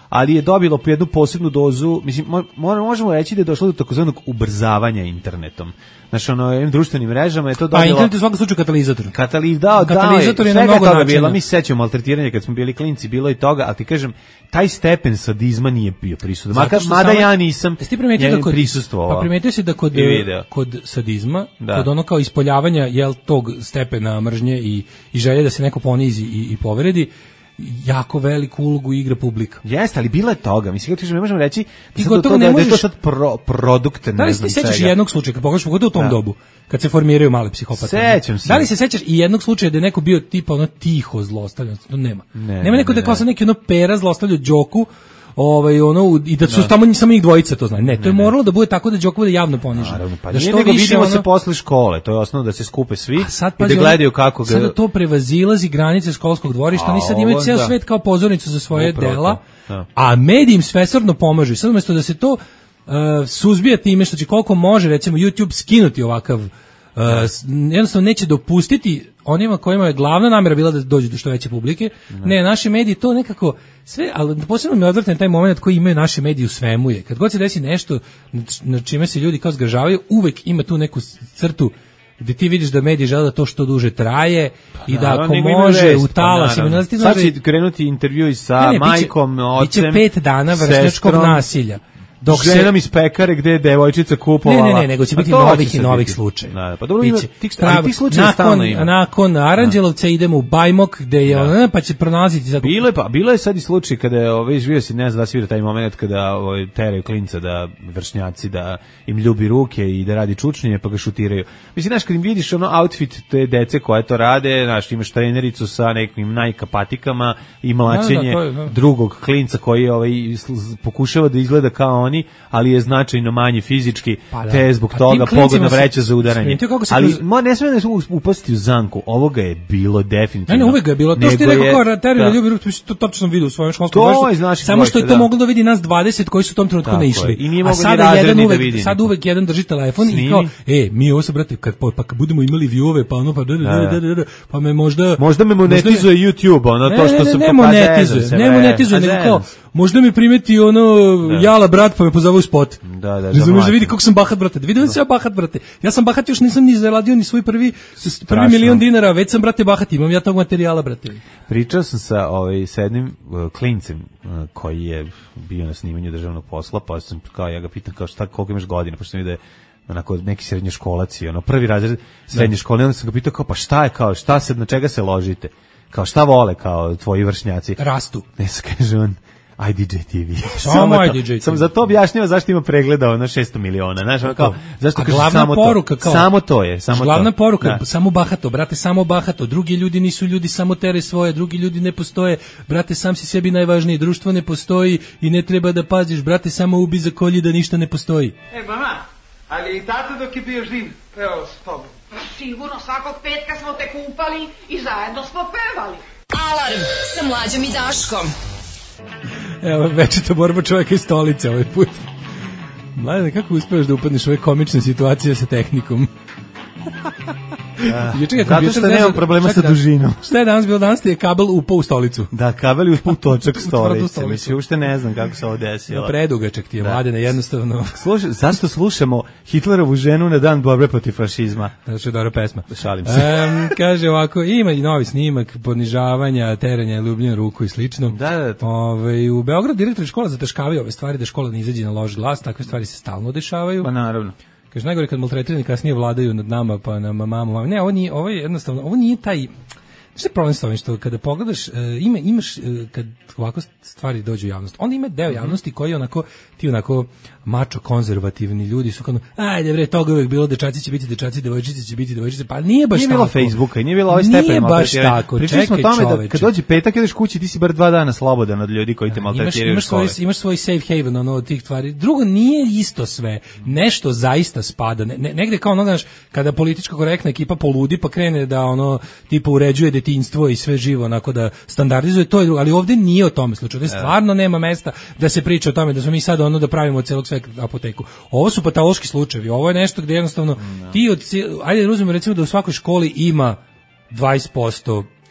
ali je dobilo po jednu posebnu dozu, mislim, mo, možemo reći da je došlo do takozvanog ubrzavanja internetom. Znači, ono, ovim društvenim mrežama je to dobilo... Pa internet je u svakom slučaju katalizator. Kataliz, da, katalizator da, je na mnogo toga načina. bilo. Mi se sećamo maltretiranja kad smo bili klinci, bilo i toga, ali ti kažem, taj stepen sadizma nije bio prisutan. Mada samo, ja nisam da kod, prisustvovao. Pa primetio si da kod, kod sadizma, da. Kod ono kao ispoljavanja jel, tog stepena mržnje i, i želje da se neko ponizi i, i povredi, jako veliku ulogu igra publika. Jeste, ali bilo je toga. Mislim, kako ti ne možemo reći ti da, to, ne da, možeš... da je to sad pro, produkt, ne da li znam ti sećaš jednog slučaja, kad pogledaš pogotovo u tom da. dobu, kad se formiraju mali psihopati? Sećam se. Da li se sećaš i jednog slučaja da je neko bio tipa ono tiho zlostavljan? To nema. Ne, nema neko ne, da kao sa neki ono pera zlostavljao Đoku, ovaj ono i da su no. tamo samo njih dvojica to zna. Ne, to je ne, moralo ne. da bude tako da Đoko bude javno ponižen. Naravno, pa da što nego vidimo ono... se posle škole, to je osnovno da se skupe svi sad, i da gledaju kako ga... Sada to prevazilazi granice školskog dvorišta, oni sad imaju ceo da. svet kao pozornicu za svoje Upravo dela, da. a mediji im svesrdno pomažu. Sad umesto da se to uh, suzbija time što će koliko može, recimo YouTube skinuti ovakav Uh, jednostavno neće dopustiti onima kojima je glavna namjera bila da dođe do što veće publike. Ne, ne naši mediji to nekako sve, ali posebno mi je odvratan taj moment koji imaju naši mediji u svemu je. Kad god se desi nešto na čime se ljudi kao zgražavaju, uvek ima tu neku crtu gdje ti vidiš da mediji žele da to što duže traje pa, i da ako može u talasima. Sad će krenuti intervju sa ne, ne, majkom, biće, ocem, biće pet dana vršnjačkog nasilja. Dok ženom iz pekare gde je devojčica kupovala. Ne, ne, ne, nego će biti novih i novih slučajeva. Da, pa dobro, ima tih slučajeva stalno ima. Nakon Aranđelovca idemo u Bajmok gde je ona, pa će pronalaziti za... Bilo je, pa, bilo je sad i slučaj kada je, ovaj, živio si, ne znam da si vidio taj moment kada ovaj, teraju klinca da vršnjaci da im ljubi ruke i da radi čučnjenje pa ga šutiraju. Mislim, znaš, kad im vidiš ono outfit te dece koje to rade, znaš, imaš trenericu sa nekim Nike patikama i mlaćenje da, da, da. drugog klinca koji ovaj, pokušava da izgleda kao oni, ali je značajno manji fizički, pa da. te zbog toga pogodna vreća za udaranje. Ali mo, ne smije da upasti u zamku, ovoga je bilo definitivno. Ne, ne, uvek ga je bilo. To što je rekao kao teror da ljubi ruku, to tačno sam vidio u svojom školskom dvorištu. Samo što je to da. moglo da vidi nas dvadeset koji su u tom trenutku ne išli. I a sada jedan uvek, da sad uvek jedan drži telefon i kao, e, mi ovo se, brate, kad, pa kad budemo imali viewove, pa ono, pa da, da, da, da, da, pa me možda... Možda me monetizuje YouTube, ono, to što sam... Ne, ne monetizuje, ne monetizuje, nego kao, možda mi primeti ono, jala brat, pa me pozove u spot. Da, da, ne znam, da vidi kako sam bahat, brate. Da vidi da sam ja bahat, brate. Ja sam bahat, još nisam ni zaradio ni svoj prvi prvi milion dinara, već sam, brate, bahat, imam ja tog materijala, brate. Pričao sam sa ovaj sa jednim uh, klincem uh, koji je bio na snimanju državnog posla, pa sam kao ja ga pitam kao šta, koliko imaš godina, pošto mi da je onako neki srednjoškolac i ono prvi razred srednje škole, onda sam ga pitao kao pa šta je, kao šta se, na čega se ložite? Kao šta vole kao tvoji vršnjaci? Rastu. Ne se kaže on I D J T V. Samo I D J T V. Sam za to objašnjava zašto ima pregledao na šesto miliona. Znaš, kao, zašto kaže samo poruka, to? Kao, samo to je. Samo glavna to. poruka, da. samo bahato, brate, samo bahato. Drugi ljudi nisu ljudi, samo tere svoje. Drugi ljudi ne postoje. Brate, sam si sebi najvažniji. Društvo ne postoji i ne treba da paziš. Brate, samo ubi za kolji da ništa ne postoji. E, mama, ali i tata dok je bio živ, pevao s tobom. Sigurno, svakog petka smo te kupali i zajedno smo pevali. Alarm sa Mlađom i Daškom. Evo, večita borba čovjeka iz stolice ovaj put. Mladen, kako uspevaš da upadneš u ove komične situacije sa tehnikom? Uh, čekaj, zato što nemam problema sa dužinom. Šta je danas bilo? Danas ti je kabel upao u stolicu. Da, kabel je upao u točak stolice. Mislim, uopšte ne znam kako se ovo desilo. No, predugačak ti je, Mladene, jednostavno. Slušaj, zašto slušamo Hitlerovu ženu na dan borbe protiv fašizma? Zato je dobra pesma. Šalim se. Um, kaže ovako, ima i novi snimak ponižavanja, teranja, ljubljenu ruku i slično. Da, da. Ove, u Beogradu direktori škola zataškavaju ove stvari da škola ne izađe na loš glas, takve stvari se stalno dešavaju. Pa naravno. Kaže, najgore kad maltretirani kasnije vladaju nad nama, pa na mamu. Ne, ovo nije, ovo je jednostavno, ovo nije taj... Što je problem s ovim, što kada pogledaš, uh, ima, imaš, uh, kad ovako stvari dođu u javnost, onda ima deo javnosti koji onako, ti onako mačo konzervativni ljudi su kao, ajde bre, toga uvek bilo, dečaci će biti dečaci, devojčice će biti devojčice, pa nije baš nije tako. Nije bilo Facebooka, nije bilo ovaj stepen maltretiranja. Nije baš tako, pričali čekaj smo tome čoveče. Da kad dođe petak, ideš kući, ti si bar dva dana slobodan od ljudi koji te maltretiraju imaš, u škole. Imaš svoj, imaš svoj safe haven, ono, od tih stvari. Drugo, nije isto sve. Nešto zaista spada. Ne, ne, negde kao ono, znaš, kada politička korektna ekipa poludi, pa krene da, ono, tipa uređuje detinjstvo i sve živo, onako da standardizuje, to je drugo. Ali ovde nije o tome slučaju. Ovde stvarno nema mesta da se priča o tome da smo mi sad ono da pravimo od celog sveta apoteku. Ovo su patološki slučajevi. Ovo je nešto gde jednostavno ti od, ajde da uzmemo recimo da u svakoj školi ima dvadeset posto toga.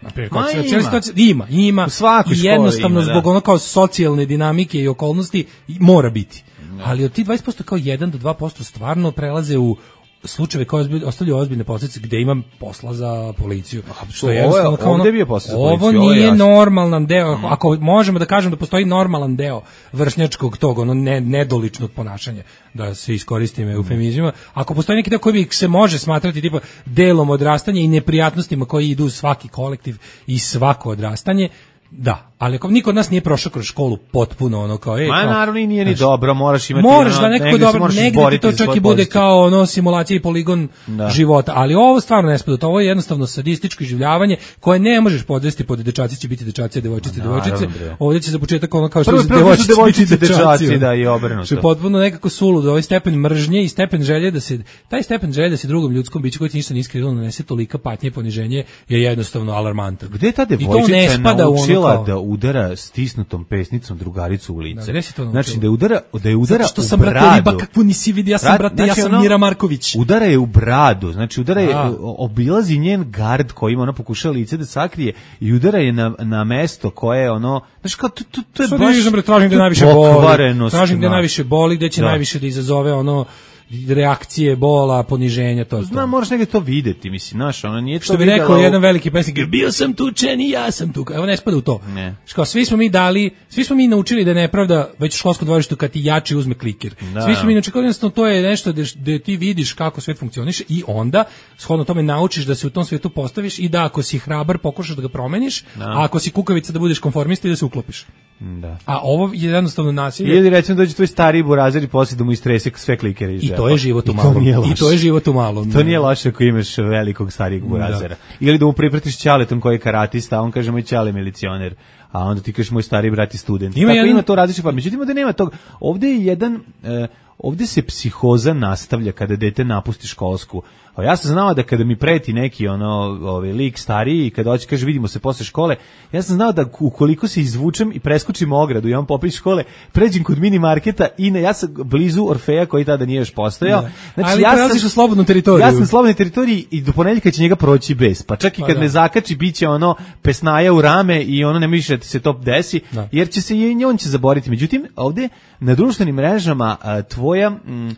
Naprimjer, kao cijela situacija, ima, ima, i jednostavno ima, zbog ono kao socijalne dinamike i okolnosti mora biti. Da. Ali od ti dvadeset posto kao jedan do dva posto stvarno prelaze u slučajeve koji ostavljaju ozbiljne posljedice gde imam posla za policiju. Što je jednostavno kao ono, bio posla za policiju. Ovo nije ovo normalan deo, mm. ako možemo da kažemo da postoji normalan deo vršnjačkog tog, ono ne, nedoličnog ponašanja, da se iskoristim eufemizmima, ako postoji neki deo koji bi se može smatrati tipa delom odrastanja i neprijatnostima koji idu u svaki kolektiv i svako odrastanje, da, ali ako niko od nas nije prošao kroz školu potpuno ono kao ej, ma naravno i nije ni dobro, moraš imati moraš ono, da nekako dobro, negdje to čak i bude kao ono simulacija i poligon da. života, ali ovo stvarno ne spada, ovo je jednostavno sadističko iživljavanje koje ne možeš podvesti pod dečaci će biti dečaci, devojčice, devojčice, ovdje će za početak ono kao što je devojčice, devojčice, dečaci, da i obrnuto. Što je potpuno nekako suludo, ovaj stepen mržnje i stepen želje da se, taj stepen želje da se drugom ljudskom biću koji ti ništa nije skrivilo nanese tolika patnje i poniženje je jednostavno alarmantan. Gde je ta devojčica naučila da udara stisnutom pesnicom drugaricu u lice? Da, znači da je udara, da je udara što u sam, bradu. Brate, riba, kakvu nisi vidi, ja sam, brate, znači, ja sam ono, Mira Marković. Udara je u bradu, znači udara je, obilazi njen gard kojim ona pokušava lice da sakrije i udara je na, na mesto koje je ono, znači kao, to, to, to je Sad baš... Sad tražim gde najviše boli, tražim gde najviše boli, gde će da. najviše da izazove ono, reakcije, bola, poniženja, to je to. Znam, moraš negdje to videti, mislim, znaš, ono nije to što bi rekao vidjela... jedan veliki pesnik, bio sam tučen i ja sam tu, evo ne spada u to. Ne. Škao, svi smo mi dali, svi smo mi naučili da je nepravda već u školskom dvorištu kad ti jači uzme kliker. Da. Svi smo mi naučili, jednostavno to je nešto gde ti vidiš kako svet funkcioniše i onda, shodno tome naučiš da se u tom svetu postaviš i da ako si hrabar pokušaš da ga promeniš, da. a ako si kukavica da budeš konformista i da se uklopiš. Da. A ovo je jednostavno nasilje. Ili recimo dođe tvoj stari burazer i poslije da mu istrese sve klikere iz I to je život u malom. I to je život u malom. To nije loše ako imaš velikog starijeg burazera. Da. Ili da mu pripratiš ćaletom koji je karatista, a on kaže moj ćale milicioner, a onda ti kažeš moj stari brat je student. Ima, jedan... ima to različite, pa međutim ovde nema tog. Ovde je jedan e, ovde se psihoza nastavlja kada dete napusti školsku. A ja sam znao da kada mi preti neki ono ovaj lik stariji i kada hoće kaže vidimo se posle škole, ja sam znao da ukoliko se izvučem i preskočim ogradu i on popis škole, pređem kod mini marketa i ne, ja sam blizu Orfeja koji tada nije još postojao. Znači ali ja sam u slobodnu teritoriju. Ja sam u slobodnoj teritoriji i do ponedeljka će njega proći bez. Pa čak i kad pa, me zakači biće ono pesnaja u rame i ono ne više da ti se to desi, da. jer će se i on će zaboriti. Međutim, ovde na društvenim mrežama a, tvoja m,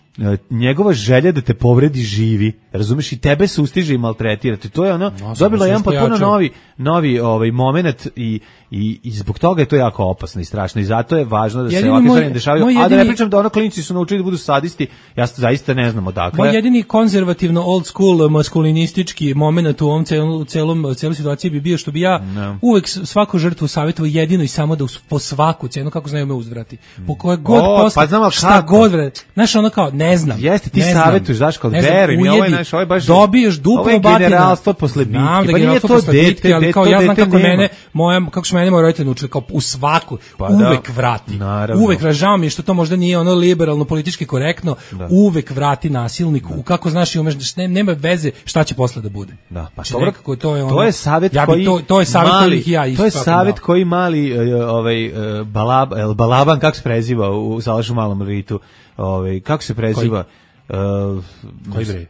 njegova želja da te povredi živi, razumeš, i tebe sustiže i maltretira. To je ono, no, dobilo jedan potpuno novi, novi ovaj moment i, i, i zbog toga je to jako opasno i strašno i zato je važno da jedini se ovakve stvari ne dešavaju, a da ne pričam da ono klinici su naučili da budu sadisti, ja zaista ne znam odakle. Moj jedini konzervativno old school maskulinistički moment u ovom celom, celom, celom situaciji bi bio što bi ja no. uvek svaku žrtvu savjetovao jedino i samo da po svaku cenu, kako znaju me uzvrati. Po koje god o, posle, pa šta god vrati. Znaš, ono kao, ne znam. Jeste, ti savjetuješ, znaš, kao veruj mi, ovo je naš, ovo je baš... Dobiješ duplo batina. Ovo je generalstvo posle bitke. Znam da pa nije to dete, ali kao ja znam kako mene, moja, kako su mene moji roditelji naučili, kao u svaku, pa uvek da, vrati. Naravno. Uvek vražao mi što to možda nije ono liberalno, politički korektno, da. uvek vrati nasilniku. Da. Kako znaš i umeš, ne, nema veze šta će posle da bude. Da, pa to, nekako, to je ono, to je savjet ja koji to, to je savjet koji ja isto. To je savjet koji mali ovaj balab, el balaban kako se preziva u Salašu malom ritu. Ovaj kako se preziva? Uh, koji bre?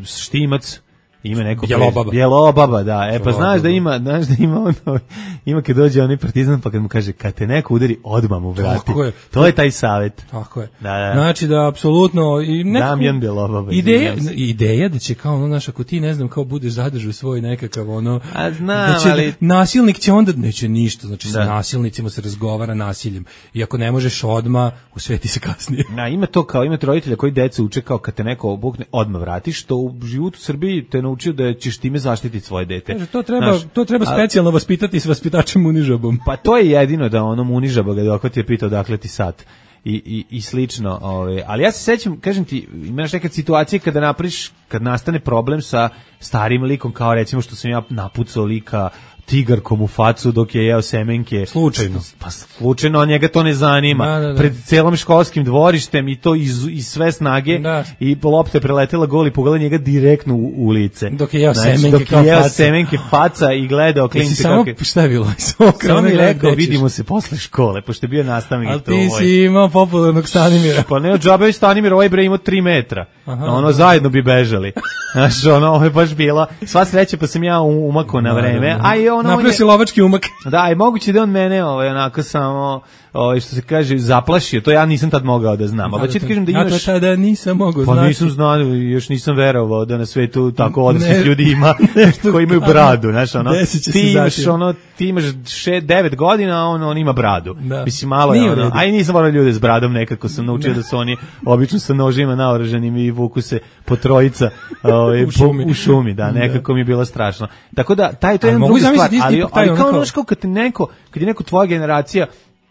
Štimac ima neko Bjelobaba. Bjelobaba, da. E pa znaš da ima, znaš da ima ono, ima kad dođe onaj partizan pa kad mu kaže kad te neko udari odmah mu vrati. Je. To je taj savjet. Tako je. Da, da. Znači da apsolutno i nekako Damjan Bjelobaba. Ideja, ideja da će kao ono naš ako ti ne znam kao budeš zadržao svoj nekakav ono a znam, da će, ali nasilnik će onda neće ništa, znači da. sa nasilnicima se razgovara nasiljem. I ako ne možeš odmah, usveti se kasnije. Na ima to kao ima roditelja koji decu uče kao kad te neko obukne odmah vratiš, što u životu u Srbiji te naučio da ćeš time zaštititi svoje dete. Kaže, to treba, znaš, to treba specijalno a, vaspitati s vaspitačem munižabom. Pa to je jedino da ono munižaba ga dok ti je pitao dakle ti sad. I, i, i slično. Ove. Ali ja se sećam, kažem ti, imaš nekad situacije kada napriš, kad nastane problem sa starim likom, kao recimo što sam ja napucao lika tigarkom u facu dok je jeo semenke. Slučajno. Pa slučajno, a njega to ne zanima. Da, da, da. Pred celom školskim dvorištem i to iz, iz sve snage da. I lopta je preletela gol i pogledala njega direktno u, u lice. Dok je jeo znači, semenke dok kao je jeo faca. semenke faca i gledao klince samo, kako... Šta je bilo? Samo mi rekao, vidimo se posle škole, pošto je bio nastavnik. Ali ti si imao popularnog Stanimira. Pa ne, od džabe Stanimir, ovaj bre imao tri metra. Aha, ono, aha. zajedno bi bežali. Znaš, ono, ovo je baš bilo, sva sreća pa sam ja umako na vreme, a i ono... Napravio si lovački umak. Da, i moguće da on mene, ovaj, onako samo, ovaj, što se kaže, zaplašio, to ja nisam tad mogao da znam, ali da ti kažem da imaš... Ja to tada nisam mogao Pa znati. nisam znao, još nisam verovao da na svetu tako odraslih Ne. ljudi ima koji imaju bradu, znaš, ono, Desit će se ti imaš, zatim. ono, ti imaš še, devet godina, a on, on ima bradu. Da. Mislim, malo je Nije u ono, redu. a i nisam morao ljude s bradom, nekako sam naučio da su oni obično sa nožima naoružanim i vuku se po trojica ovaj, U šumi. Po, u šumi, da, nekako mi je bilo strašno. Tako da, taj, to je Ali jedna mogu druga stvar, zamisliti ali, ipak taj ali kao, ono kao- znaš, kao kad ti neko, kad je neko tvoja generacija,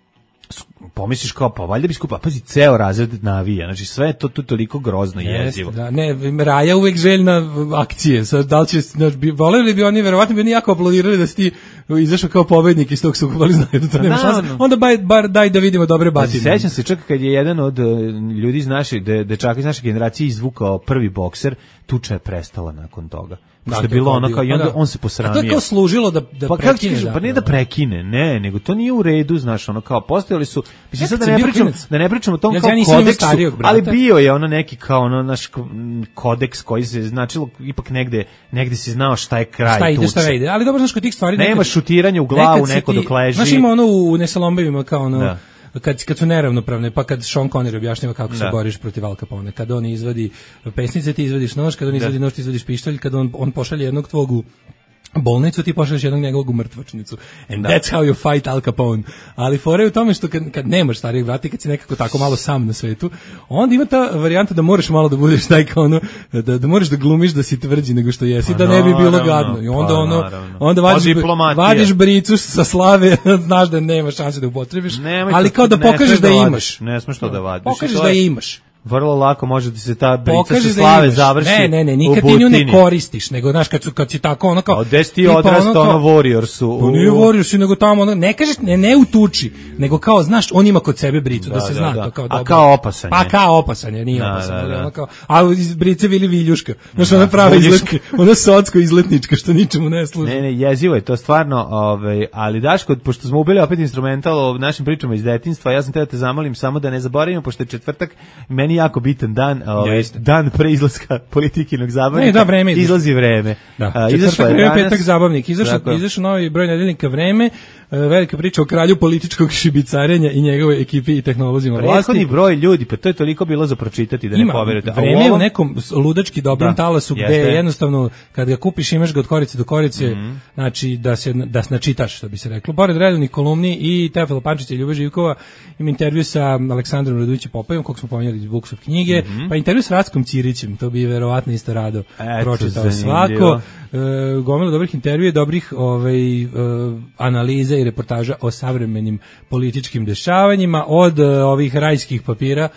pomisliš kao, pa valjda bi skupa, pazi, ceo razred navija, znači sve je to tu toliko grozno i jezivo. Da, ne, Raja uvek željna akcije. Sad, da li će, znači, bi, voleli bi oni, verovatno bi oni jako aplaudirali da si ti izašao kao pobednik iz tog sukoba, ali znaju da to nema šanse. Naravno. Onda bar, bar daj da vidimo dobre Pa batine. sećam se čak kad je jedan od uh, ljudi iz naše, de, dečaka iz naše generacije izvukao prvi bokser, tuča je prestala nakon toga. Što je bilo ono kao, i onda on se posramio. A to je kao služilo da, da pa kako ti prekine. kažem, pa ne da prekine, ne, nego to nije u redu, znaš, ono kao postojali su, mislim sad da kad sam ne bio pričam, klinac. da ne pričam o tom Ja- kao ja nisam imao kodeksu, starijeg brata. ali bio je ono neki kao ono naš kodeks koji se značilo ipak negde, negde si znao šta je kraj Šta ide, tuče. šta ne ide. Ali dobro, znaš, kod tih stvari... Nema nekad- šutiranja u glavu, nekad se neko ti- dok leži. Znaš, ima ono u Nesalombevima kao ono... Da. Kad, kad su neravnopravne, pa kad Sean Connery objašnjava kako se Da. boriš protiv Al Capone, kad on izvadi pesnice, ti izvadiš nož, kad on izvadi nož, ti izvadiš pištolj, kad on, on pošalje jednog tvog u bolnicu, ti pošalješ jednog njegovog u mrtvačnicu. And Da. that's how you fight Al Capone. Ali fora je u tome što kad, kad nemaš starijeg brata i kad si nekako tako malo sam na svetu, onda ima ta varijanta da moraš malo da budeš taj kao ono, da, da moraš da glumiš da si tvrđi nego što jesi, Pa da ne bi bilo naravno, gadno. I onda pa ono, naravno. onda Pa vadiš, diplomatija. vadiš bricu sa slave, znaš da nema šanse da upotrebiš, Nemoj ali to- kao da ne pokažeš smeš da vadiš, imaš. Ne smeš to da vadiš. Pokažeš To da je- imaš. Vrlo lako može ti se ta brica Pokaži sa da slave imaš. završi. Ne, ne, ne, u nikad ti nju ne Butini. koristiš, nego znaš kad su kad si tako ono kao. A gde si ti tipa odrastao, kao- ono Warriorsu? Pa u- nije Warriorsu, nego tamo ono, ne kažeš ne ne u tuči, nego kao znaš, on ima kod sebe bricu da, Da, se da, zna da. to kao A dobro. kao opasan Pa je. kao opasan je, nije Da, opasan, da, ali da. ono kao, a iz brice vili viljuška. Znaš, ona prava viljuška. izletka, ona socko izletnička što ničemu ne služi. Ne, ne, jezivo je to stvarno, ovaj, ali Daško, pošto smo ubili opet instrumental o našim pričama iz detinjstva, ja sam te da te zamolim samo da ne zaboravimo, pošto je četvrtak, meni jako bitan dan, ovaj, Jeste. dan pre izlaska politikinog zabavnika. Ne, da, vreme izlazi. izlazi vreme. Da, A, izašlo četvrtak je vreme, danas. petak zabavnik. Izašao Tako je. izašao novi broj nedeljnika Vreme, e, velika priča o kralju političkog šibicarenja i njegove ekipi i tehnolozima Prethodni vlasti. broj ljudi, pa to je toliko bilo za pročitati da ne Ima poverujete. A u vreme u ovom- nekom s- ludački dobrom Da, talasu gde jeste. jednostavno kad ga kupiš imaš ga od korice do korice, Mhm. znači da se da se načitaš što bi se reklo. Pored redovnih kolumni i Teofila Pančića i Ljube Živkova ima intervju sa Aleksandrom Radovićem Popajom, kog smo pominjali iz Buksov knjige, pa intervju s Rackom Cirićem, to bi verovatno isto rado Mhm. Eto, pročitao zanimljivo. svako. E, gomila dobrih intervjua, dobrih ovaj, e, analiza i reportaža o savremenim političkim dešavanjima, od e, ovih rajskih papira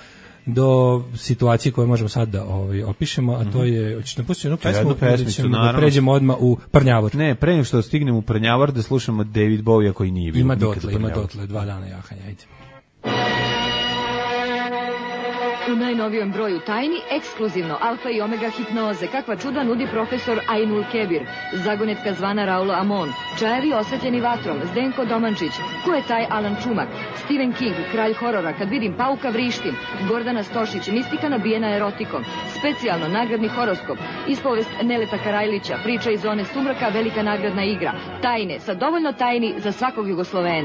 do situacije koje možemo sad da ovaj, opišemo, a to je, hoćeš da pustiti jednu pesmu, Jednu ili pesmicu, ćemo da naravno. pređemo odmah u Prnjavor. Ne, pre nego što stignemo u Prnjavar da slušamo David Bowie koji nije bio Ima nikad u dotle, ima Prnjavaru. dotle, dva dana jahanja, ajde. U najnovijem broju Tajni, ekskluzivno Alfa i Omega hipnoze, kakva čuda nudi profesor Ainul Kebir, zagonetka zvana Raulo Amon, čajevi osvetljeni vatrom, Zdenko Domančić, ko je taj Alan Čumak, Stephen King, kralj horora, kad vidim pauka vrištim, Gordana Stošić, mistika nabijena erotikom, specijalno nagradni horoskop, ispovest Neleta Karajlića, priča iz zone sumraka, velika nagradna igra, tajne, sa dovoljno tajni za svakog Jugoslovena.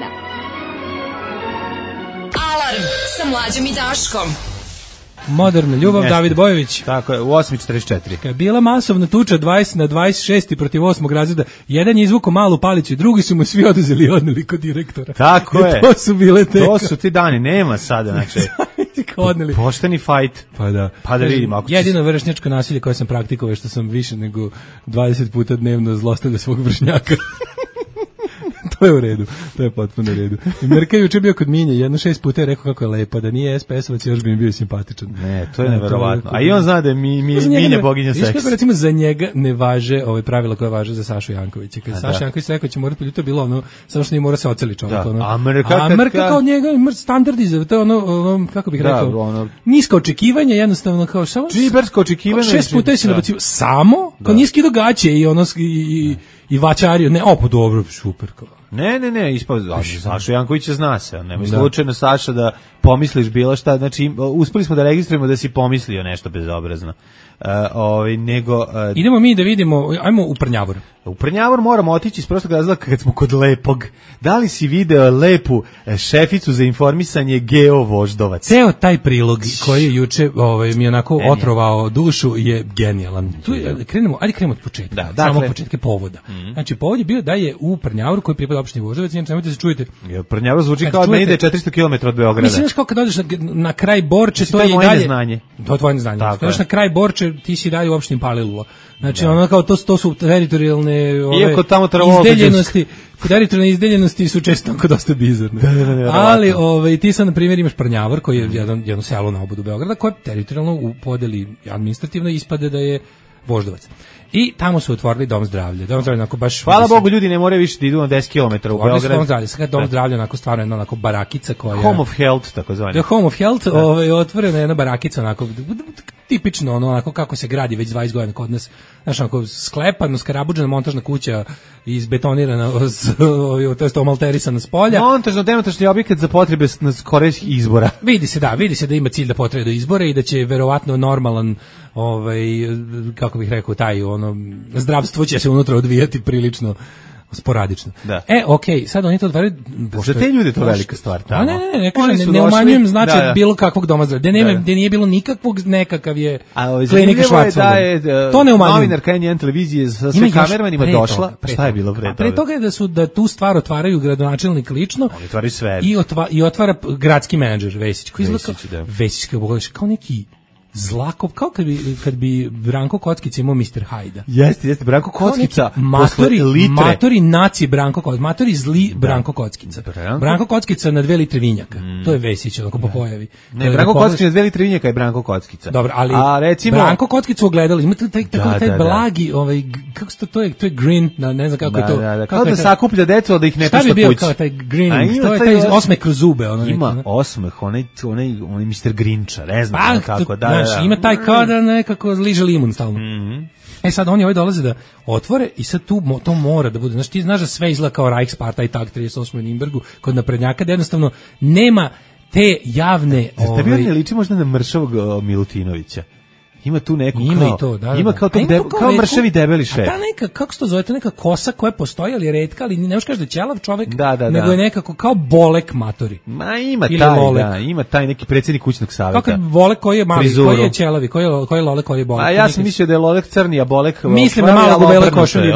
Alarm sa Mlađom i Daškom. Moderna ljubav, Jeste. David Bojović. Tako je, u osam i četrdeset četiri. Kad je bila masovna tuča dvadeset na dvadeset šest protiv osmog razreda, jedan je izvukao malu palicu i drugi su mu svi oduzeli i odneli kod direktora. Tako I je. to su bile te... To su ti dani, nema sada, znači. kao odneli. Pošteni fajt. Pa da. Pa da vidimo. Ako će Jedino vršnjačko nasilje koje sam praktikovao je što sam više nego dvadeset puta dnevno zlostavljao svog vršnjaka. To je u redu, to je potpuno u redu. I Mirka je juče bio kod Minje, jedno šest puta je rekao kako je lepo, da nije es pe esovac još bi mi bio simpatičan. Ne, to je Da, neverovatno. to A i on zna da je mi, mi, Za njega Minja ne- boginja vidiš seksa. kako recimo za njega ne važe ove pravila koje važe za Sašu Jankovića. Kad A, Saša da. Janković rekao će morati poljuto bilo ono, samo što nije mora se oceli čovjek. Da. Ono. A Mrka A kad- Mrka kad- kao njega, mr standardi, za- to je ono, ono, kako bih Da, rekao, ono- niska očekivanja, jednostavno kao samo... Džibersko očekivanje. Kao šest puta se Da. nabacio samo, kao Da. niski događaj i ono, i, i, i vačario, ne, opo dobro, super, kao. Ne, ne, ne, ispao Saša Jankovića zna se, nemoj slučajno Saša da pomisliš bilo šta, znači uspeli smo da registrujemo da si pomislio nešto bezobrazno. Uh, ovaj, nego... Uh, Idemo mi da vidimo, ajmo u Prnjavor. U Prnjavor moramo otići iz prostog razloga kad smo kod Lepog. Da li si video lepu šeficu za informisanje Geo Voždovac? Ceo taj prilog koji je juče ovaj, mi onako Genial. otrovao dušu je genijalan. Tu je, krenemo, ajde krenemo od početka. Da, dakle, samo početke povoda. Mm-hmm. Znači, povod je bio da je u Prnjavoru koji pripada opštini Voždovac, znači nemojte se čujete. Ja, Prnjavor zvuči kao da ide četiristo kilometara od Beograda. Mislim, znaš kao kad odeš na, na kraj Borče, to, to je i dalje... Znanje. To je tvoje neznanje. Kad odeš na kraj Borče, ti si dalje u opštini Palilula. Znači, da. ono kao, to, to su teritorijalne ove, izdeljenosti, teritorijalne izdeljenosti su često tako dosta bizarne. Da, da, da, da, ali ovaj, ti sad, na primjer, imaš Prnjavor, koji je jedan, jedno selo na obodu Beograda, koje teritorijalno u podeli administrativno ispade da je Voždovac. I tamo su otvorili dom zdravlja. Dom zdravlja onako baš... Hvala mislim, Bogu, ljudi ne moraju više da idu na deset kilometara u Beograd. Dom zdravlja, sada dom zdravlja onako stvarno jedna onako barakica koja... Home of Health, tako zvanje. The Home of Health, ovaj, otvorena jedna barakica onako, tipično ono, onako kako se gradi već dvadeset godina kod nas. Znaš, onako sklepano, skarabuđena montažna kuća izbetonirana, to jest omalterisana s polja. Montažno-demontažni objekat za potrebe skorejskih izbora. Vidi se, da, vidi se da ima cilj da potrebe do izbora i da će verovatno normalan, ovaj, kako bih rekao, taj ono, zdravstvo će se unutra odvijati prilično sporadično. Da. E, okej, okay, sad oni to otvaraju... Za te ljude to velika stvar tamo. A ne, ne, ne, ne, kažem, ne, ne umanjujem značaj da, da. bilo kakvog doma zdravlja. Gde, da. gde nije bilo nikakvog, nekakav je klinika Švarcvalda. Da to ne umanjujem. Novinarka N jedan televizije sa sve kamermanima došla. Toga, šta je bilo pre toga? Pre toga je da su da tu stvar otvaraju gradonačelnik lično. Oni otvaraju sve. I, otva, i otvara gradski menadžer Vesić. Koji izgleda kao, Vesić, kao pogledaš, kao neki Zlakov, kao kad bi, kad bi Branko Kockica imao mister Hajda. Jeste, jeste, Branko Kockica matori, matori naci Branko Kockica, matori zli da. Branko Kockica. Branko? Branko Kockica na dve litre vinjaka, mm. to je Vesić, onako po pojavi. Ne, Branko Kockica na dve litre vinjaka je Branko Kockica. Dobro, ali A, recimo, Branko Kockica ugledali, ima taj, taj, da, taj da, blagi, da. ovaj, kako se to, to je, to je green, na, ne znam kako da, je to. Da, da, kao da sakuplja decu, da ih ne pušta kući. Šta bi bio kao taj green, to je taj osmeh kroz zube. Ono ima neki, osmeh, onaj, onaj, onaj mister Grinča, ne znam kako, da, da. Ima taj kao da nekako liže limun stalno. Mm-hmm. E sad oni ovaj dolaze da otvore i sad tu to mora da bude. Znaš, ti znaš da sve izgleda kao Reichsparta i tak trideset osam u Nimbergu kod naprednjaka, da jednostavno nema te javne... Ovaj... Tebi ne liči možda na Mršavog uh, Milutinovića? Ima tu neku ima kao, i to, da, da, ima kao, da. Deb, kao, kao mršavi debeli šef. A ta neka, kako se to zove, ta neka kosa koja postoji, ali je retka, ali ne možeš kaži da je ćelav čovek, da, da, nego da. je nekako kao Bolek matori. Ma ima ili taj, Lolek. Da, ima taj neki predsjednik kućnog savjeta. Kako je Bolek koji je mali, Frizuru. Koji je ćelavi, koji je, koji je Lolek, koji je Bolek. A ja sam mislio da je Lolek crni, a Bolek... Mislim da malo u bele košulji,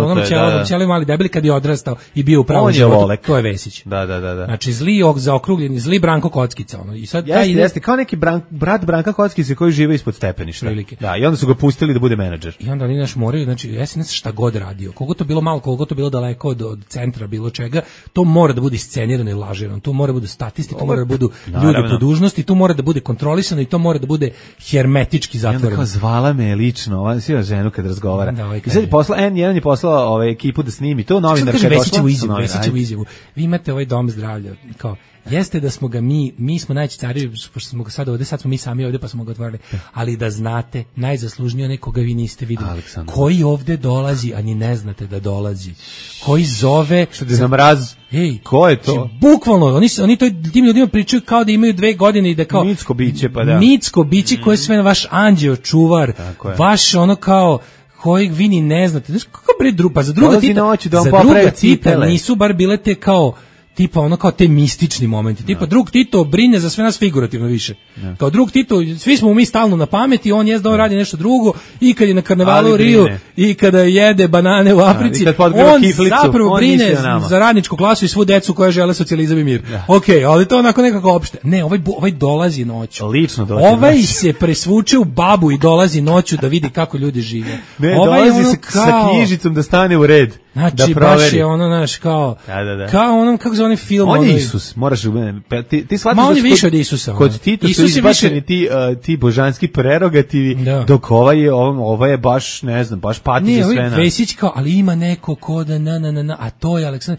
ćelavi mali debeli kad je odrastao i bio u pravom životu, to je Vesić. Da, da, da. Znači zli zaokrugljeni, zli Branko Kockica. I sad taj ide... Jeste, kao neki brat Branka Kockice koji žive ispod stepeništa. Da, i onda su ga pustili da bude menadžer. I onda oni naš moraju, znači S N S šta god radio, koliko to bilo malo, koliko to bilo daleko od, od centra, bilo čega, to mora da bude iscenirano i lažirano, to mora da bude statisti, to mora da budu ljudi po dužnosti, to mora da bude kontrolisano i to mora da bude hermetički zatvoreno. I onda kao zvala me lično, ova sva ženu kad razgovara. Da, ovaj I sad je poslao, N jedan je poslao ovaj ekipu da snimi to, novinarka je došla. Vesić u izjavu. Vi imate ovaj dom zdravlja, kao jeste da smo ga mi, mi smo najveći carevi, pošto smo ga sad ovde, sad smo mi sami ovde pa smo ga otvorili, ali da znate, najzaslužniji onaj koga vi niste videli, Aleksandar. Koji ovde dolazi, a ni ne znate da dolazi, koji zove... Što ti za mraz? Ej, ko je to? Bukvalno, oni, oni to tim ljudima pričaju kao da imaju dve godine i da kao... Mitsko biće, pa da. Mitsko biće koje je sve vaš anđeo, čuvar, vaš ono kao... kojeg vi ni ne znate. Znaš, kako bre drupa, za druga tita, da za druga tita nisu bar bile te kao tipa ono kao te mistični momenti. Tipa no. drug Tito brine za sve nas figurativno više. No. Kao drug Tito, svi smo mi stalno na pameti, on jest da on radi nešto drugo i kad je na karnevalu u Riju i kada jede banane u Africi, no, on kiflicu, zapravo on brine za radničku klasu i svu decu koja žele socijalizam i mir. Ja. Ok, ali to onako nekako opšte. Ne, ovaj, ovaj dolazi noću. Lično dolazi Ovaj noću. se presvuče u babu i dolazi noću da vidi kako ljudi žive. Ne, ovaj dolazi ono se kao... sa knjižicom da stane u red. Znači, da baš je ono, znaš, kao, da, da, da. kao onom, kako zove onaj film. On je Isus, moraš, ti, ti shvatiš Ma on je da više od Isusa. Kod Tita su izbačeni više... ti, uh, ti božanski prerogativi, da. Dok ova je, ova je baš, ne znam, baš pati za sve nas. Vesić kao, ali ima neko ko da na, na, na, na, a to je Aleksandar.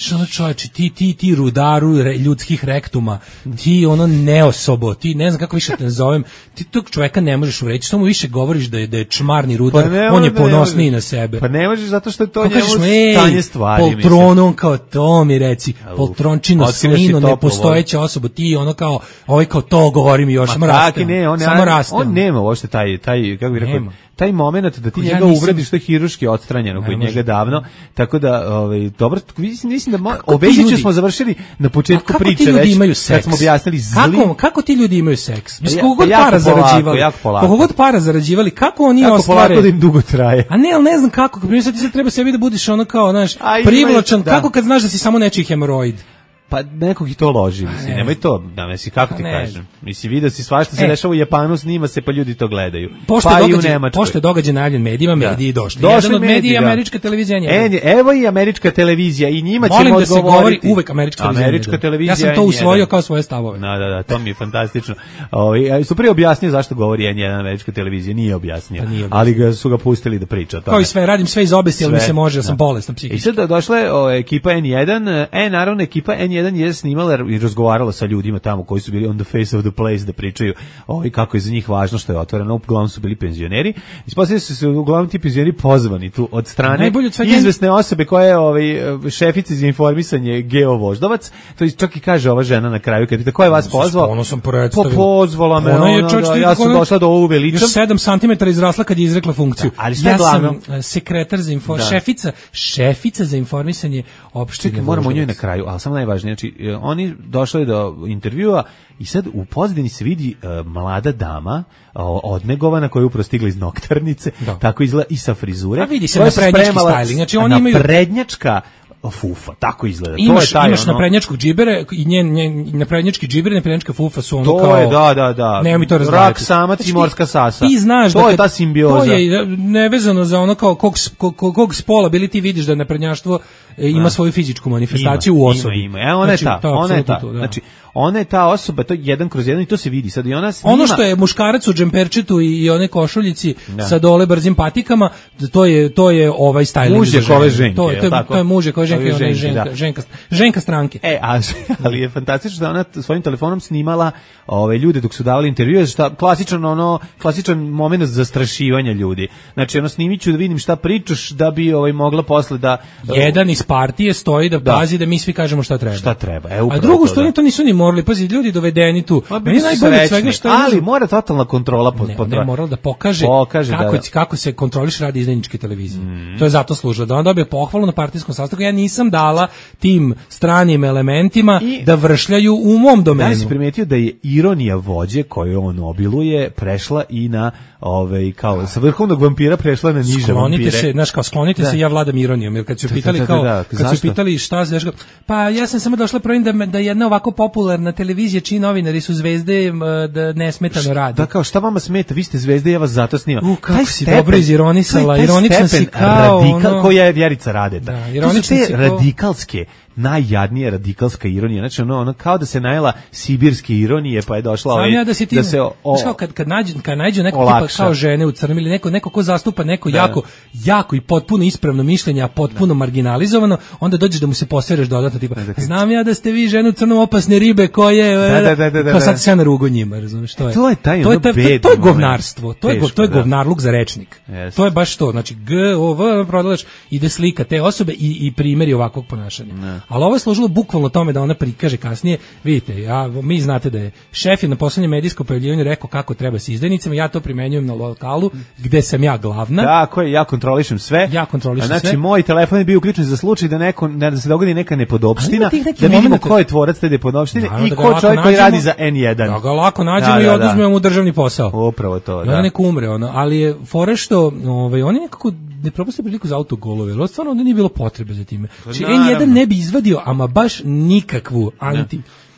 Što ono čovječe, ti, ti, ti rudaru re, ljudskih rektuma, ti ono neosobo, ti ne znam kako više te nazovem, ti tog čovjeka ne možeš ureći, samo više govoriš da je, da je čmarni rudar, pa on je ponosniji na sebe. Pa ne možeš zato što je to pa njemu stanje stvari. Poltronom kao to mi reci, poltrončino slino, nepostojeća osoba, ti ono kao, ovaj kao to govorim još, samo rastem, ne, on, samo rastem. On nema uopšte taj, taj, kako bih rekao, taj moment da ti ja njega nisam... uvrediš, što je hiruški odstranjeno kod njega davno, tako da ovaj dobro, mislim, mislim da obećajući smo završili na početku priče već kad smo objasnili zli. Kako, kako ti ljudi imaju seks? Mislim, koliko god para zarađivali, koliko god para zarađivali, kako oni kako ostvare? Polako da im dugo traje. A ne, ali ne znam kako, mislim sad ti se treba sebi da budiš ono kao, znaš, privlačan, kako kad znaš da si samo nečiji hemoroid. Pa nekog i to loži, mislim, nemoj to, da mislim, kako ti kažem. Mislim, vidio si svašta se dešava u Japanu, snima se, pa ljudi to gledaju. Pošto pa i u Nemačkoj. Pošto je događaj najavljen medijima, mediji došli. Jedan od medija je američka televizija. En, evo i američka televizija i njima ćemo odgovoriti. Molim da se govori uvek američka televizija. Američka televizija. Ja sam to usvojio kao svoje stavove. Da, da, da, to mi je fantastično. Ovaj su prije objasnio zašto govori en jedan američka televizija, nije objasnio, ali ga su ga pustili da priča o tome. Kao i sve, radim sve iz obesti, al mi se može, ja sam bolestan psihički. I sad došla je ekipa en jedan, e naravno ekipa en jedan je snimala i razgovarala sa ljudima tamo koji su bili on the face of the place da pričaju ovaj kako je za njih važno što je otvoreno, uglavnom su bili penzioneri. Ispostavilo se se uglavnom ti penzioneri pozvani tu od strane izvesne osobe koja je ovaj šefica za informisanje Geo Voždovac, to čak i kaže ova žena na kraju kad pita ko je vas pozvao. Ono sam predstavio. Pozvala me ona, ona da, ja sam došla do ovu veličam. sedam centimetara izrasla kad je izrekla funkciju. Da, ali ja sam sekretar za info, da. šefica, šefica za informisanje opštine. Čekaj, moramo o njoj na kraju, ali samo najvažnije, znači oni došlo je do intervjua i sad u pozadini se vidi uh, mlada dama uh, odnegovana koja je upravo stigla iz noktarnice, da. Tako izgleda i sa frizure. A vidi se naprednjački styling, znači oni imaju naprednjačka fufa, tako izgleda. Imaš, to je taj, imaš ono... naprednjačkog džibere i njen, njen naprednjački džiber i naprednjačka fufa su ono to kao... To je, da, da, da. Nema mi to razgledati. Rak, samac znači, i morska sasa. Ti znaš to da... je ta simbioza. To je nevezano za ono kao kog, kog, kog spola bili ti vidiš da naprednjaštvo ima svoju fizičku manifestaciju ima, u osobi. Ima, ima. E, ona znači, je ta, to, ona je ta. to, da. Znači, ona je ta osoba, to je jedan kroz jedan i to se vidi. Sad i ona snima... Ono što je muškarac u džemperčetu i one košuljici da. Sa dole brzim patikama, to je to je ovaj styling. Muž je kove ženke, to, to, je, to je muž je kove ženke, ona je ženka, da. ženka, ženka stranke. E, a, ali je fantastično da ona svojim telefonom snimala ove ljude dok su davali intervjue, šta klasičan ono klasičan momenat zastrašivanja ljudi. Znači, ono snimiću da vidim šta pričaš da bi ovaj mogla posle da jedan iz partije stoji da pazi da, da mi svi kažemo šta treba. Šta treba. E, a drugo što to, oni to nisu ni morali, pazi, ljudi dovedeni tu. Meni najbolje svega što je, ali mora totalna kontrola pod pod. Ne, ne moral da pokaže, pokaže kako, da, kako se kontroliš radi izdajničke televizije. Mm. To je zato služilo da on dobije pohvalu na partijskom sastanku. Ja nisam dala tim stranim elementima I, da vršljaju u mom domenu. Da si primetio da je ironija vođe koju on obiluje prešla i na ovaj kao sa vrhovnog vampira prešla na niže vampire. Sklonite se, znaš kao sklonite da. se, ja vladam ironijom, jer kad su pitali da, da, kao da, da, kad su pitali šta se dešava, pa ja sam samo došla provjerim da da jedna ovako popularna televizija čiji novinari su zvezde da nesmetano radi. Da kao šta vama smeta, vi ste zvezde, ja vas zato snimam. U, kako taj si stepen, dobro izironisala, ironična si kao radikal, ono... koja je Vjerica Radeta. Da, to su te radikalske najjadnija radikalska ironija, znači ono, ono kao da se najela sibirske ironije, pa je došla ovaj, ja da, si ti, da se o, o, kad, kad, nađu, kad nađu neko tipa kao žene u crnom ili neko, neko ko zastupa neko da, jako, jako i potpuno ispravno mišljenje, a potpuno da. marginalizovano, onda dođeš da mu se posereš dodatno, tipa, znam ja da ste vi žene u crnom opasne ribe koje, da, da, da, da, da, kao sad se ja na rugo njima, razumiješ, to je. To je taj, to je, taj, to, to je govnarstvo, to je, teško, to je govnarluk za rečnik. Yes. To je baš to, znači G, O, V, prodalaš, ide slika te osobe i, i primjeri ovakvog ponašanja. Ne. Ali ovo je služilo bukvalno tome da ona prikaže kasnije, vidite, ja, mi znate da je šef je na poslednjem medijskom pojavljivanju rekao kako treba s izdajnicama, ja to primenjujem na lokalu gde sam ja glavna. Tako je, ja kontrolišem sve. Ja kontrolišem znači, sve. Znači, moj telefon je bio uključen za slučaj da, neko, da se dogodi neka nepodopština, da vidimo momenta, ko je tvorac te nepodopštine i da ko čovjek koji radi za en jedan. Da ga lako nađemo da, da, i oduzmemo mu državni posao. Upravo to, da. I onda neko umre, ono, ali je fore što, ovaj, oni nekako ne propuste priliku za autogolove, ali stvarno onda nije bilo potrebe za time. Znači, en jedan ne bi izvadio, ama baš nikakvu anti...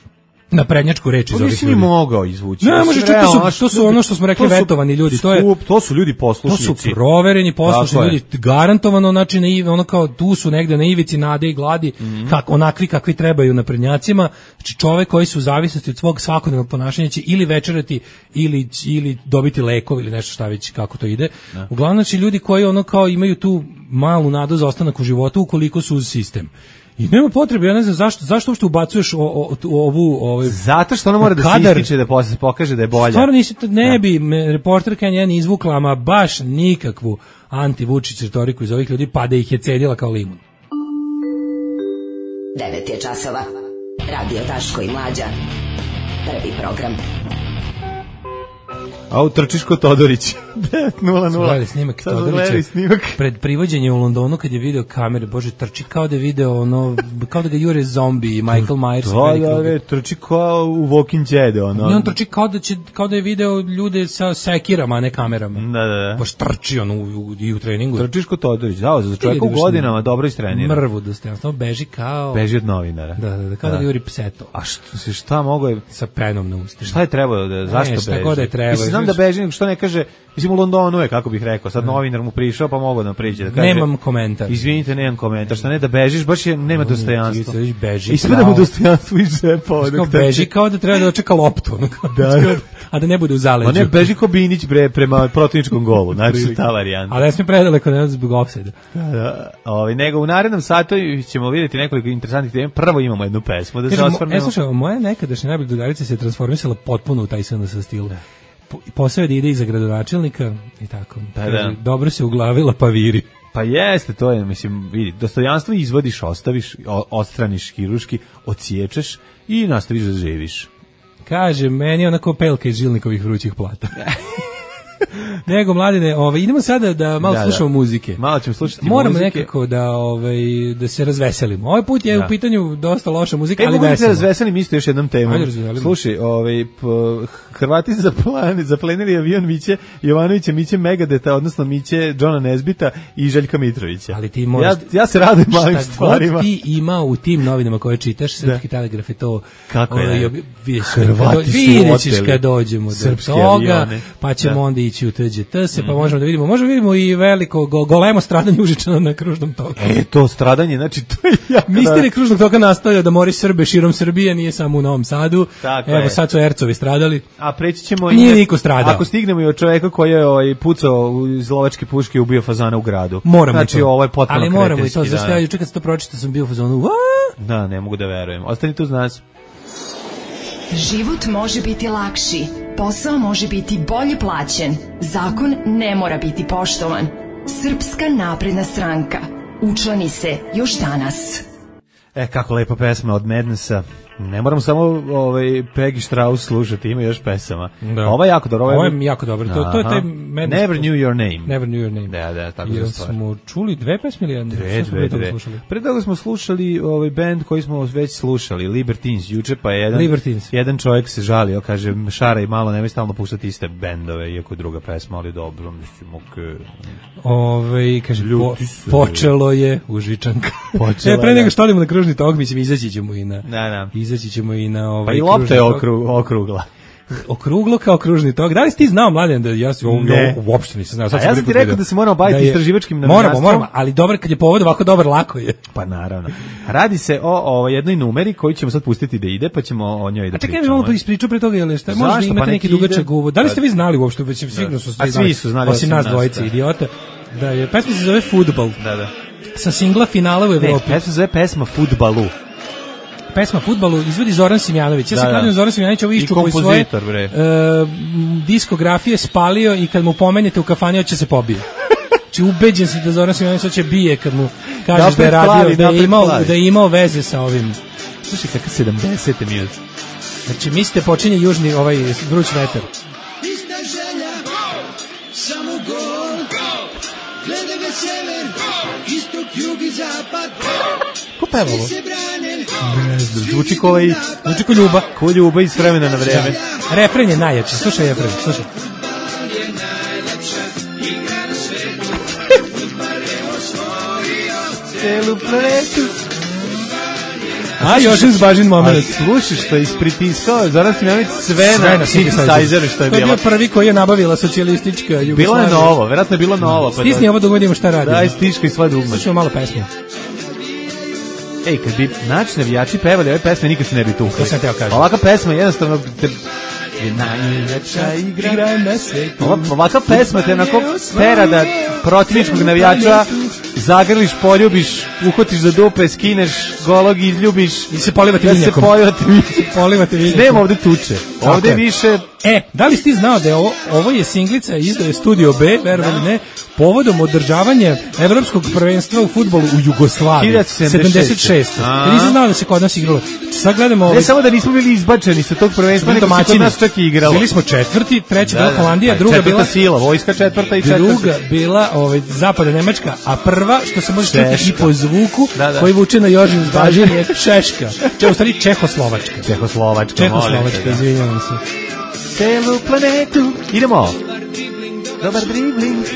na prednjačku reč iz ovih ljudi. Mogao izvući. Ne, može, to su, to su ono što smo rekli vetovani ljudi. To, je, to su ljudi poslušnici. To su provereni poslušni ljudi. Garantovano, znači, na ivi, ono kao tu su negde na ivici nade i gladi, mm-hmm. kak, onakvi kakvi trebaju naprednjacima. Znači, čovek koji su u zavisnosti od svog svakodnevnog ponašanja će ili večerati, ili, ili dobiti lekov, ili nešto šta već, kako to ide. Ne. Uglavnom, znači, ljudi koji ono kao imaju tu malu nadu za ostanak u životu ukoliko su uz sistem. I nema potrebe, ja ne znam zašto, zašto uopšte ubacuješ o, o, o, ovu... Ovaj, zato što ona mora da se ističe, da posle pokaže da je bolja. Stvarno nisi, ne bi me reporterka njen izvukla, ama baš nikakvu anti-Vučić retoriku iz ovih ljudi, pa da ih je cedila kao limun. devet je časova. Radio Daško i Mlađa. Prvi program. A utrčiš kod Todorić. devet nula nula. Gledali snimak Todorića snimak. Pred privođenjem u Londonu kad je video kamere, bože, trči kao da je video ono, kao da ga jure zombi i Michael Myers. Da, da, da, trči kao u Walking Dead, ono. I on trči kao da, će, kao da je video ljude sa sekirama, a ne kamerama. Da, da, da. Baš trči on u, u, i u treningu. Trčiš kod Todorić, da, za čovjeka u godinama dobro istrenira. Mrvu dostojanstvo, beži kao... Beži od novinara. Da, da, da, kao da, da ga juri pseto. A što, šta mogo je... Sa penom na ustima. Šta je trebalo da, zašto ne, beži? Šta god je trebalo. Znam da beži, što ne kaže, mislim u Londonu je, kako bih rekao, sad novinar mu prišao, pa mogu da priđe. Da kaže, nemam komentar. Izvinite, nemam komentar, šta ne da bežiš, baš je, nema dostojanstva. Beži. Ispada mu dostojanstvo iz džepa. Kao beži kao da treba da očeka loptu, da. A da ne bude u zaleđu. A ne, beži kao Binić bre, prema protivničkom golu, znači ta varijanta. Ali ne smije predaleko, ne zbog ofsajda. Da, da. Ovi, nego u narednom satu ćemo vidjeti nekoliko interesantnih tema. Prvo imamo jednu pesmu da se osvrnemo. E, slušaj, moja nekadašnja najbolja drugarica se transformisala potpuno u taj S N S stil. Posao je da ide iza gradonačelnika i tako. Da, da. Dobro se uglavila, pa viri. Pa jeste, to je, mislim, vidi, dostojanstvo izvodiš, ostaviš, odstraniš hiruški, odsječeš i nastaviš da živiš. Kaže, meni onako pelka iz žilnikovih vrućih plata. Nego, Mladine, ovaj, idemo sada da malo da, slušamo da. muzike. Malo ćemo slušati Moramo muzike. Moramo nekako da, ovaj, da se razveselimo. Ovaj put je da. u pitanju dosta loša muzika, e, ali veselo. E, mogu da se razveselim isto još jednom temom. Slušaj, ovaj, p, Hrvati zaplanili, zaplenili avion Miće Jovanovića, Miće Megadeta, odnosno Miće Džona Nezbita i Željka Mitrovića. Ali ti moraš, ja, ja se radujem malim stvarima. Šta god ti ima u tim novinama koje čitaš, Srpski telegraf je to... Kako je? Hrvati su vidjet kad dođemo do toga, pa ćemo onda ići u T Đ T se, pa mm. možemo da vidimo, možemo da vidimo i veliko go, golemo stradanje Užičana na kružnom toku. E, to stradanje, znači to je jako... Mister je kružnog toka nastavio da mori Srbe širom Srbije, nije samo u Novom Sadu. Tako Evo, je. sad su Ercovi stradali. A preći ćemo... Nije i niko stradao. Ako stignemo i od čoveka koji je ovaj, pucao iz lovačke puške i ubio fazana u gradu. Moramo znači, to. Ovo je potpuno ali moramo i to, da. zašto ja juče kad sam to pročitao sam bio u fazonu, what? Da, ne mogu da verujem. Ostani tu uz nas. Život može biti lakši, posao može biti bolje plaćen, zakon ne mora biti poštovan. Srpska napredna stranka. Učlani se još danas. E, kako lepa pesma od Madnessa. Ne moram samo ovaj Peggy Strauss slušati, ima još pesama. Da. Ovo je jako dobro. Ovo je jako dobro. To, to je taj Madness. Never Knew Your Name. Never Knew Your Name. Da, da, tako je da stvar. Smo čuli dve pesme ili jedne? Dve, dve, dve. Pre toga smo slušali ovaj bend koji smo već slušali, Libertines, juče, pa je jedan, Libertines. jedan čovjek se žalio, kaže, šara i malo, nemoj stalno puštati iste bendove, iako je druga pesma, ali dobro, mislim, okej. Ove, kaže, po, počelo je Užičanka. Počelo e, pre nego što odimo na kružni tok, mislim, izaći ćemo i na... Da, da. Izaći ćemo i na... Ovaj, pa i lopta je okru, okrugla. Okruglo kao kružni tok. Da li si ti znao, Mladen, da ja se ne. uopšte nisam znao. Sad a ja sam ti rekao da se moramo baviti da istraživačkim novinarstvom. Moramo, moramo, ali dobro, kad je povod ovako dobar, lako je. Pa naravno. Radi se o, o jednoj numeri koju ćemo sad pustiti da ide, pa ćemo o njoj da pričamo. A čekaj, mi malo ispričao pre toga, jel šta? Možda imate pa neki dugačak uvod. Da li ste vi znali uopšte, već sigurno su svi znali, su znali osim nas dvojice idiota, da je pesma se zove Fudbal. Da, da. Sa singla Finala u Evropi. Ne, pesma se zove pesma Fudbalu. Pesma Fudbalu izvodi Zoran Simjanović. Ja se kladim Zoran Simjanović ovo iščupo i svoje uh, diskografije spalio i kad mu pomenete u kafani hoće se pobije. Znači ubeđen si da Zoran Simjanović hoće bije kad mu kažeš da je radio, da je imao, da je imao veze sa ovim. Slušaj, kakve sedamdesete minut. Znači mislite počinje južni ovaj vruć vetar. Ista želja, samo gol, gleda ga sever, istok, jug i zapad. Ko peva ovo? Ne znam, zvuči ko ovaj, zvuči ko Ljuba. Ko Ljuba iz vremena na vreme. Refren je najjači, slušaj refren, slušaj. Celu planetu. A još je zbažin moment. Slušaj što je ispritiskao Zoran Simjanović sve na synthesizeru što je bilo. To je bio prvi koji je nabavila socijalistička Jugoslavija. Bilo je novo, verovatno je bilo novo. Stisni ovo dok vidimo šta radi. Daj stiška i sva dugme. Slušajmo malo pesmu. Ej, kad bi naći navijači pevali ove pesme, nikad se ne bi tukli. To sam teo kažem. Ovaka pesma jednostavno te, je najlepša igra na svetu. Ovaka pesma te onako tera da protivničkog navijača zagrliš, poljubiš, uhotiš za dupe, skineš golog izljubiš i se polivate da vinjakom. se polivate vinjakom. polivate vinjakom. Nema ovde tuče. Ovde je više... E, da li si ti znao da je ovo, ovo je singlica izdaje Studio B, verovali ne, povodom održavanja evropskog prvenstva u fudbalu u Jugoslaviji. hiljadu sedamdeset šeste. Ja nisam znao da se kod nas igralo. Sad gledamo... Ne samo da nismo bili izbačeni sa tog prvenstva, nego se kod nas čak i igralo. Bili smo četvrti, treća da, bila da, Holandija, da, druga četvrta bila... sila, vojska četvrta i četvrta. Druga bila ovaj, zapada Nemačka, a prva, što se može čuti i po zvuku, da, da. koji vuče na Jožin Zbažin, je Češka. Če, u stvari Čehoslovačka. Čehoslovačka, Čehoslovačka, izvinjavam se. Celu planetu. Idemo. Dobar dribling.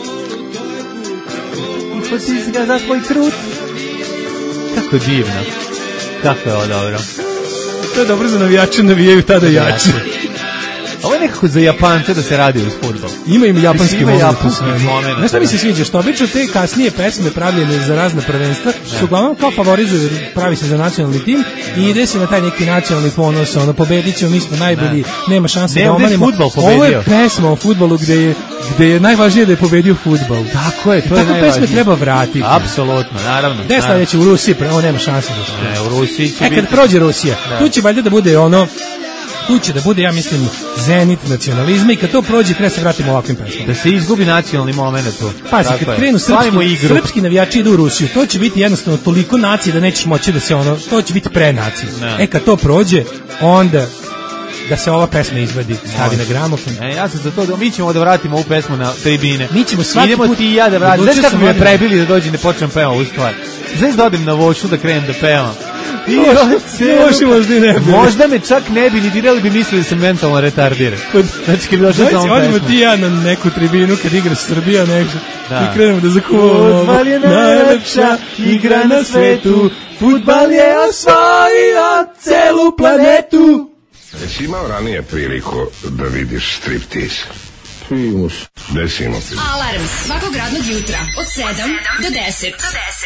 I potizi ga za svoj krut. Kako divno. Kako je ovo dobro. To je dobro za navijače, navijaju tada jače. Ovo je nekako za Japance da se radi uz fudbal. Ima im japanski ima moment. japanski moment. Znaš šta mi se sviđa? Što obično te kasnije pesme pravljene za razne prvenstva su uglavnom kao favorizuju, pravi se za nacionalni tim i ide se na taj neki nacionalni ponos, ono, pobedit ćemo, mi smo najbolji, ne. nema šanse ne, da omanimo. Ovo je pesma o fudbalu gde je, gde je najvažnije da je pobedio fudbal. Tako je, to I je tako najvažnije. pesme treba vratiti. Apsolutno, naravno. Gde sledeće u Rusiji, ovo nema šanse da što. Ne, u Rusiji će e, kad biti... prođe Rusija, da. tu će valjda da bude ono, tu će da bude, ja mislim, zenit nacionalizma i kad to prođe, treba se vratimo ovakvim pesmama. Da se izgubi nacionalni moment tu. Pazi, kad je. krenu srpski, srpski navijači idu u Rusiju, to će biti jednostavno toliko nacije da nećeš moći da se ono, to će biti pre nacije. E, kad to prođe, onda da se ova pesma izvadi, stavi na gramofon. E, ja sam za to da mi ćemo da vratimo ovu pesmu na tribine. Mi ćemo svaki Idemo put... ti i ja da vratimo. Znaš kako mi je prebili da dođem da počnem pevam ovu stvar? Znaš da odem na voću da krenem da pevam? I možda, možda, ne bi. možda me čak ne bi ni dirali, bi mislili da sam mentalno retardiran. Znači, kad bi došao sa ovom pesmom. Odemo ti ja na neku tribinu kad igra Srbija nešto da. i krenemo da zakuvamo. Fudbal je najlepša igra na svetu, fudbal je osvojio celu planetu. Jesi imao ranije priliku da vidiš striptease? Primus. Desimo ti. Alarm svakog radnog jutra od sedam do deset.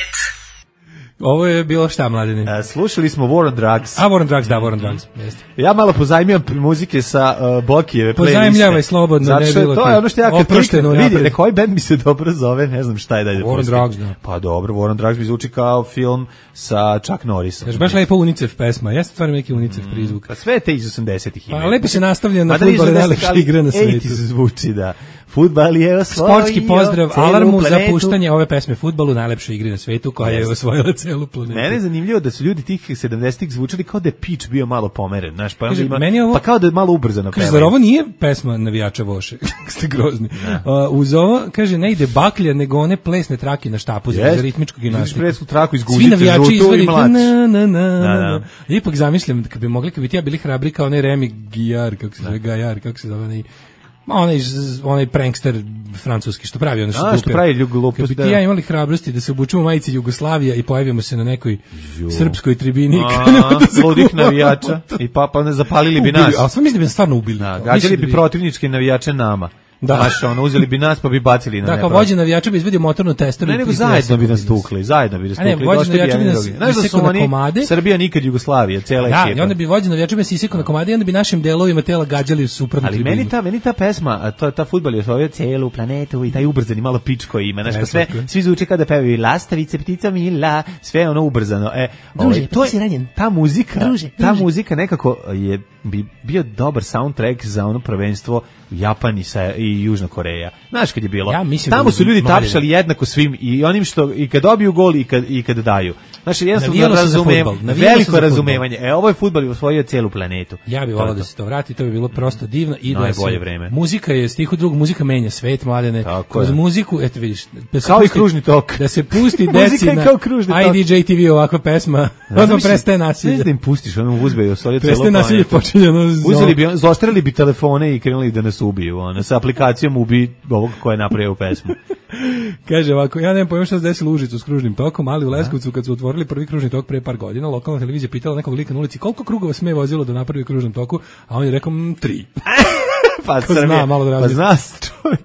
Ovo je bilo šta, Mladine? Uh, slušali smo War on Drugs. A, War on Drugs, da, War on Drugs. Jeste. Ja malo pozajmijam muzike sa uh, Bokijeve playliste. Pozajmljavaj slobodno, zato ne bilo to je ono što ja kad kliknem, vidi, napred. neki band mi se dobro zove, ne znam šta je dalje. War on Drugs, da. Pa dobro, War on Drugs mi zvuči kao film sa Chuck Norrisom. Znaš, baš lepo UNICEF pesma, ja stvarno neki UNICEF mm, prizvuk. Pa sve te iz osamdesetih ima. Pa lepo se nastavlja na fudbal, najlepša igra na svetu. ejti zvuči, da. Fudbal je osvojio sportski pozdrav Alarmu za puštanje ove pesme fudbalu, najlepšoj igri na svetu koja je osvojila celu planetu. Mene je zanimljivo da su ljudi tih sedamdesetih zvučali kao da je pitch bio malo pomeren, znaš, pa, kaže, ima, meni ovo, pa kao da je malo ubrzano. Kaže, zar ovo nije pesma navijača Voše? Ste grozni. Uh, uz ovo, kaže, ne ide baklja, nego one plesne trake na štapu za, za ritmičku gimnastiku. Plesnu traku izguzite, svi navijači izvodi na, na, na, na, na. Ipak zamišljam, kad bi mogli, kad bi ti ja bili hrabri kao onaj Remi Gijar, kako se zove, Gajar, kako se zove, onaj, onaj, onaj prankster francuski što pravi ono što, A, što pravi glupost. Kad bi ti ja imali hrabrosti da se obučemo majici Jugoslavija i pojavimo se na nekoj Ju. srpskoj tribini i krenemo da se ludih navijača i pa, pa ne zapalili bi ubili, nas. A sve mislim da bi nas stvarno ubili. Da, gađali bi, bi protivničke navijače nama. Da. Znaš, ono, uzeli bi nas pa bi bacili na da, kao vođe navijača bi izvedio motornu testeru. Ne, nego zajedno bi nas tukli, zajedno bi nas tukli. Ne, vođe navijača bi nas isekao na komade. Srbija nikad Jugoslavija, cijela da, ekipa. Da, i onda bi vođe navijača bi nas isekao na komade i onda bi našim delovima tela gađali u suprotnu tribinu. Ali meni ta, meni ta pesma, a to, ta fudbal je osvojio celu planetu i taj ubrzani malo pič koji ima. Znaš, sve, svi zvuče kada pevaju lastavice, ptica mila, sve ono ubrzano. E, druže, ovaj, to je, ta muzika, druže, ta druže. muzika nekako je bi bio dobar soundtrack za ono prvenstvo Japan i, sa, i Južna Koreja. Znaš kad je bilo? Ja tamo da su ljudi tapšali jednako svim i onim što i kad dobiju gol i kad i kad daju. Znači jednostavno razumevanje, veliko razumevanje. E ovo je fudbal i osvojio celu planetu. Ja bih voleo da se to vrati, to bi bilo prosto divno i da se vreme. Muzika je stih u drug, muzika menja svet, Mladene. Kroz muziku, eto vidiš, da kao pusti, i kružni tok. Da se pusti deci na I D J T V ovakva pesma. Odmah prestaje nasilje. Ne da im pustiš, ono uzbe i osvojio celu planetu. Prestaje nasilje počinje. Uzeli bi, zaoštrili bi telefone i krenuli da nas ubiju, ono, sa aplikacijom ubi ovog ko je napravio pesmu. Kaže ovako, ja nemam pojma šta se desilo u Užicu s kružnim tokom, ali u Leskovcu kad su otvorili prvi kružni tok pre par godina, lokalna televizija pitala nekog lika na ulici koliko krugova sme vozilo da napravi kružnom toku, a on je rekao mm, tri. pa zna, malo da pa zna čovjek.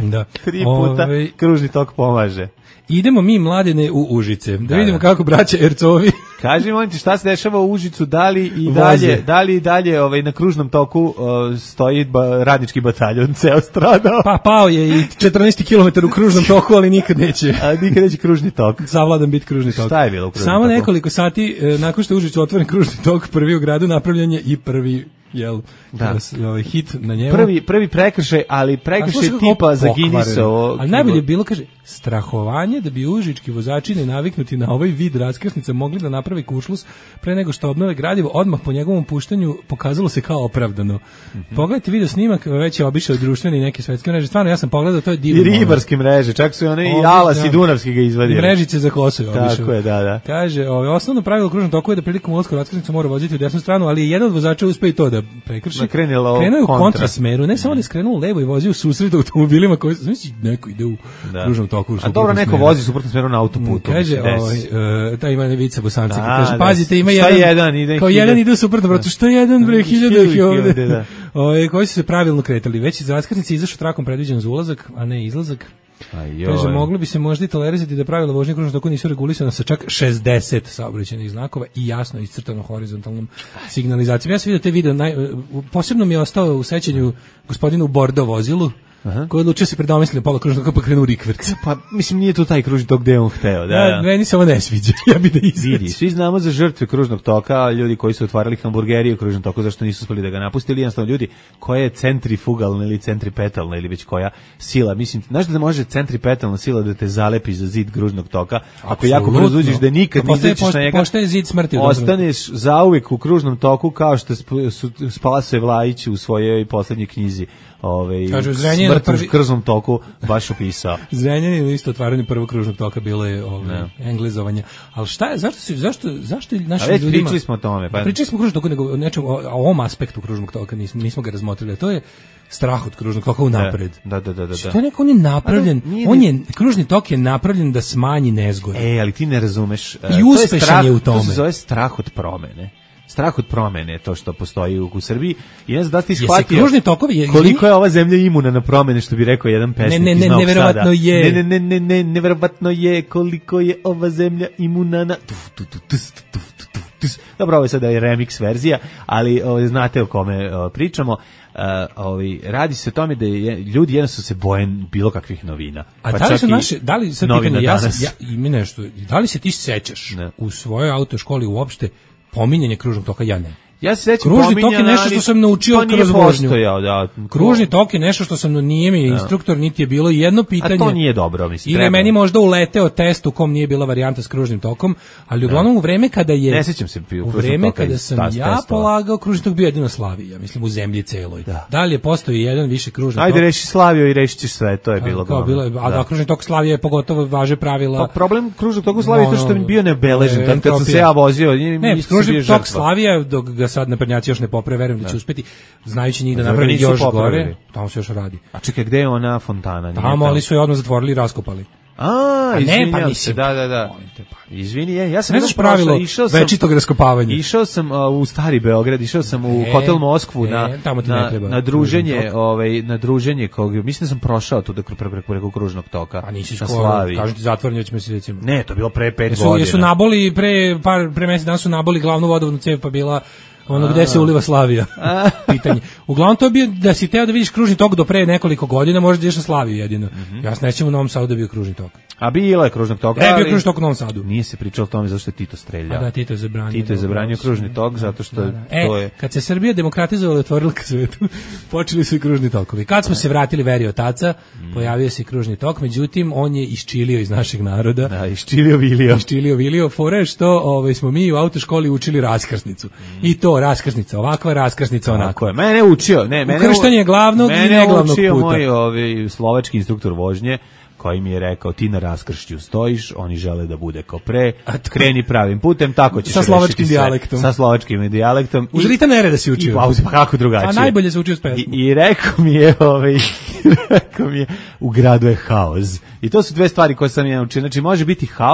Da. Tri puta Ove, kružni tok pomaže. idemo mi mladine u Užice, da, Da, vidimo da. kako braća Ercovi. Kaži molim ti šta se dešava u Užicu, da li i Voze. dalje, da li i dalje ovaj, na kružnom toku uh, stoji ba, radnički bataljon, ceo stradao. Pa pao je i četrnaest kilometara u kružnom toku, ali nikad neće. A nikad neće kružni tok. Savladan biti kružni tok. Šta je bilo u kružnom Samo toku? nekoliko sati e, nakon što je u Užicu otvoren kružni tok, prvi u gradu napravljen je i prvi jel, Da. ovaj hit na njemu. Prvi, prvi prekršaj, ali A prekršaj slušaj kako tipa za pokvaren. Guinnessovo. Ali najbolje je bilo, kaže, strahovanje da bi užički vozači ne naviknuti na ovaj vid raskrsnica mogli da napravi kušlus pre nego što obnove gradivo, odmah po njegovom puštanju pokazalo se kao opravdano. Mhm. Pogledajte video snimak, već je obišao društvene i neke svetske mreže. Stvarno, ja sam pogledao, to je I divno. ribarske mreže, čak su i one i Ovdje, Alas da. i Dunavski ga izvadili. I mrežice za kosu je obišao. Tako je, da, da. Kaže, ovaj, osnovno pravilo kružnog toku je da prilikom ulaska u raskrsnicu mora voziti u desnu stranu, ali jedan od vozača uspe i to da prekrši. Da krene lo- Krenuo je u kontra. kontrasmeru, ne samo da je skrenuo levo i vozio u susret automobilima koji, znači, neko ide u Da. kružnom toku. u A suprotnom dobro, neko smeru. vozi u suprotnom smeru na autoputu. Kaže, mislim, ovaj, desi. uh, ta ima Vica Bosanci, Da, kaže, da. pazite, ima Šta jedan, jedan ide kao hiljadu? jedan ide u suprotnom pravcu, što jedan bre, hiljada ih je ovde. Hiljade, da. Ovaj, koji su se pravilno kretali, već iz raskrsnice izašao trakom predviđen za ulazak, a ne izlazak. Aj, Kaže, joj. moglo bi se možda i tolerisati da pravila vožnje kružnog toku nisu regulisana sa čak šezdeset saobraćajnih znakova i jasno iscrtano horizontalnom signalizacijom. Ja sam vidio te video, naj, posebno mi je ostao u sećanju gospodinu u Bordo vozilu, Aha. koji je odlučio se predomislio pola kružnog toka pa krenuo u rikverc. Pa, mislim, nije to taj kružni tok gde je on hteo. Da, Ja, da. meni se ovo ne sviđa, ja bi da Vidi, izađe. svi znamo za žrtve kružnog toka, ljudi koji su otvarali hamburgerije u kružnom toku, zašto nisu uspeli da ga napustili, jednostavno ljudi koja je centrifugalna ili centripetalna ili već koja sila, mislim, znaš da može centripetalna sila da te zalepi za zid kružnog toka, ako jako Apsolutno. brzo uđeš da nikad To ne postaje- izađeš na njega, postaje zid smrti u tom ostaneš zauvek u kružnom toku kao što sp- su- Spasuje Vlajić u svojoj poslednjoj knjizi, ovaj, Kaže, u Zrenjaninu smrt u prvi- kružnom toku, baš opisao. Zrenjanin isto otvaranje prvog kružnog toka bilo je ovaj, englezovanje. Ali šta je, zašto se, zašto, zašto je A našim već ljudima... pričali smo o tome. Pa... Pričali smo o kružnom toku, nego o nečem, o, o ovom aspektu kružnog toka, nismo, nismo ga razmotrili. To je strah od kružnog toka unapred. Da, da, da, da. Što je neko, on je napravljen, A da, nije on ni- je, kružni tok je napravljen da smanji nezgode. E, ali ti ne razumeš. e, to uspešan strah- je u tome. To se zove strah od promene. Strah od promene je to što postoji u, u Srbiji. I ne znam da li ti Jesi shvatio kružni tokovi, je- koliko je ova zemlja imuna na promene, što bi rekao jedan pesnik Ne, ne, iz ne, Novog neverovatno Sada. je. Ne, ne, ne, ne, ne, neverovatno je koliko je ova zemlja imuna na... Tuf, tuf, tuf, tus, tuf, tuf, tuf, tus. Dobro, ovo je sada je remix verzija, ali ovaj, znate o kome o, pričamo. Uh, ovaj, radi se o tome da je, ljudi jednostavno se boje bilo kakvih novina. A Pa da li čak su i naše, da li, sad novina pitanje, ja, sam- danas. ja, ima nešto, da li se ti sećaš Ne. u svojoj autoškoli uopšte pominjanje kružnog toka, ja ne. Ja se sećam Kružni tok je pominjanja, nešto što ali sam naučio to nije kroz vožnju. postojao, da. Kružni tok je nešto što sam, nije mi instruktor, niti je bilo jedno pitanje. A to nije dobro, mislim. Ili je treba. meni možda uleteo test u kom nije bila varijanta s kružnim tokom, ali uglavnom u vreme kada je... Ne sećam se u U kružnog vreme toka kada iz sam tas- ja testova. polagao, kružni tok bio jedino Slaviji, ja mislim, u zemlji celoj. Da, li je postoji jedan više kružni Ajde, tok? reši Slavio i rešit ćeš sve, to je bilo. Kao bilo je, a da, kružni tok Slavije je pogotovo važe pravila. Pa problem kružnog toka u Slaviji je to što je Ono, bio nebeležen, e, tad kad sam se entropija. ja vozio, Ne, isto sam bio kružni tok žrtva. Slavija, dok ga sad naprednjaci još ne poprave, verujem da će uspeti, znajući njih da Zar ga napravi nisu još popravili? gore, tamo se još radi. A čekaj, gde je ona fontana? Nije Tamo, ali su je odmah zatvorili i raskopali. A, A ne, izvinjam pa se, mislim, da, da, da. molim te, pa. Izvini, je, ja sam Ne jednom znaš pravilo prošao, išao sam- večitog raskopavanja? Išao sam a, u Stari Beograd, išao sam u E, Hotel Moskvu e, na, tamo ti ne na, treba na druženje, kružni tok. ovaj, na druženje kog, mislim da sam prošao tu da preko, preko, preko kružnog toka. A nisi na skoro, Slaviji. kažem ti zatvoren već mesecima. Ne, to je bilo pre pet Jesu, godina. jesu naboli pre par pre mesec dana su naboli glavnu vodovodnu cev pa bila ono gde se uliva Slavija. Pitanje. Uglavnom to je bio da si teo da vidiš kružni tok do pre nekoliko godina, možda ideš na Slaviju jedino. Ja se nećem u Novom Sadu da je bio kružni tok. A bilo je kružnog toka, Ne, bio ali je kružni tok u Novom Sadu. nije se pričalo o tome zašto je Tito streljao. A da, Tito je zabranio. Tito je zabranio dobro, kružni da, tok da, zato što da, da. E, to je... kad se Srbija demokratizovala i otvorila ka svetu, počeli su i kružni tokovi. Kad smo se vratili veri otaca, pojavio se i kružni tok, međutim, on je iščilio iz našeg naroda. Da, iščilio Vilio. Iščilio Vilio, fora je što ovaj, smo mi u autoškoli učili raskrsnicu. I to raskrsnica, ovakva raskrsnica, onako. Tako je. Mene učio, ne, mene Ukrštanje glavnog i mene neglavnog učio puta. moj ovaj slovački instruktor vožnje koji mi je rekao ti na raskršću stojiš, oni žele da bude kao pre, kreni pravim putem, tako ćeš Sa rešiti slovačkim sve. dijalektom. Sa slovačkim dijalektom. Uz ritam nereda si učio. I, pa, pa kako drugačije. Pa najbolje se učio s pesmom. I, i rekao mi je, ovaj, rekao mi je, u gradu je haos. I to su dve stvari koje sam ja učio. Znači, može biti haos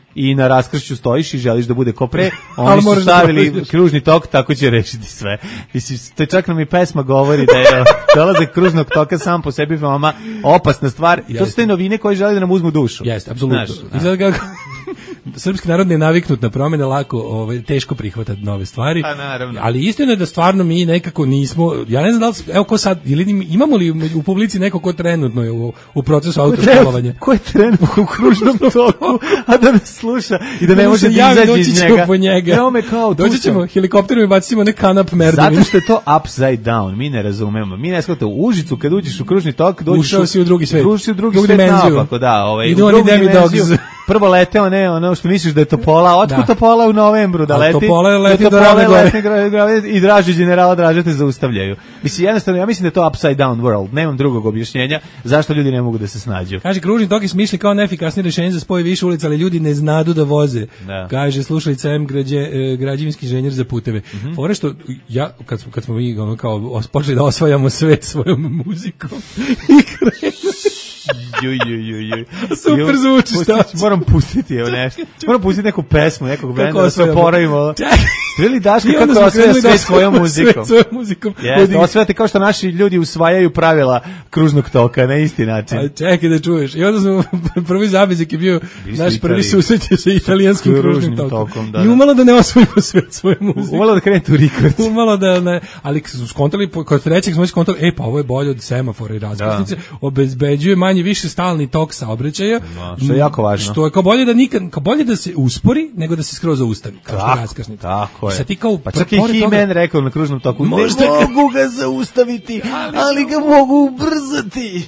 i na raskršću stojiš i želiš da bude ko pre, Ali oni su moraš da stavili prođeš. kružni tok, tako će rešiti sve. Mislim, to čak nam i pesma govori da je dolazak kružnog toka sam po sebi veoma opasna stvar. I to su te novine koje žele da nam uzmu dušu. Jeste, apsolutno. Znaš, Izgleda kako srpski narod ne naviknut na promene, lako, ovaj, teško prihvata nove stvari. A, naravno. Ali istina je da stvarno mi nekako nismo, ja ne znam da li, evo ko sad, ili imamo li u publici neko ko trenutno je u, u procesu autoškolovanja? Ko je trenutno u kružnom toku, a da nas sluša i da ne može da javi, izađe doći iz ćemo njega? po njega. Evo me kao, tu Doći sam. ćemo helikopterom i bacimo ne kanap merdevin. Zato što je to upside down, mi ne razumemo. Mi ne shvatamo u Užicu kad uđeš u kružni tok, dođeš Ušao si u drugi svet. Ušao si u drugi Drugu svet dimenziju. naopako, da, ovaj. Idu u oni drugu Demi dimenziju. Dogs. Prvo leteo, ne, ono što misliš da je Topola, otkud Da. Topola u novembru da A leti? Topola leti do Topola Ravne Gore. leti do Ravne i draži generala Draže te zaustavljaju. Mislim, jednostavno, ja mislim da je to upside down world. Nemam drugog objašnjenja zašto ljudi ne mogu da se snađu. Kaže, kružni tok je smišljen kao neefikasnije rješenje za spoj više ulica, ali ljudi ne znadu da voze. Da. Kaže, slušalica M. Građe, e, građevinski inženjer za puteve. Mhm. Fore što, ja, kad smo, kad smo mi ono, kao os- počeli da osvajamo svet svojom muzikom i krenu. Ju, ju, ju, ju. Super Ju, zvuči, pustit- šta ću? Moram pustiti, evo nešto. Moram pustiti neku pesmu, nekog benda da se osvajamo? oporavimo. Čekaj. Ste vidjeli Daško I onda kako smo osvaja krenuli da sve svojom osvajamo muzikom? sve svojom muzikom. Jeste, Od- osvajate kao što naši ljudi usvajaju pravila kružnog toka na isti način. A čekaj da čuješ. I onda smo, prvi zabizik je bio Bili ste naš u prvi Italiji. susret sa italijanskim Kružnim kružnim tokom. tokom, da, I da. umalo da ne osvojimo sve svoje muzike. Umalo da krenete u rikvrc. Umalo da ne, ali su skontali, po- kod trećeg smo skontali, e pa ovo je bolje od semafora i raskrsnice, obezbeđuje manje više stalni tok saobraćaja, Da, što je jako važno. Što je kao bolje da nikad, kao bolje da se uspori nego da se skroz zaustavi, kao što je Tako, raskrsnica. tako I je. sad ti kao, Pa čak i pored toga- He-Man rekao na kružnom toku, Možda ne kad- mogu ga zaustaviti, ali ga mogu ubrzati.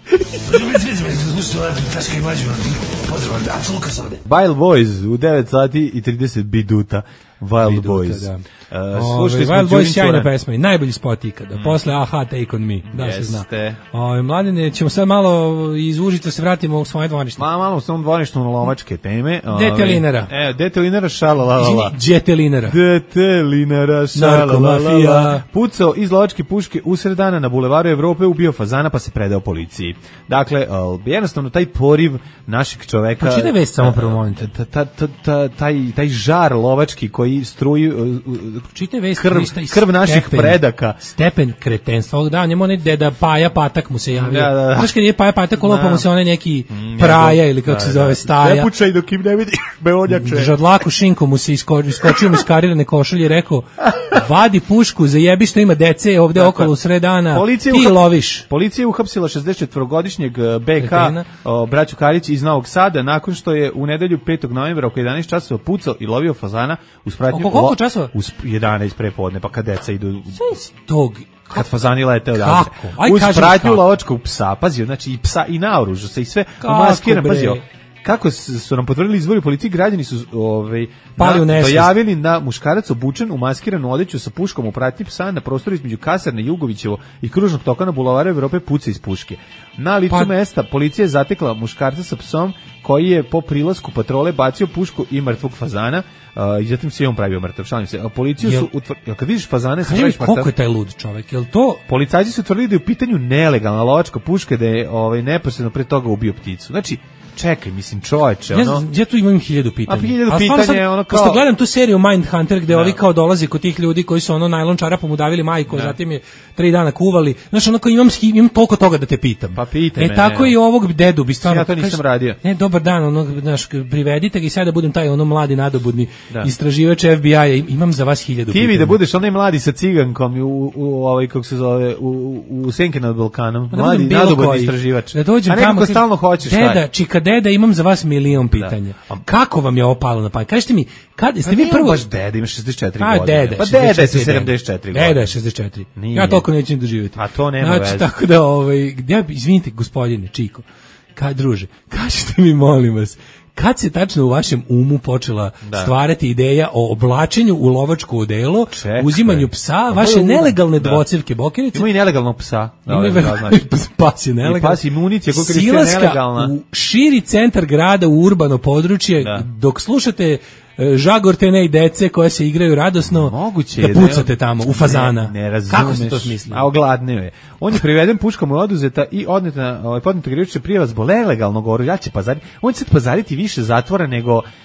Wild Boys u devet sati i trideset biduta. Wild Biduta, Boys. da. Uh, Ove, slušali smo Wild Boys, Đurin sjajna Ćuran. pesma i najbolji spot ikada. Posle Aha, Take on Me, da se zna. Jeste. Ove, mladine, ćemo sad malo iz Užica se vratimo u svoje dvorište. Ma, malo sam dvorištu na lovačke teme. Dete Linara. E, Dete Linara, šalalalala. Džete Linara. Dete Linara, šalalalala. Narkomafija. Pucao iz lovačke puške usred dana na bulevaru Evrope, ubio fazana pa se predao policiji. Dakle, uh, jednostavno taj poriv našeg čoveka... Pročitaj vest samo prvo, molim te. ta- ta- ta- ta- taj, taj žar lovački koji struji uh, uh, Čite vest, krv, ništa i krv naših stepen- predaka. Stepen kretenstva. Ovog dana njemu onaj deda Paja Patak mu se javio. Da, da, da. Znaš kad je Paja Patak ulopa Da. mu se onaj neki Mm, praja njegov- ili kako da, se zove da. staja. Ne pučaj dok im ne vidi beonjače. Žadlaku šinku mu se isko, iskočio mu iz karirane košulje i rekao, vadi pušku, zajebi što ima dece ovde Tako okolo u sred dana, Policija ti uhap- loviš. Policija je uhapsila šezdesetčetvorogodišnjeg be ka Kretena. o, braću Karić iz Novog Sada nakon što je u nedelju petog novembra oko jedanaest časova pucao i lovio fazana uz pratnju Oko koliko lo- časova? uz jedanaest prepodne, pa kad deca idu Sve iz tog, kad fazani lete odavde. Kako? Aj, Uz kaži mi pratnju kako. lovačkog psa, pazi, znači i psa i naoružao se i sve Kako, umaskiran, bre? pazi. ovo. Kako s- su nam potvrdili izvori policije, građani su ovaj Pali u na- nesvest. dojavili da muškarac obučen u maskiranu odeću sa puškom u pratnji psa na prostoru između kasarne Jugovićevo i kružnog toka na bulevaru Evrope puca iz puške. Na licu Pa- mesta policija je zatekla muškarca sa psom koji je po prilasku patrole bacio pušku i mrtvog fazana, a, i zatim se i on pravio mrtav, šalim se. A policiju Jel- su utvrd... Jel kad vidiš fazane se Kaži mi praviš koliko mrtav? je taj lud čovek, jel to Policajci su tvrdili da je u pitanju nelegalna lovačka puška, da je ovaj neposredno pre toga ubio pticu. Znači, čekaj, mislim, čoveče, Ja, ono... ja tu imam hiljadu pitanja. A hiljadu Ali stvarno pitanja je sad, ono kao- Pošto gledam tu seriju Mindhunter gde Da. ovi kao dolazi kod tih ljudi koji su ono najlon čarapom udavili majku, Da. zatim je tri dana kuvali. Znaš, ono kao imam, hi- imam toliko toga da te pitam. Pa pitaj E me, tako ne. i ovog dedu bi stvarno... Ja to nisam kažeš, radio. Ne, dobar dan, ono, znaš, privedite ga i sad da budem taj ono mladi nadobudni Da. istraživač F B I-a. Imam za vas hiljadu Ti mi pitanja. da budeš onaj mladi sa cigankom u, u, u ovaj, kako se zove, u, u Senke nad Balkanom. Pa da Mladi, budem bilo nadobudni koji. istraživač. Da dođem A nekako tamo, kažem, stalno hoćeš. šta je? Deda, čika deda, imam za vas milion pitanja. Da. Kako vam je ovo palo na pamet? Kažite mi, kad jeste Pa vi nije prvo... on baš deda, ima šezdeset četiri A, godine. dede, Pa deda je sa šezdeset četiri sedamdeset četiri Deda godine. je šezdeset četiri. Nije. Ja toliko neću ni doživjeti. A to nema znači, veze. tako da, ovaj, ja, izvinite, gospodine Čiko, kad druže, kažite mi, molim vas, kad se tačno u vašem umu počela Da. stvarati ideja o oblačenju u lovačko odelo, Čekaj. uzimanju psa, Pa to vaše je- nelegalne Da. dvocevke bokerice, Ima i nelegalnog psa. Da, Ima i da, da, znači. pas je nelegalan. I pas i municija koliko je Silaska nelegalna. u širi centar grada u urbano područje, Da. dok slušate e, žagortene i dece koje se igraju radosno, Moguće da je pucate tamo u fazana. Ne, ne razumeš. Kako se to smisli? A ogladnio je. On je priveden, puška mu je oduzeta i odneta, ovaj podneta krivična prijava zbog nelegalnog oružja. Ja će pazariti. On će sad pazariti više zatvora nego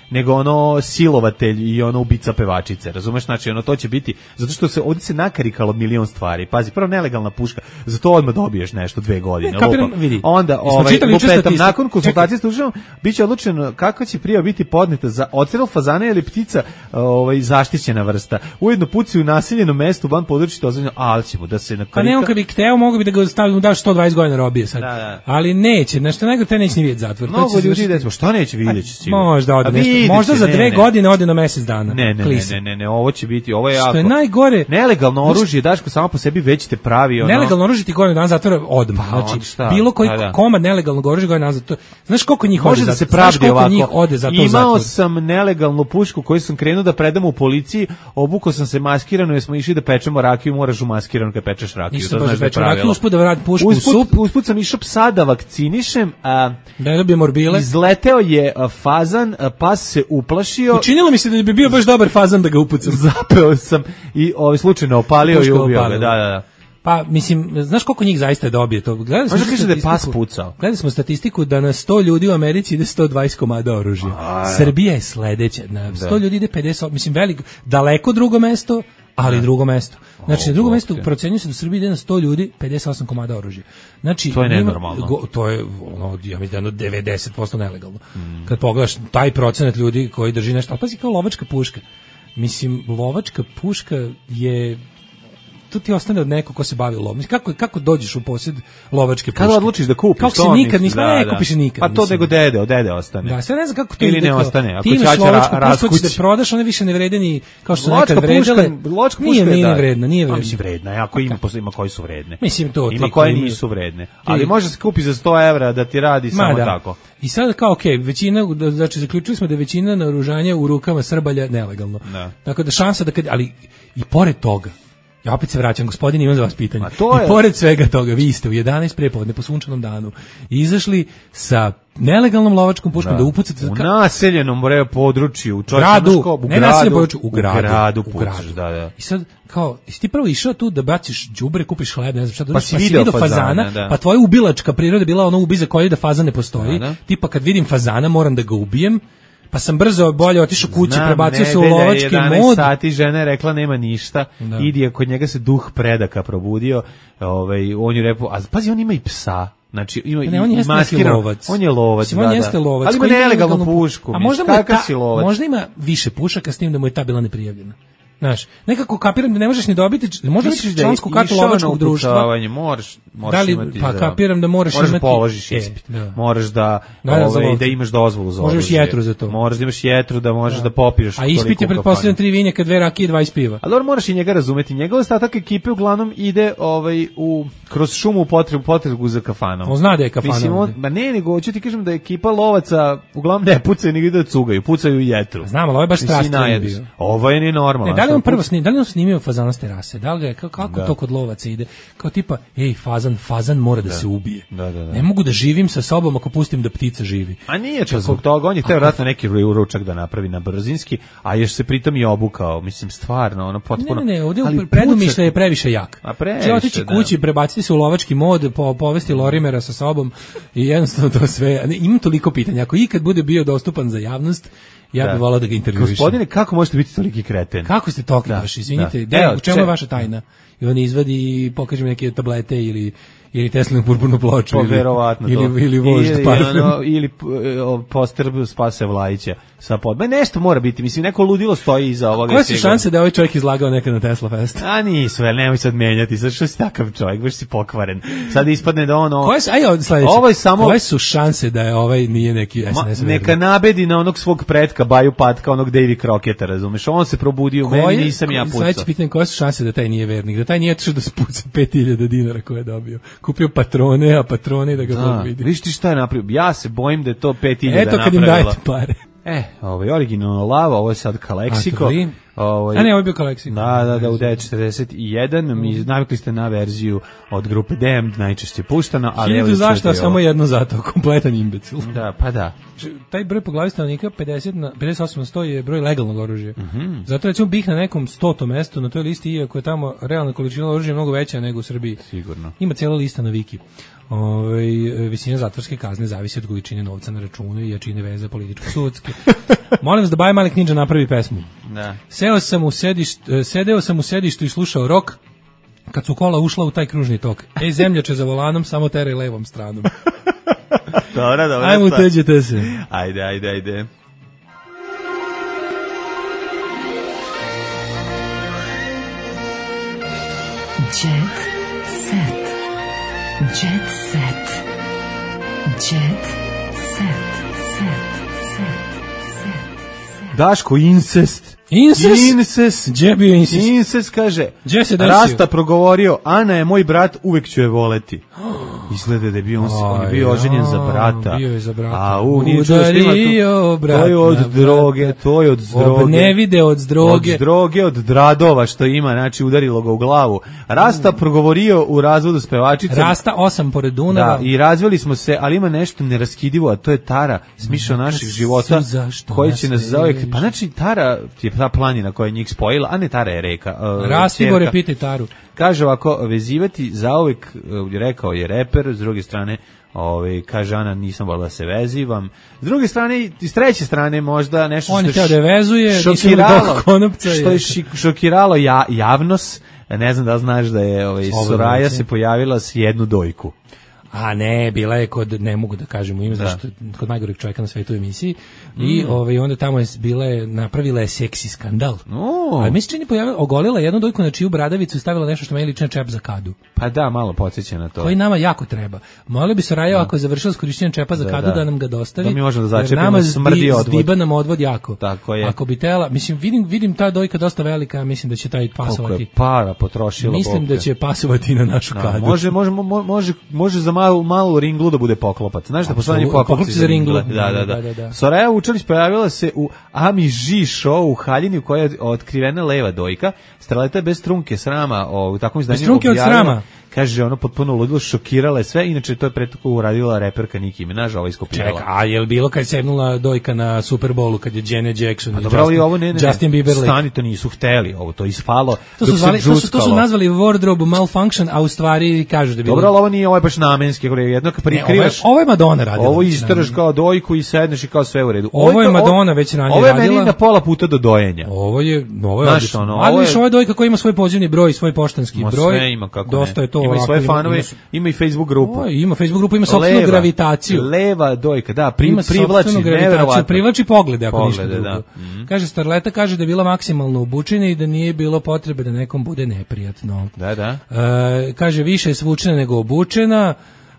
nego ono silovatelj i ono ubica pevačice, razumeš? Znači, ono to će biti, zato što se ovdje se nakarikalo milion stvari. Pazi, prvo nelegalna puška, za to odmah dobiješ nešto dve godine. Ne, kapiram, vidi. Onda, ovaj, lupetam, nakon konsultacije s tužilaštvom, biće odlučeno kakva će prijava biti podneta za odstrel fazana ili ptica ovaj, zaštićena vrsta. Ujedno puci u naseljeno mesto van područja dozvoljeno, ali ćemo da se nakarika... Pa ne, on kad bi hteo, mogu bi da ga stavim, daš sto dvadeset godina robije sad. Da, da. Ali neće, nešto nego te neće ni vidjeti zatvor. Mnogo ljudi desimo, što neće vidjeti sigurno? Možda ode nešto, vidjet možda će, za ne, dve ne. godine ode na mesec dana. Ne, ne, ne, ne, ne, ne, ovo će biti, ovo je jako... Što je najgore... Nelegalno oružje, Daško, samo po sebi već te pravi ono... Nelegalno oružje ti godinu dana zatvora odmah. Pa, znači, šta? bilo koji Pa, da. komad nelegalnog oružja godinu dana zatvora. Znaš koliko njih ode Može za da se to? Znaš pravdi koliko ovako. njih ode za to u Imao zatvor? sam nelegalnu pušku koju sam krenuo da predam u policiji, obukao sam se maskirano jer smo išli da pečemo rakiju, moraš u maskirano kad pečeš rakiju. Nisam To baš znaš da je pečeo rakiju, pravilo. usput da vratim pušku u Usput, sup. usput sam išao psa da vakcinišem, a Da ne dobije morbile. izleteo je a, fazan, a, pas se uplašio. Učinilo mi se da bi bio baš dobar fazan da ga upucam. Zapeo sam i ovaj slučajno opalio Puška i ubio ga. opalila. Da, da, da. Pa, mislim, znaš koliko njih zaista dobije to? Gledali smo Može kaže da je pas statistiku- pucao. Gledali smo statistiku da na sto ljudi u Americi ide sto dvadeset komada oružja. Srbija je sledeća. Na sto ljudi ide pedeset, mislim, veliko, daleko drugo mesto, ali drugo mesto. Znači, na drugo mesto procenjuje se da u Srbiji ide na sto ljudi pedeset osam komada oružja. Znači, To je ima- nenormalno. go- to je, ono, ja mislim, jedno devedeset posto nelegalno. Kad pogledaš taj procenat ljudi koji drži nešto, ali pazi kao lovačka puška. Mislim, lovačka puška je... to ti ostane od nekog ko se bavi lovom. Mislim, Kako, kako dođeš u posjed lovačke puške? Kada odlučiš da kupiš? Kako to se nikad misliš, nismo, da, ne da. kupiš je nikad. Pa to mislim. nego dede, od dede ostane. Da, sve ne znam kako to Ili ide ne kao- ostane, ako ti imaš ćaća lovačku ra- pušku, hoćeš da raskući. prodaš, one više ne vrede ni kao što su Lovačka nekad vredele. puška, lovačka Nije, puška je, nije da. vredna, nije Pa vredna. mislim vredna, jako ima, ima koji su vredne. Mislim to, Ima ti koje koji imaju- nisu vredne. Ali može se kupi za sto evra da ti radi Ma samo da. tako. I sad kao, okej, većina, da- znači zaključili smo da je većina naoružanja u rukama Srbalja nelegalno. Da. Tako da šansa da kad, ali i pored toga, ja opet se vraćam, gospodin, imam za vas pitanje. A to je- I pored svega toga, vi ste u jedanaest prepodne po sunčanom danu izašli sa nelegalnom lovačkom puškom da, upucate U ka- naseljenom bre području, u čovječe, gradu, znaš kao, u ne gradu, naseljenom području, u gradu, u gradu, u pucaš, gradu. da, da. I sad, kao, jesi ti prvo išao tu da baciš đubre, kupiš hleb, ne znam šta, da Pa uđeš, si video vidio fazana, da. pa tvoja ubilačka priroda je bila ono ubi za koji da fazan ne postoji, Da, da. tipa kad vidim fazana moram da ga ubijem, pa sam brzo bolje otišao kući, Znam, prebacio se u nedelja, lovački jedanaest mod. sati, žena je rekla nema ništa, Da. idi, je, kod njega se duh predaka probudio, ovaj, on je rekao, a pazi, on ima i psa. Znači ima Ne, on i jeste neki maskiran- lovac. On je lovac, Mislim, on da, jeste da. lovac. Ali ima koji nelegalnu pu- pušku. A mislim, možda mu je kakav ta, si lovac? možda ima više pušaka s tim da mu je ta bila neprijavljena. Znaš, nekako kapiram da ne možeš ni dobiti, č- možda Misliš imaš da je člansku kartu išao na lovačkog društva. upucavanje, Moraš, moraš Da li- imati pa za- kapiram da moraš moraš da imati- položiš e, ispit. da. Moraš da, Da, da, za ovaj, lovce. da imaš dozvolu za Možeš oružje. jetru za to. Moraš da imaš jetru da možeš da, popiješ. A ispit toliko je u pretpostavljam kafani. tri vinjaka, dve rakije i dvadeset piva. Ali dobro, moraš i njega razumeti. Njegov ostatak ekipe uglavnom ide ovaj, u, kroz šumu u potrebu, potrebu za kafanom. On zna da je kafana Mislim, on, ovde. ma ne, nego hoću ti kažem da je ekipa lovaca uglavnom ne pucaju, nego ide da cugaju. Pucaju u jetru. Znam, ali ovo je baš Mislim, strastven najedu bio. se. Ovo je nenormalno. Ne, da li on Znaš, prvo puc- snim, da li on snimio fazana s terase? Da li ga je, kako, kako Da. to kod lovaca ide? Kao tipa, ej, fazan, fazan mora da, se ubije. Da, da, da. Ne mogu da živim sa sobom ako pustim da ptica živi. A nije to zbog toga, on je hteo vratno neki ručak da napravi na brzinski, a još se pritom i obukao, mislim, stvarno, ono Ne, potpuno... ne, ne, ovdje ali u predumišlja pucati- je previše jak. A previše, Treba otići da. kući, prebaciti se u lovački mod, po, povesti Lorimera sa sobom i jednostavno to sve. Ne, imam toliko pitanja. Ako ikad bude bio dostupan za javnost, ja Da. bih volao da ga intervjuišem. Gospodine, kako možete biti toliki kreten? Kako ste tokli Da, baš, izvinite, da. gde- Evo, u čemu je ček- vaša tajna? I on izvadi i pokaže mi neke tablete ili ili Teslinu purpurnu ploču Pa ili, verovatno ili, to. ili vožd ili, parfem. ono, ili p- o, poster Spase Vlajića sa pod. Ma nešto mora biti, mislim, neko ludilo stoji iza ovoga. Koje su sigurno. šanse da je ovaj čovjek izlagao nekad na Tesla Fest? A nisu, vel, nemoj sad menjati, sad što si takav čovjek, baš si pokvaren. Sad ispadne da ono... Koje su, ajde, sledeće. Ovo je samo... Koje su šanse da je ovaj nije neki S Ma, N S neka nabedi na onog svog pretka, Baju Patka, onog Davy Crocketa, razumeš? On se probudio u meni, nisam ja pucao. Sledeće pitanje, koje su šanse da taj nije vernik? Da taj nije otišao da spuca pet hiljada dinara koje je dobio. Kupio patrone, a patrone da ga Da, Bog vidi. viš ti šta je napravio? Ja se bojim da je to pet hiljada Eto kad im napravila. dajete pare. E, ovaj originalno lava, ovo je sad Kaleksiko. A, to vi? Ovaj, A ne, ovo je bio Kaleksiko. Da, da, da, u devet četrdeset jedan. Mi navikli ste na verziju od grupe Damned, najčešće puštana, ali evo Hiljadu da zašto, čujete a samo ovo. jedno zato, kompletan imbecil. Da, pa da. Taj broj po glavi stanovnika pedeset na pedeset osam na sto je broj legalnog oružja. Mhm. Zato recimo bih na nekom stotom mestu na toj listi, iako je tamo realna količina oružja mnogo veća nego u Srbiji. Sigurno. Ima cijela lista na Wiki. Ovaj visina zatvorske kazne zavisi od količine novca na računu i jačine veze političko-sudske. Molim vas da Baj Malik Ninja napravi pesmu. Da. Seo sam u sedištu, sedeo sam u sedištu i slušao rok kad su kola ušla u taj kružni tok. Ej, zemljače za volanom, samo teraj levom stranom. Dobra, dobra. Ajmo, uteđete se. Ajde, ajde, ajde. Jet set. Jet set. Jet set. Set. Set. Set. Daško, incest. Incest? Incest. Gdje je bio incest? Incest kaže, Gdje se desio? Rasta progovorio, Ana je moj brat, uvek ću je voleti. Izgleda da je bio, on, on je bio oženjen za brata. Bio je za brata. A, u, udario brat. To je od droge, to je od droge. Ne vide od droge. Od droge, od dradova što ima, znači udarilo ga u glavu. Rasta progovorio u razvodu s pevačicom. Rasta osam pored Dunava. Da, i razveli smo se, ali ima nešto neraskidivo, a to je Tara, smišao naših života, koji će nas zauvek, pa znači Tara je ta planina koja je njih spojila, a ne Tara je reka. Uh, Rastibore, pitaj Taru. Kaže ovako, vezivati zauvek, uh, rekao je reper, s druge strane, ovaj, kaže Ana, nisam volila da se vezivam. S druge strane, i s treće strane možda nešto on što je da vezuje, šokiralo, konopca što je šokiralo ja, javnost. Ne znam da znaš da je ovaj, Soraya se pojavila s jednu dojku. A ne, bila je kod, ne mogu da kažem u ime, zašto kod najgoreg čovjeka na svetu emisiji. Mm. I ovaj, onda tamo je bila je, napravila je seksi skandal. Oh. Ali mi se čini pojavila, ogolila jednu dojku na čiju bradavicu i stavila nešto što meni liči na čep za kadu. Pa da, malo podsjeća na to. Koji nama jako treba. Molio bi Soraya, ako je završila s korišćenjem čepa za kadu, da, da. da nam ga dostavi. Da mi možemo da začepimo, nama smrdi odvod. Zdiba nam odvod jako. Tako je. Ako bi tela, mislim, vidim, vidim ta dojka dosta velika, mislim da će taj pasovati. Koliko je para potrošila. Mislim bobke. Da će pasovati na našu da, kadu. Može, može, može, može za malu, malu ringlu da bude poklopac. Znaš da poslednji poklopci za ringlu. Da, da, da. da, da, da. Soraya Vučelić pojavila se u Ami G show u Haljini u kojoj je otkrivena leva dojka. Streleta bez trunke srama, o, u takvom izdanju. Bez trunke od srama. Kaže, ono potpuno ludilo, šokirala je sve, inače to je pre toga uradila reperka Nicki Minaj, ovo iskopirala. Ček, a je li bilo kad je sevnula dojka na Super Bowlu, kad je Janet Jackson a i dobro, Justin, ovo ne, ne, Justin Bieber? Stani, to nisu hteli, ovo to ispalo, to su, zvali, to, su, to su nazvali wardrobe malfunction, a u stvari kažu da je bilo... Dobro, ali ovo nije, ovo je baš namenski, jedno kad prikrivaš... Ovo je Madonna radila. Ovo istraš kao dojku i sedneš i kao sve u redu. Ovo je Madonna već ranije radila. Ovo je meni na pola puta do dojenja. Ovo je, ovo je odlično. Ali ovo je dojka koja ima svoj pozivni broj, svoj poštanski broj. Sve ima, kako dosta ne. je to ima i svoje fanove, ima i Facebook grupu. O, ima Facebook grupu, ima sopstvenu gravitaciju. Leva dojka, da, pri, privlači, neverovatno. Privlači poglede, ako poglede, ništa drugo. Da. Mm. Kaže, Starleta kaže da je bila maksimalno obučena i da nije bilo potrebe da nekom bude neprijatno. Da, da. E, kaže, više je svučena nego obučena.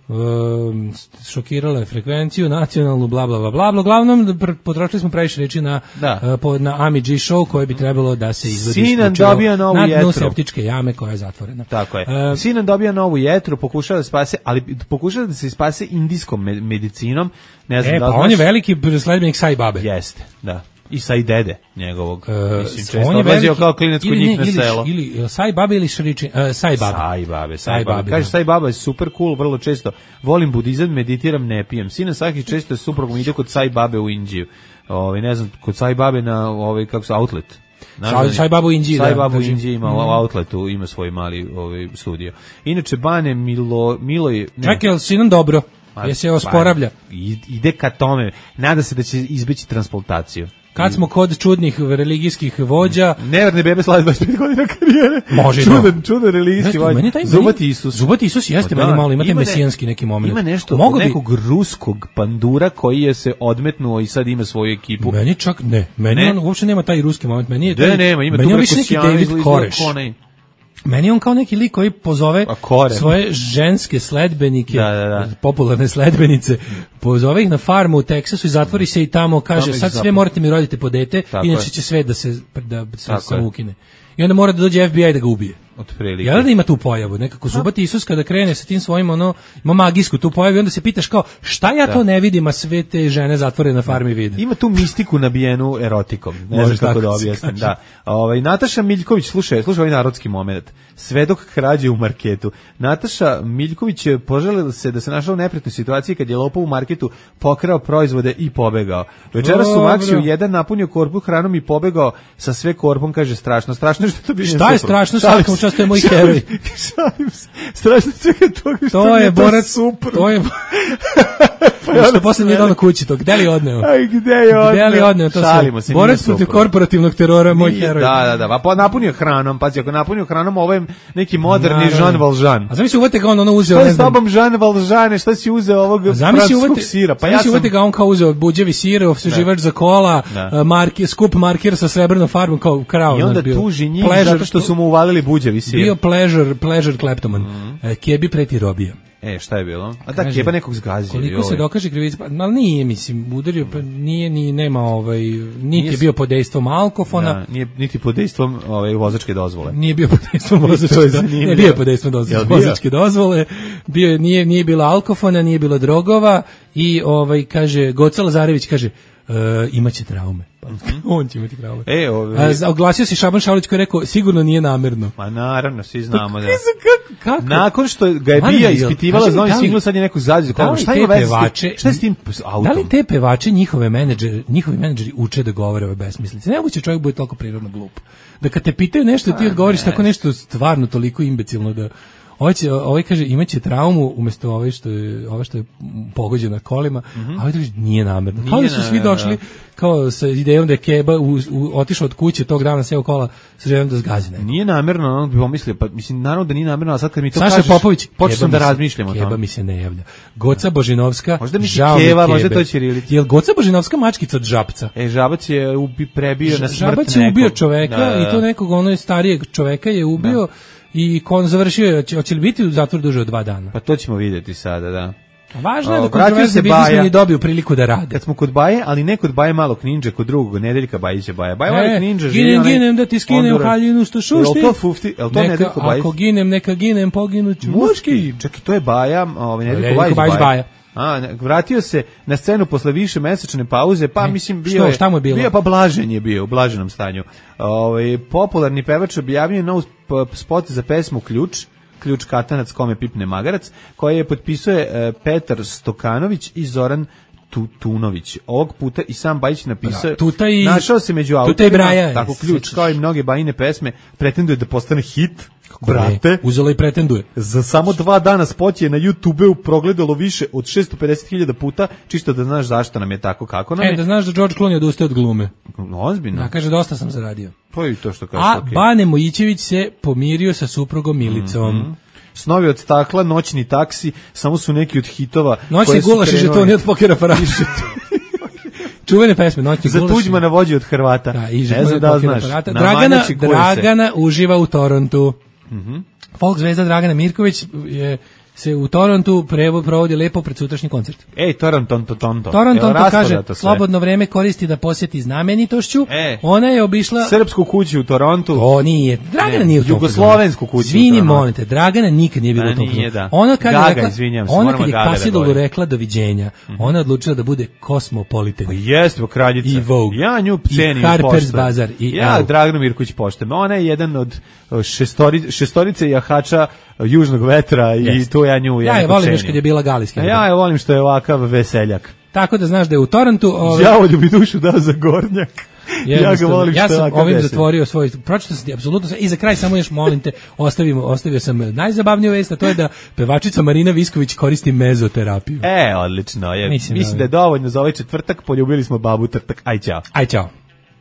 Um, šokirala je frekvenciju nacionalnu, bla bla bla bla bla. Uglavnom potrošili smo previše reči na uh, po, na Ami G show koje bi trebalo da se izvodi Sinan dobija novu na jetru dnu septičke jame koja je zatvorena. Tako je. Uh, Sinan dobija novu jetru, pokušava da spase, ali pokušava da se spase indijskom medicinom. Ne znam e, da pa znaš. On je veliki sledbenik Sai Babe. Jeste, da. I Sai Dede njegovog. Uh, mislim, često odlazio kao klinac kod njih na selo. Ili, ili Sai Babe ili Šriči, uh, Sai Babe. Sai Babe, Sai Babe. Kaže, Sai Baba je super cool, vrlo često volim budizam, meditiram, ne pijem. Sina svaki često je suprugom ide kod Sai Babe u Indiju. Ovaj, ne znam, kod Sai Babe na, ovaj, kako se, outlet. Sai, Sai Baba u Indiji, Sai da. Baba u Indiji ima, mm. u outletu ima svoj mali ovaj, studio. Inače, Bane Milo, Milo je... Čekaj, jel Sinan dobro? Je se osporavlja? Ide ka tome. Nada se da će izbeći transplantaciju. Kad smo kod čudnih religijskih vođa... Neverne bebe slavi dvadeset pet godina karijere. Može čudan, čudan religijski vođa. Zubati Isus. Zubati Isus jeste meni malo, imate mesijanski neki moment. Ima nešto od nekog ruskog pandura koji je se odmetnuo i sad ima svoju ekipu. Meni čak, ne, meni ne? on uopšte nema taj ruski moment. Meni je taj, ne, nema, ima meni tu preko neki David Koreš. Meni je on kao neki lik koji pozove svoje ženske sledbenike, da, da, da. popularne sledbenice, pozove ih na farmu u Teksasu i zatvori se i tamo, kaže, sad sve morate mi roditi po dete, tako inače je. će sve da se, da se samo ukine. I onda mora da dođe F B I da ga ubije. Otprilike. Jel da ima tu pojavu? Nekako Zubati Isus kada krene sa tim svojim, ono, ima magijsku tu pojavu i onda se pitaš kao, šta ja da. to ne vidim, a sve te žene zatvore na farmi vide? Ima tu mistiku nabijenu erotikom. Ne znam kako da objasnim. Da. Ovaj, Nataša Miljković, slušaj, slušaj ovaj narodski moment. Svedok krađe u marketu. Nataša Miljković je poželila se da se našla u neprijatnoj situaciji kad je lopov u marketu pokrao proizvode i pobegao. Večeras su Maksiju jedan napunio korpu hranom i pobegao sa sve korpom, kaže strašno. Strašno je što to bi Šta je strašno? Svaka ostao je moj heroj. Šalim se. Strašno čeka toga što to je borac super. To je pa što posle nije dono kući to. Gde li odneo? Aj, gde je odneo? Gde li odneo to Šalimo sve? Borac protiv korporativnog terora, moj heroj. Da, da, da. Pa napunio hranom. Pazi, ako napunio hranom, ovo je neki moderni Jean Valjean. A zamisli uvete ga on ono uzeo. Šta je s tobom Jean Valjean? Šta si uzeo ovog francuskog sira? Pa ja sam uvete ga on kao uzeo buđevi sir, osveživač za kola, marki, skup markir sa srebrnom farbom kao krao. I onda tuži njih zato što su mu uvalili buđevi sir. Bio pleasure, pleasure kleptoman. Mm. Kebi preti robija. E, šta je bilo? A da, Keba nekog zgazio. Koliko se dokaže krivica, pa, ali nije, mislim, udario, pa nije, ni nema, ovaj, niti je bio pod dejstvom alkofona. Da, nije, niti pod dejstvom ovaj, vozačke dozvole. Nije bio pod dejstvom vozačke dozvole. Ne, bio pod dejstvom vozačke dozvole. Bio, nije, nije bilo alkofona, nije bilo drogova i, ovaj, kaže, Goca Lazarević kaže, Uh, imaće traume. Pa, mm-hmm. On će imati traume. E, ovaj... A, oglasio se Šaban Šaulić koji je rekao, sigurno nije namerno. Ma naravno, svi znamo pa, da. Kako, kako? Nakon što ga je Bija ispitivala, znao je sigurno sad je neko zazio. Da šta ima veze? Šta je s tim autom? Da li te pevače, njihove menadžeri, njihovi menadžeri uče da govore ove besmislice? Nemoguće čovjek bude toliko prirodno glup. Da kad te pitaju nešto, ti odgovoriš tako nešto stvarno toliko imbecilno da... Ovaj, će, ovaj kaže imaće traumu umjesto ovaj što je ovaj što je pogođen na kolima, mm-hmm. a ovaj kaže nije namerno. Kao da su svi došli kao sa idejom da je Keba u, u, otišao od kuće tog dana seo kola sa željom da zgazi nekog. Nije namerno, on bi pomislio, pa mislim naravno da nije namerno, a sad kad mi to Saša kažeš, Popović, počeo sam da razmišljam o tome. Keba mi se ne javlja. Goca Božinovska, možda mi se Keva, možda to ćirilica. Jel Goca Božinovska mačkica od Žabca? E, Žabac je ubi prebio na smrt Žabac je ubio čoveka da, da. I to nekog ono starijeg čoveka je ubio. Da. I kon završio je, hoće li biti u zatvoru duže od dva dana? Pa to ćemo vidjeti sada, da. A važno je da kontroverzni biznismeni dobiju priliku da rade. Kad smo kod Baje, ali ne kod Baje malog ninja, kod drugog, Nedeljka Bajića Baja. Baja malog e, ninja živi ginem, onaj... Ginem da ti skinem haljinu što šušti. Je to fufti? Je to Nedeljko Bajić? Ako ginem, neka ginem, poginuću muški. Čekaj, to je Baja, ovaj Nedeljko Bajić Baja. Baja. A, vratio se na scenu posle više mesečne pauze, pa ne, mislim bio što, je šta mu je bilo? Bio pa blažen je bio, u blaženom stanju. Ovaj popularni pevač objavio nov spot za pesmu Ključ, Ključ katanac kome pipne magarac, koji je potpisuje uh, Petar Stokanović i Zoran Tutunović. Ovog puta i sam Bajić napisao, da, i, našao se među autorima, tako Ključ sećaš. Kao i mnoge Bajine pesme, pretenduje da postane hit. Brate, uzela i pretenduje. Za samo dva dana spot je na YouTubeu progledalo više od šesto pedeset hiljada puta, čisto da znaš zašto nam je tako, kako nam je. E, da znaš da George Clooney odustaje od glume. Ozbiljno. Da, kaže, dosta sam zaradio. To je to što kaže. A okay. Bane Mojićević se pomirio sa suprugom Milicom. Mm-hmm. Snovi od stakla, noćni taksi, samo su neki od hitova. Noćni gulaš i žetoni od pokera paraša. Čuvene pesme, noćni gulaš. Za Tuđmana vođi od Hrvata. Da, i ne znam da znaš. Dragana, Dragana uživa u Torontu. Mhm. Folk zvezda Dragana Mirković je se u Torontu prevo provodi lepo pred sutrašnji koncert. Ej, Toronto, to, to, Toronto to kaže, slobodno vreme koristi da posjeti znamenitošću. E, ona je obišla srpsku kuću u Torontu. O, nije. Dragana ne, nije u jugoslovensku kuću. Izvini, molim te, Dragana nikad nije bila u tom. Da. Ona kad Gaga, je rekla, izvinjam se, ona kad je Kasidolu da rekla doviđenja, mm-hmm. ona je odlučila da bude kosmopolitan. Pa jeste, kraljica. I Vogue. Ja nju cenim i Harper's Bazaar. I ja Draganu Mirković poštujem. Ona je jedan od šestori, šestorice jahača južnog vetra i yes. to ja nju ja je volim još kad je bila galijska. Ja je volim što je ovakav veseljak. Tako da znaš da je u Torontu... Ove... Đavolju bi dušu dao za gornjak. Ja ga volim ja što sam ovim veselj. Zatvorio svoj... Pročito sam ti apsolutno... I za kraj samo još molim te, ostavimo, ostavio sam najzabavniju vest, a to je da pevačica Marina Visković koristi mezoterapiju. E, odlično. Je. Mislim, Mislim da je dovoljno za ovaj četvrtak, poljubili smo babu Trtak. Aj, čao. Aj, čao.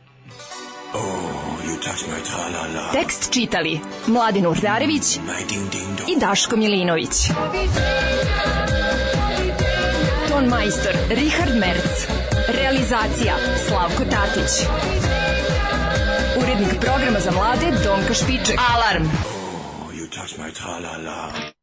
Tekst čitali Mladin Urdarević i Daško Milinović. Ton majstor Richard Merc. Realizacija Slavko Tatić. Urednik programa za mlade Donka Špiček. Alarm! Oh, you touch my tra-la-la.